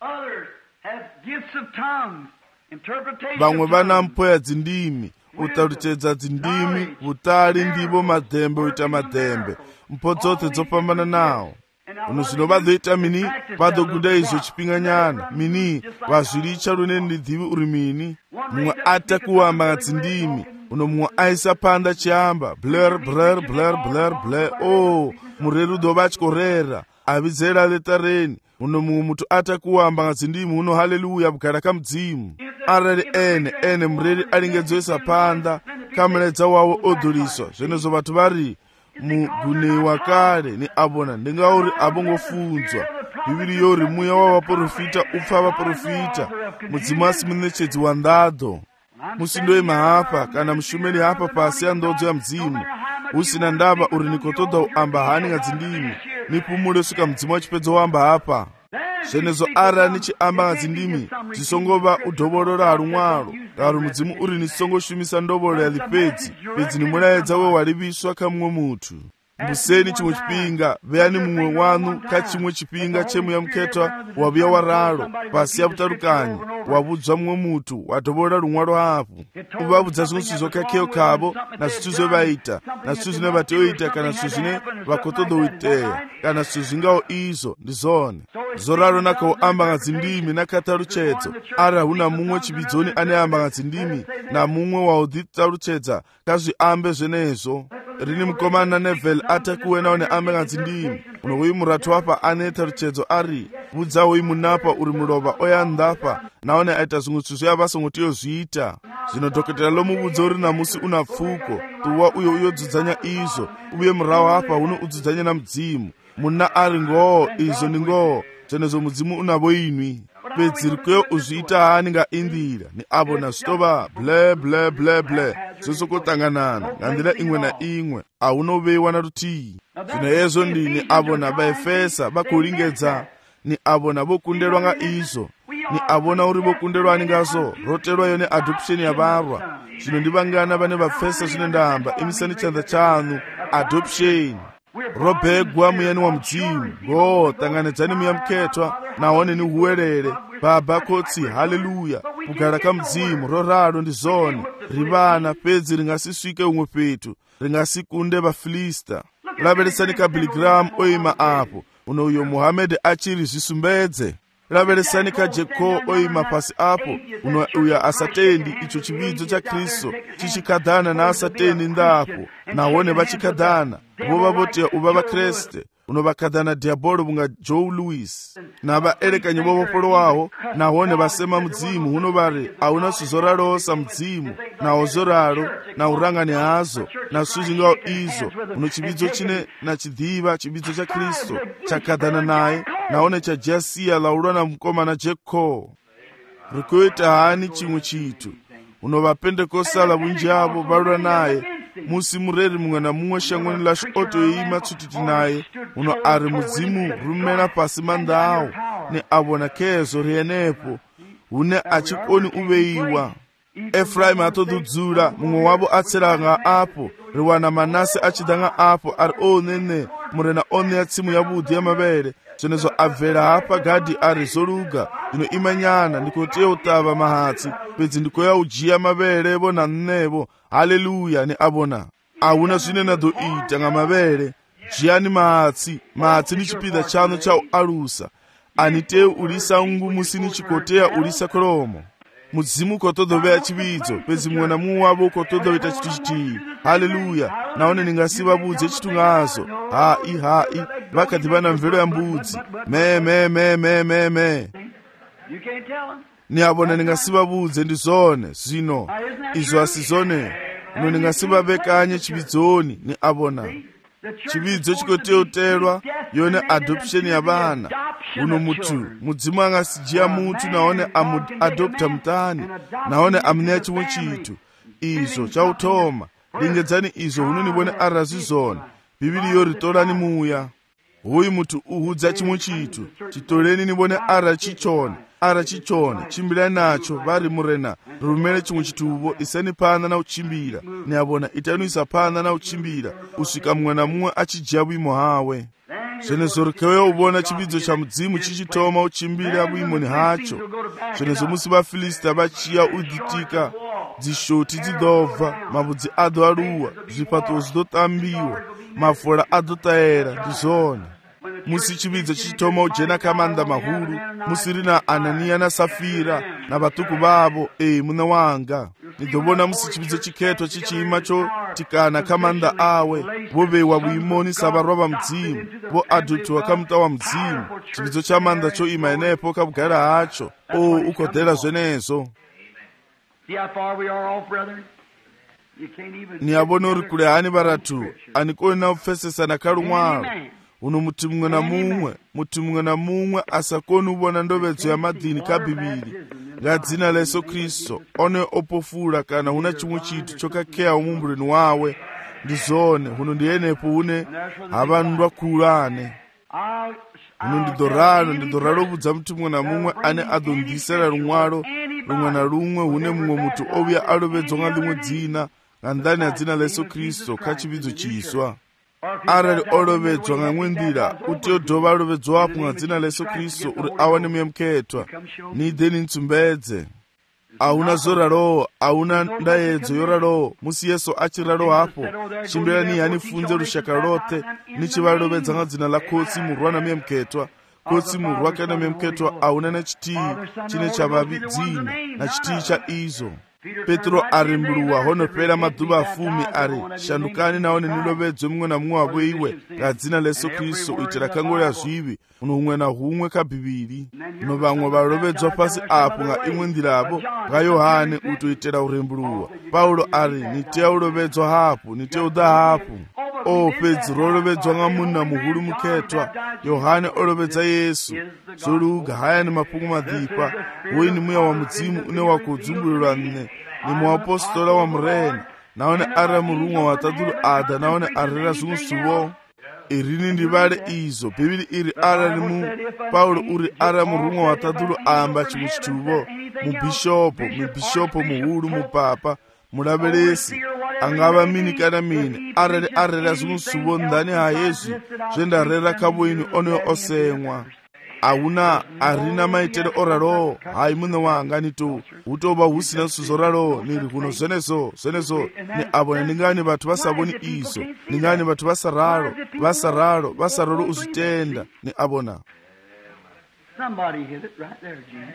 Vamwe vana mpho ya dzindimi, utaruchedza dzindimi, utali ndivo madhembe uita madhembe, mpho dzothe dzopambana nawo. Uno zvino vazoita mini vadogunda izvo chipinganyana mini vazviricha rune ndidhivi uri mini. Mumwe ata kuwamba ngadzindimi uno mumwe aisa panda chiamba bler bler bler bler bler oh mureri udova achikorera avidzera letareni. Uno mumwe mutu ata kuwamba ngadzindimi uno haleluya bugara kamudzimu arari ene ene mureri alingedziwesa panda kamuledza wawo oduliswa zvenezo vatu vari muguniwa kare ni abona ndingauri abongofunzwa bibili yori muya wa vaprofita upfa vaprofita mudzimasi munechedzi wa ndado musindoima hapa kana mushumeli hapa pasi ya ndodzo ya mdzimu usina ndava uri nikotoda uamba hani ngadzindimi nipumule suka mdzimu wachipedzo wamba hapa zvenezo ara nichiamba ngadzindimi zisongova udhoborora haru mwaro garu mudzimu uri nisongoshumisa ndoboro ya lipedzi pedzi ni mulaedza we waliviswa kamumwe mutu. Mbuseni chimwe chipinga veyani mumwe wanu kachimwe chipinga chemu ya mketwa waviya wararo pasi ya butarukanyi wabudzwa mumwe mutu wadhoborora rumwaro hapo uvabudza zvinhu zvizokakeo kavo na zvitu zvevaita na zvitu zvine vateoita kana zvitu zvine vakotodoiteya kana zvitu zvingawo izvo ndizone zoraro nakauamba ngadzindimi nakataruchedzo ari huna mumwe chividzoni ane amba ngadzindimi na mumwe waudhitaruchedza kazviambe zvenezvo. Rini mukomana Nevel atakuwe naone ambe ngadzindimi uno uyu muratu wapa ane taruchedzo ari budza uyu munapa uri mulova oya ndapa naone aita zvimutsu zveyavasongotiyo zviita zvino dhokotera lomubudza uri namusi una pfuko tuwa uyo uyodzudzanya izvo uye murawo apa uno udzudzanya na mudzimu muna ari ngoo izvo ni ngoo zvenezo mudzimu unavo inwi pedzi rikweyo uzviita hani ngaindira ni avo nazvitova ble ble ble ble zosokotanganana ngandira imwe na imwe aunovewa na rutii. Zvino hezvo ndini avo navaefesa vakuringedza ni avo navokundelwa nga izvo ni avona uri vokundelwa ningazo roterwa yone adoption yavarwa zvino ndivangana vane vafesa zvine ndamba imisani chanza chanu adoption robegwa muyani wa mudzimu ngo tanganidzani muya mketwa naone ni huwerere baba kotsi haleluya kugara kamudzimu rorado ndizone rivana pedzi ringasisvike umwe petu ringasikunde vaFilista. Laveresani ka Billy Graham oima apo uno uyo Muhammad achiri zvisumbedze. Laveresani ka Jeko oima pasi apo uno uya asatendi icho chividzo cha Kristo chichikadhana na asatendi ndapo naone vachikadhana vova votiya uva vakreste uno vakadhana diabolo vunga Joe Louis na vaelekanyi vovopolo wawo naone vasema mudzimu uno vari auna suzoralosa mudzimu nawo zoralo na urangani hazo na suzhingawo izo uno chividzo chine na chidhiva chividzo cha Kristo chakadhana naye naone cha Jasiya laulwa na mukoma na Jeko. Rikuita hani chimwe chitu uno vapentekosala vunji avo valwa naye musi mureri mumwe na mumwe shangweni lasho otoima tsutiti naye uno ari mudzimu rumela pasi manda awo ne avona kezo rienepo une achikoni uveiwa. Efraimu atodhudzula mumwe wavo atseranga apo riwana Manase achidanga apo ari onene murena one ya tsimu yavudhi ya mavere zvenezo abvera hapa Gadhi ari zoluga ino imanyana ndikoteya utava mahatsi pedzi ndikoya ujiya mavere vona nnevo. Haleluya ni avona auna zvine nadoita nga mavere jiyani mahatsi. Mahatsi ni chipida chano cha alusa anite ulisa ungu musini chikoteya ulisa kolomo mudzimu kotodoveya chividzo pedzi mumwe na mumwe wavo kotodoita chitu chitivi. Haleluya naone ningasivavudze chitungazo hai hai vakadhivana mvero ya mbudzi me me me me me me ni avona ningasivavudze ndi zone zvino izvo asizone uno ningasivavekanye chividzoni ni avona chividzo chikoteutelwa yone adoption ya vana uno mutu mudzimu angasijiya mutu naone amuadopta mutani naone amuneya chimwe chitu izvo chautoma lingedzani izvo unonivone arazi zone bibili yoritolani muya huyu mutu uhudza chimwe chitu chitoleni nivone ara chichone ara chichone chimbilani nacho vari murena rumele chimwe chituvo isani pana na uchimbira ni avona itanuisa pana na uchimbira usvika mumwe na mumwe achijiya vimo hawe zvenezo rikeweyo uvona chividzo cha mudzimu chichitoma uchimbira vimoni hacho zvenezo musi vaFilisita vachiya udhitika dzishoti dzidobva mavudzi ado aluwa zvipato zvidotambiwa mafora adotayera ndizone musi chividzo chichitoma ujena kamanda mahuru musi rina Ananiya na Safira na vatuku vavo e muna wanga nidovona musi chividzo chiketwa chichiima cho tikana kamanda awe vovewa vuimoni savarwa va mudzimu vo adoptiwa kamuta wa mudzimu chividzo cha manda cho ima enepo kavugara hacho o ukodhera zvenezo. ni avona uri kule hani varatu anikoni na upfesesana kalumwalo uno muti mumwe na mumwe muti mumwe na mumwe asakoni uvona ndovedzo ya madhini kabhibili nga dzina la Yesu Kristo one opofula kana una chimwe chitu chokakeya umumbuleni wawe ndizone uno ndiyenepo une havandu vakulane uno ndidorano ndidoralo vudza muti mumwe na mumwe ane adondisela lumwalo lumwe na lumwe une mumwe mutu ovya alovedzwa nga limwe dzina nga ndani ya dzina la Yesu Kristo kachividzo chiswa arali olovedzwa nga mwendira uteo dova alovedzwapo nga dzina la Yesu Kristo uri awane muyemuketwa nide nintsumbedze auna zoralowo auna ndayedzo yoralowo musi Yesu achiralo hapo chimbirani yanifunze lushaka lote nichivalovedza nga dzina la kotsi murwa na muyemuketwa kotsi murwa kana muyemuketwa auna na chitii chine cha vavi dzina na chitii cha izo. Petro ari mbuluwa honopera madhuva afumi ari shandukani naone nilovedzwe mumwe na mumwe wavo iwe nga dzina la Yesu Kristo uitira kangolya zvivi uno humwe na humwe kabhibili uno vamwe valovedzwa pasi apo nga imwe ndiravo nga Yohane utoitera urembuluwa. Paulo ari niteya ulovedzwa hapo niteya udha hapo o pedzi rolovedzwa nga munna muhulu muketwa Yohane olovedza Yesu zoluga haya ni mapungu madhipa uyi ni muya wa mudzimu une wakudzumbuliwa nne ni muapostola wa murena naone ara murumwa watadulu ada naone arira zungusuwo irini ndivale izo bibili iri ara limu Paulo uri ara murumwa watadulu amba chimwe chituvo mubishopo mubishopo muhulu mupapa mulavelesi angava mini kana mini arali arela zungusuwo ndani ha Yesu zvendarera kavoini one osemwa auna arina maitele oralo hai mune wanga nito utova husina suzoralo niri kuno zvenezo zvenezo ni avo ningani vatu vasavoni izo ningani vatu vasaralo vasaralo vasaralo uzitenda ni avona. Somebody hit it right there, Jim.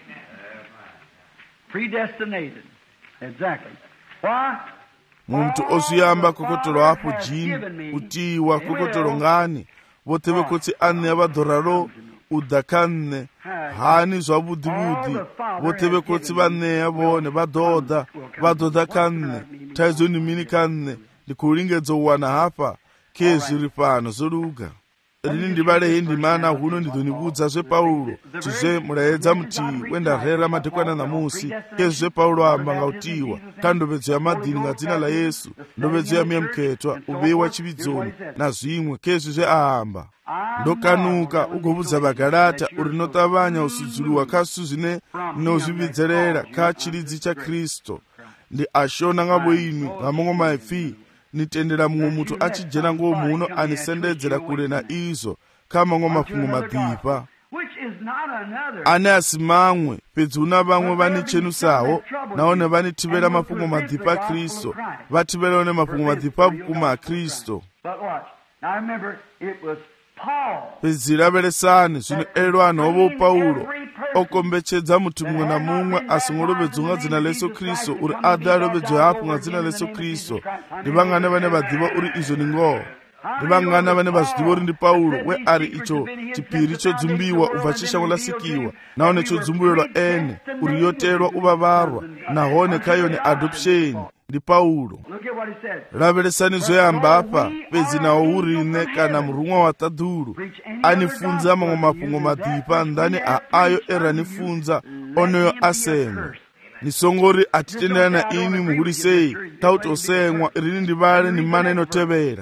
Predestinated. Exactly. Why? Muntu osuyamba kokotolo hapo jini utiwa kokotolo ngani vote vekotsi ane vadoralo udakanne hani zvavudhivudhi vote vekotsi vaneya vone vadhodha vadhodha kanne taizoni mini kanne ndikulingedzo uwana hapa kezviri pano zoluga rini ndibale hindi mana huno ndidhonibudza zve Paulo chizve muraedza muti wendarera madekwana namusi kezve Paulo amba ngautiwa kandovedzo yamadhini ngadzina la Yesu ndovedzo yamiyamuketwa ubewa chividzoni na zvimwe kezvi zve aamba ndokanuka ugobudza vaGalata uri notavanya usudzuliwa kasu zvine nozvividzerera ka chiridzi cha Kristo ndi ashona ngabo imi ngamongo maipfi nitendera mumwe mutu achijena ngo muno anisendedzera kure na izo kama ngo mafungo madhipa ane asimamwe pedzi una vamwe vanichenusawo naone vanitivera mafungo madhipa a Kristo vativera ne mafungo madhipa kuma a Kristo pedzi raveresani zvino elwana ovo Paulo okombechedza muti mumwe na mumwe asingolovedzo nga dzina la Yesu Kristo uri adhe alovedzo hapo nga dzina la Yesu Kristo ndi vangane vane vadhiva uri izvo ni ngoho ndi vangane vane vazvidiva uri ndi Paulo we ari icho chipiri chodzumbiwa ubva chishangolasikiwa naone chodzumburirwa ene uri yoterwa uvavarwa nahone kayo ni adoption ndi Paulo raveresani zvoyamba apa pedzi nawo urine kana murumwa wa tadhuru anifunza mamwe mafungo madhipa ndani aayo eranifunza oneyo asemwa nisongori atitenderana ini muhurisei tautosemwa rini ndivale ni mana inotevera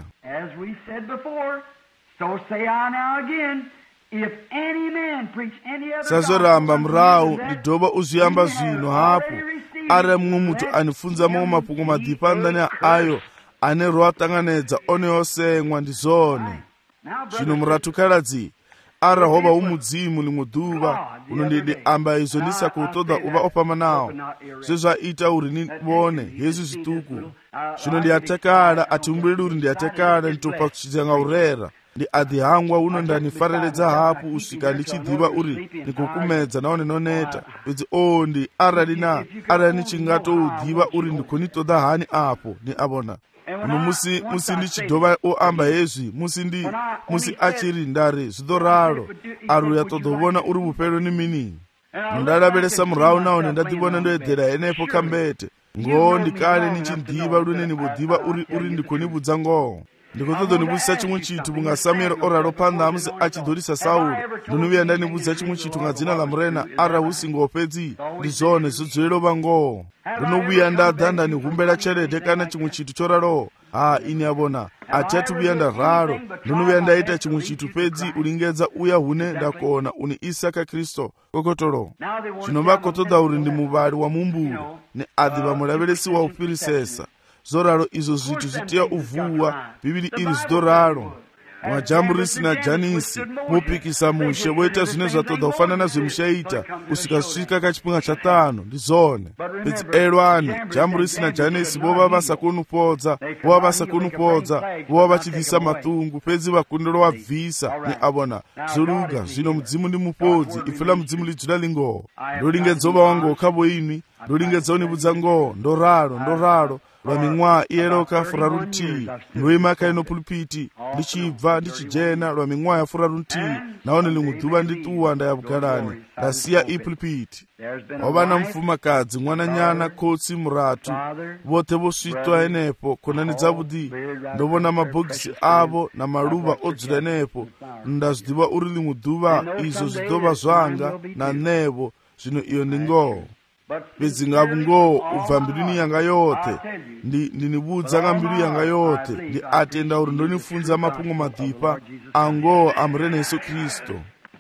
sazoramba murau ndidhova uzviyamba zvino hapo ari mumwe mutu anifunza mamwe mafungo madhipa ndani ayo ane roatanganedza oneyosemwa ndizone zvino muratukaradzi ari hova umudzimu limwe dhuva unondidi amba izvo ndisakutoda uva opama nawo zvezvaita uri nivone yesu zvituku zvino ndiyatakala atiumbuleli uri ndiyatakala nditopa kuchidzanga urera ndi adhihangwa uno ndanifareredza hapo usvika ndichidhiva uri nikukumedza naone noneta pedzi o ndi aradina arani chingatodhiva uri ndikonitoda hani apo ni avona uno musi musi ndichidhova oamba hezvi musi ndi musi achiri ndari zvidoraro ari uyatodovona uri vupero ni mini ndaraveresa murau naone ndadhivona ndoedhera henepo kambete ngoho ndikale nichidhiva lune nivodhiva uri uri ndikonibudza ngoho ndikotodonibudza chimwe chitu bunga Samuel oraro panda amusi achidhorisa Sauro ndinoviya ndanibudza chimwe chitu nga dzina la murena ara usingo pedzi ndizone zodzwelo vangoho ndinoviya ndadhanda nihumbera cherete kana chimwe chitu choraro ha ini avona achatuviya ndararo ndinoviya ndaita chimwe chitu pedzi ulingedza uya hune ndakona uni Isaka Kristo kokotoro zvino vakotoda uri ndi muvali wa mumburu ni adhi vamuraveresi wa upirisesa zoraro izo zvitu zvitia uvuwa bibili iri zidoraro majamburisi na Janisi mupikisa mushe woita zvine zvatoda kufanana zvemushaita kusvika svika kachipinga chatano ndizone pedzi elwani jamburisi na Janisi vova vasakunupodza vova vasakunupodza vova vachidhisa matungu pedzi vakundiro wabvisa ni avona zoruga zvino mudzimu ndi mupodzi ifula mudzimu lidzula lingoho ndolingedzova wangoho kavo ini ndolingedza unibudza ngoho ndoraro ndoraro lwaming'wa iyeroka fura runtii ndoimaka ino pulpiti ndichibva ndichijena lwaming'wa ya fura runtii naone limwe dhuva ndituwa ndayabugarani ndasiya ipulpiti wavana mfumakadzi mwananyana kotsi muratu vote vosvitwa enepo konani dzavudi ndovona mabhokisi avo na maluva odzula enepo ndazvidiva uri limwe dhuva izvo zvidova zvanga na nevo zvino iyo ndingoho pedzi ngavo ngoho ubva mbiluni yanga yote ndi ndinibudza nga mbilu yanga yote ndi atenda uri ndonifunza mapungo madhipa angoho amurena Yesu Kristo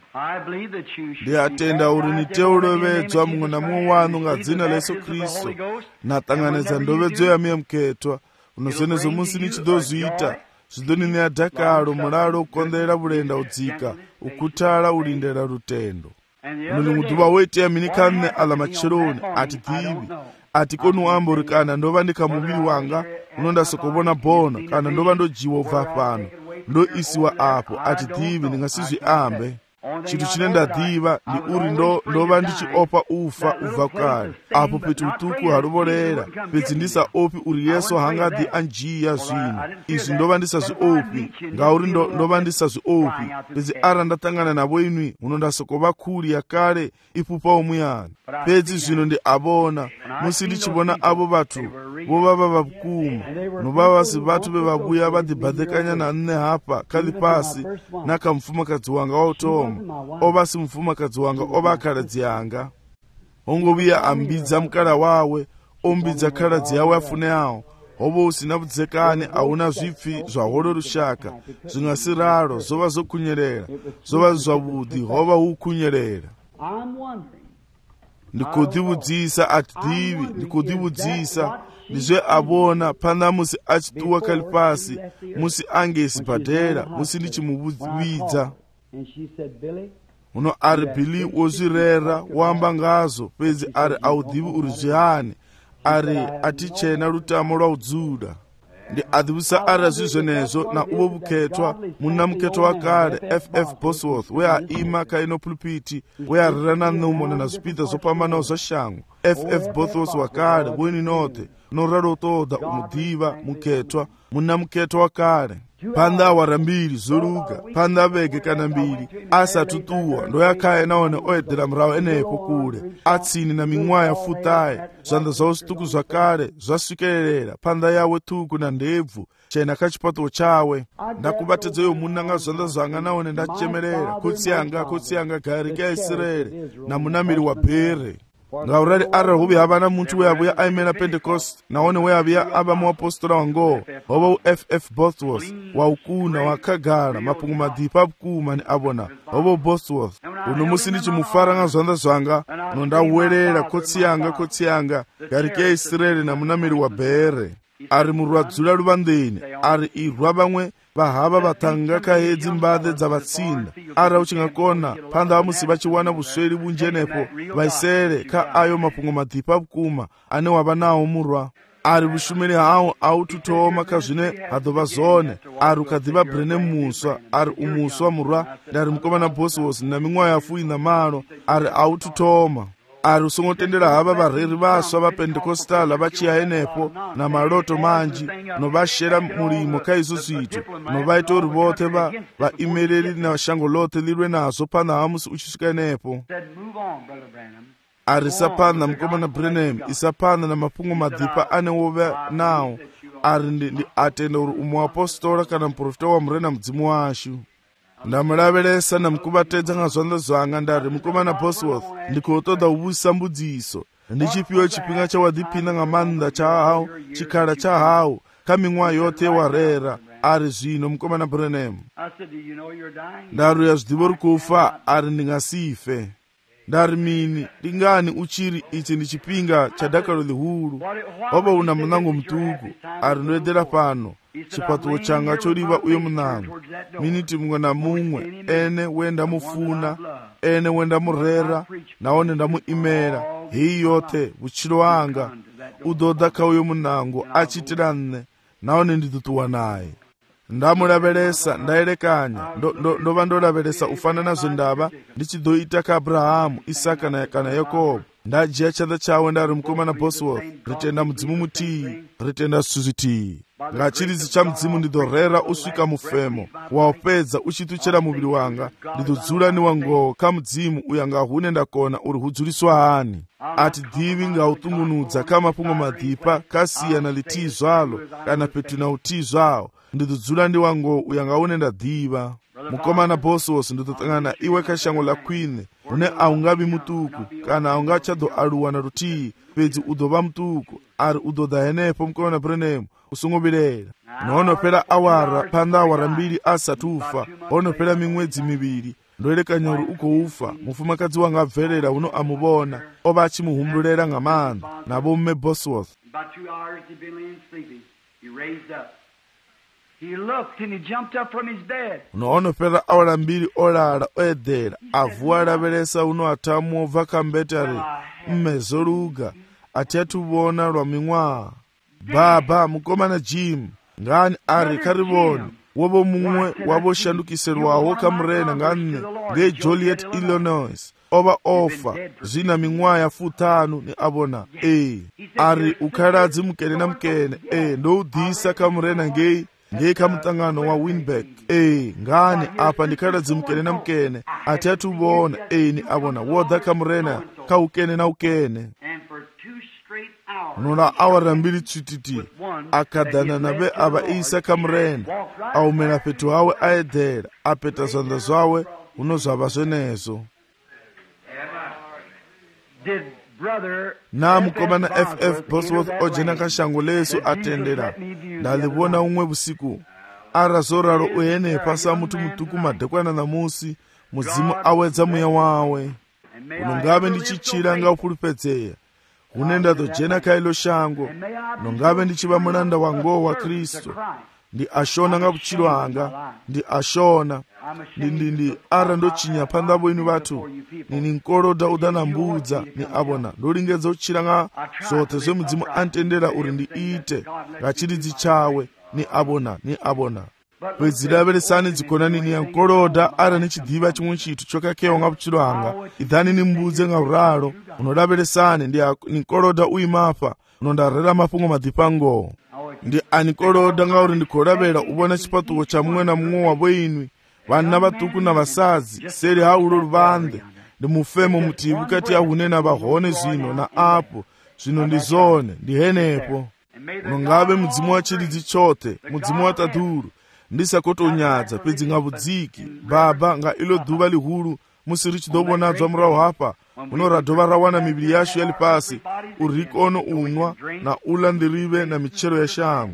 ndi atenda uri niteulovedzwa mumwe na mumwe wanu nga dzina la Yesu Kristo natanganedza ndovedzo yamiyamuketwa unozonezo musi nichidozviita zvidonini yadhakalo mulalo ukondera vulenda udzika ukutala ulindera rutendo uno mudhuva wete yaminikanne ala machironi ati dhivi ati konu ambori kana ndova ndika muviri wanga unondasokobona bona kana ndova ndojiwa ubva pano ndo isiwa apo ati dhivi ndingasizvi ambe chinthu chine ndadziwa ndi uri ndo ndova ndichiopa ufa ubva kale apo peti utuku haluvolera pedzi ndisaopi uri yesu hangadi anjiya zvino izvi ndova ndisazviopi ngauri ndo, ndova ndisazviopi pedzi ara ndatangana navo inwi muno ndasokova khuli yakale ipupawo muyani pedzi zvino ndi avona musi ndichivona avo vathu vovava vakuma novava vasi vathu vevabuya vadhibhadhekanya na nne hapa kali pasi nakamfumakadzi wanga wautoma ovasi mfumakadzi wanga ova akhaladzi yanga ongoviya ambidza mukala wawe ombidza khaladzi yawe afune awo ovo usina vudzekani auna zvipfi zvaholo rushaka zvingasi raro zova zokunyerera zova zvavudi hova hukunyerera ndikudzivudzisa atidivi ndikudzivudzisa ndizve avona pana musi achituwa kali pasi musi angesi padhera musi ndichimuvidza uno ari Billy wozvirera wamba ngazo pedzi ari audivi uri zvihani ari atichena rutamo rwaudzuda ndi adhivisa ari zvizvenezvo na uvo vuketwa muna muketwa wakale F F Bosworth we aima kaino pulpiti we arirana numona na zvipita zvopambanawo zvashango F F Bosworth wakale weni note noraro toda umudiva muketwa muna muketwa wakale panda awara mbiri zoruka panda vege kana mbiri asatutuwa ndoyakhaye naone oedhera murawo enepo kule atsini na ming'waya futaye zvanda zvawo zvituku zvakale zvasvikerera panda yawe tuku na ndebvu chena kachipato chawe ndakubatedza yo munanga zvanda zvanga naone ndachemerera kotsi yanga kotsi yanga gari kaisirere na munamiri wa bhere ngaurari ari huvi havana muntu weavuya aimena Pentecost naone weavuya ava muapostora wangowo hova u-F F Bosworth waukuna wakagara mapungu madhipa apukuma ni avona hova u-Bosworth uno musi ndichimufara nga zvanda zvanga nondauwerera kotsi yanga kotsi yanga gari kaisirere na munamiri wa bhere ari murwadzula luvandeni ari irwa vamwe vahava vatanga kahedzi mbadhe dzavatsinda ari auchingakona panda vamusi vachiwana vusweri vunjenepo vaisere ka ayo mapungo madhipa apukuma ane wava nawo murwa ari vushumiri hawo aututoma kazvine hadhova zone ari ukadhiva brene muswa ari umuswa murwa ndari mukomana Bosworth na ming'wayo yafuyi na malo ari aututoma ari usongotendera hava vareri vaswa vapentekostala vachiya enepo na maloto manji novashera mulimo kaizvo zvitu novaita uri vote vaimereri na shango lote lirwe nazvo pana hamusi uchisvika enepo ari isapanda mukomana Branham isapanda na mapungo madhipa ane wove nawo ari ndi atenda uri umuapostora kana muprofita wamurena mudzimu washu ndamulavelesa na mukuvatedza nga zvanda zvanga ndari mukomana Bosworth ndikutoda uvusa mbudziso ndichipiwa chipinga chawadhipinda nga manda chahawo chikhala chahawo kaming'wa yote warera ari zvino mukomana Branham ndari yazvidivo rikufa ari ndingasife ndari mini ndingani uchiri ichi ndi chipinga cha dakalo lihulu waba una munango mtuku ari ndoedera pano chipatuwo changa choriva uyo munango miniti mumwe na mumwe ene wenda mufuna ene wenda murera naone ndamuimera hii yote vuchilo wanga udoda ka uyo munango achitira nne naone nditutuwa naye ndamulavelesa ndaelekanya ndova ndo, ndo ndolavelesa ufanana zvendava ndichidoita ka Abrahamu Isaka na kana Yakobo ndajiya chanda chawe ndari mukomana Bosworth ritenda mudzimu mutii ritenda suzvitii ngachirizi cha mudzimu ndidorera usvika mufemo waopedza uchituchera muviri wanga ndidodzula ni wangowo ka mudzimu uyanga hune ndakona uri hudzuliswa hani ati divi ngautungunudza ka mapungo madhipa kasiyana litii zvalo kana petu na utii zvawo ndidodzula ndi wangowo uyanga hune ndadhiva mukomana Bosworth nditotangana iwe kashango la kwine une aungavi mutuku kana aungachado aluwa na rutii pedzi udova mutuku ari udoda henepo mukomana Branham usungovirera noonopera awara panda awara mbiri asatufa onopera mimwedzi miviri ndoelekanya uri ukoufa mufumakadzi wanga abverera uno amuvona ova achimuhumbulera nga manda navo mume Bosworth unoonopera awara mbiri olala oedhera avuwa alavelesa uno atamuova kambetari mmezoruga ati atuvona lwa ming'wa baba mukomana Jim ngani ari karivoni wobo mumwe wavoshandukiselwawo kamurena nga nne ngeJoliet, Illinois, ova ofa zvina ming'waya futanu ni avona e ari ukhaladzi mukene na mukene e ndoudhisa kamurena ngei ngei kamutangano wa Winberg e ngani apa ndikhaladzi mukene na mukene ati atuvona e ni avona wodha kamurena ka ukene na ukene nona awara mbiri tswititi akadhana nabe ava isa kamurena aumena petu hawe aedhera apeta zvanda zvawe unozvava zvenezo na mukomana F F Bosworth ojena kashango lesu atendera ndalivona umwe vusiku arazoraro uyene pasa mutu mutuku madekwana na musi muzimu awedza muya wawe unongave ndichichira nga upulupedzeya unenda dojena kailo shango nongave ndichiva mulanda wango wa Kristo ndi ashona nga kuchilo anga ndi ashona ndi ndi ndi ara ndochinya pandavo inu vatu nini nkoloda udana mbudza ni avona ndolingedza uchira nga zote zwe mudzimu antendera uri ndi ite nga chiridzi chawe ni avona ni avona pwedzilaveresani dzikonani ni yankoloda ara nichidiva chimwe chitu chokakewa nga kuchilo anga idhani ni mbudze nga uralo unolaveresani ndi nkoloda uimafa unondarera mafungo madhipango ndi anikoloda nga uri ndikolavera ubona chipatuko cha mumwe na mumwe wavo inwi vana vatuku na vasadzi seri haulo luvande ndi mufemo mutivu kati ahune na vahone zvino na apo zvino ndi zone ndi henepo unongave mudzimu wa chiridzi chote mudzimu wa tadhuru ndisakotonyadza pedzi nga vudziki baba nga ilo dhuva lihulu musiri chidobonadzwa murahu hapa unoradhova rawana miviri yashu yali pasi urikono unwa na ula ndirive na michero ya shangu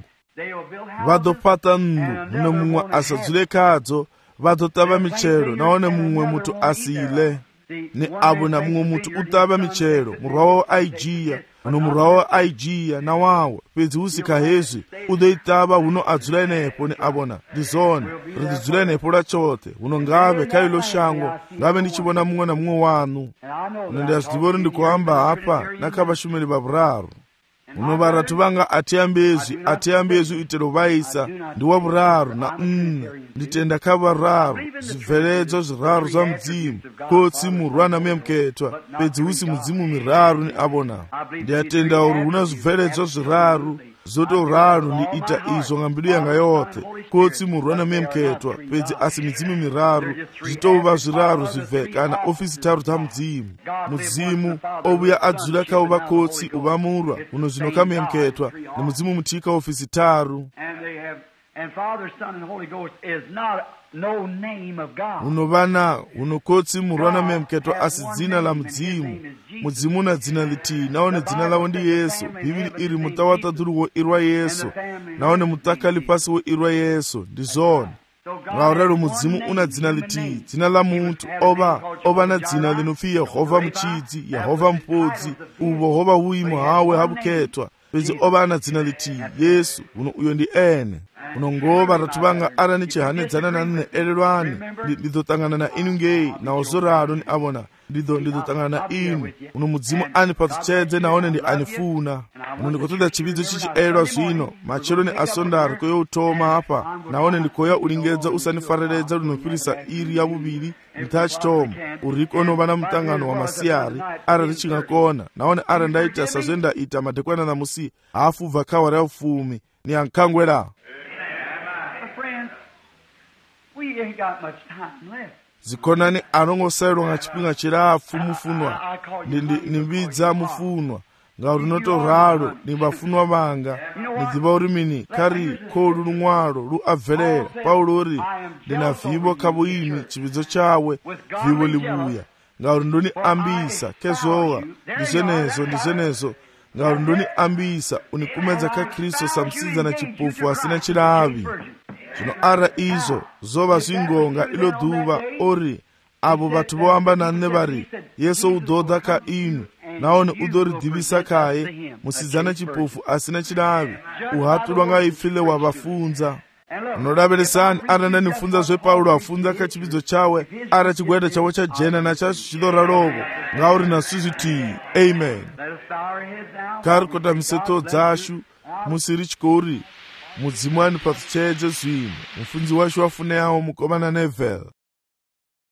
vadopata nnu mune mumwe asadzule kadzo vadotava michero naone mumwe mutu asile ni avo na mumwe mutu utava michero murwawo aijiya uno murwawo aijiya na wawe pedzi usika hezvi udoitava uno adzula enepo ni avona ndizone ridzidzula enepo rachote uno ngave kailo shango ngave ndichivona mumwe na mumwe wanu uno ndiyazvidivori ndikuhamba hapa nakavashumiri vavuraru uno varatu vanga atiyambezvi atiyambezvi uitero vaisa ndiwa vuraru na nne nditenda kavararu zvibveredzo zviraru zva mudzimu kotsi murwa namemuketwa pedzi usi mudzimu miraru ni avona ndiyatenda uri una zvibveredzo zviraru zotoraru ndi ita izvo nga mbidu yanga yote kotsi murwa namemuketwa pedzi asi midzimu miraru zvitova zviraru zvibve kana ofisi taru dza mudzimu mudzimu ovuya adzula kauva kotsi uva murwa uno zvino kamemuketwa nemudzimu mutika ofisi taru uno vana uno kotsi murwa namemuketwa asi dzina la mudzimu mudzimu na dzina litii naone dzina lawo ndi Yesu bhibili iri mutawatadhuru wo irwa Yesu naone mutakali pasi wo irwa Yesu ndizone ngaurero mudzimu una dzina litii dzina la muntu ova ova na dzina linofi Yehova muchidzi Yehova mupodzi uvo hova uimo hawe havuketwa pedzi ova na dzina litii Yesu uno uyo ndi ene unongova varatu vanga ara nichihanedzana na nne erelwani ndidotangana na inu ngei naozoraro ni avona ndido ndidotangana na inu uno mudzimu ani patuchedze naone ndi anifuna uno ndikotoda chividzo chichielwa zvino machero ni asondari koyo utoma apa naone ndikoya ulingedza usanifareredza lunopirisa iri ya vuviri ntachitoma uriko onova na mutangano wa masiyari ara richingakona naone ara ndaita sazve ndaita madekwana na musi hafu bva kawara ya ufumi ni ankangwera zikonani anongosairwa nga chipinga chirafu mufunwa nimbidza mufunwa nga runotoralo ni vafunwa vanga nidziva uri mini kari kolu lumwalo lu abvelera paulo uri ndina vivo kavo imi chividzo chawe vivo libuya nga uri ndoni ambisa kezowa ndizvenezo ndizvenezo nga uri ndoni ambisa unikumedza ka Kristo samsidza na chipofu asina chilavi zvino ara izvo zova zvingonga ilo dhuva ori avo vatu voamba nanne vari Yesu udhodha ka inu naone udoridhivisa kaye musidzana chipofu asina chidavi uhatulwa ngaifile wavafunza unodaveresani ara ndanifunza zve Paulo afunza ka chividzo chawe ara chigweda chawo chajena nachacho chidoralovo ngauri nasu zvitii amen kari kotamise to dzashu musiri chikori mudzimu wani pathuchedzo zwino mufundzi wacho wafuneyawo mukomana Neville.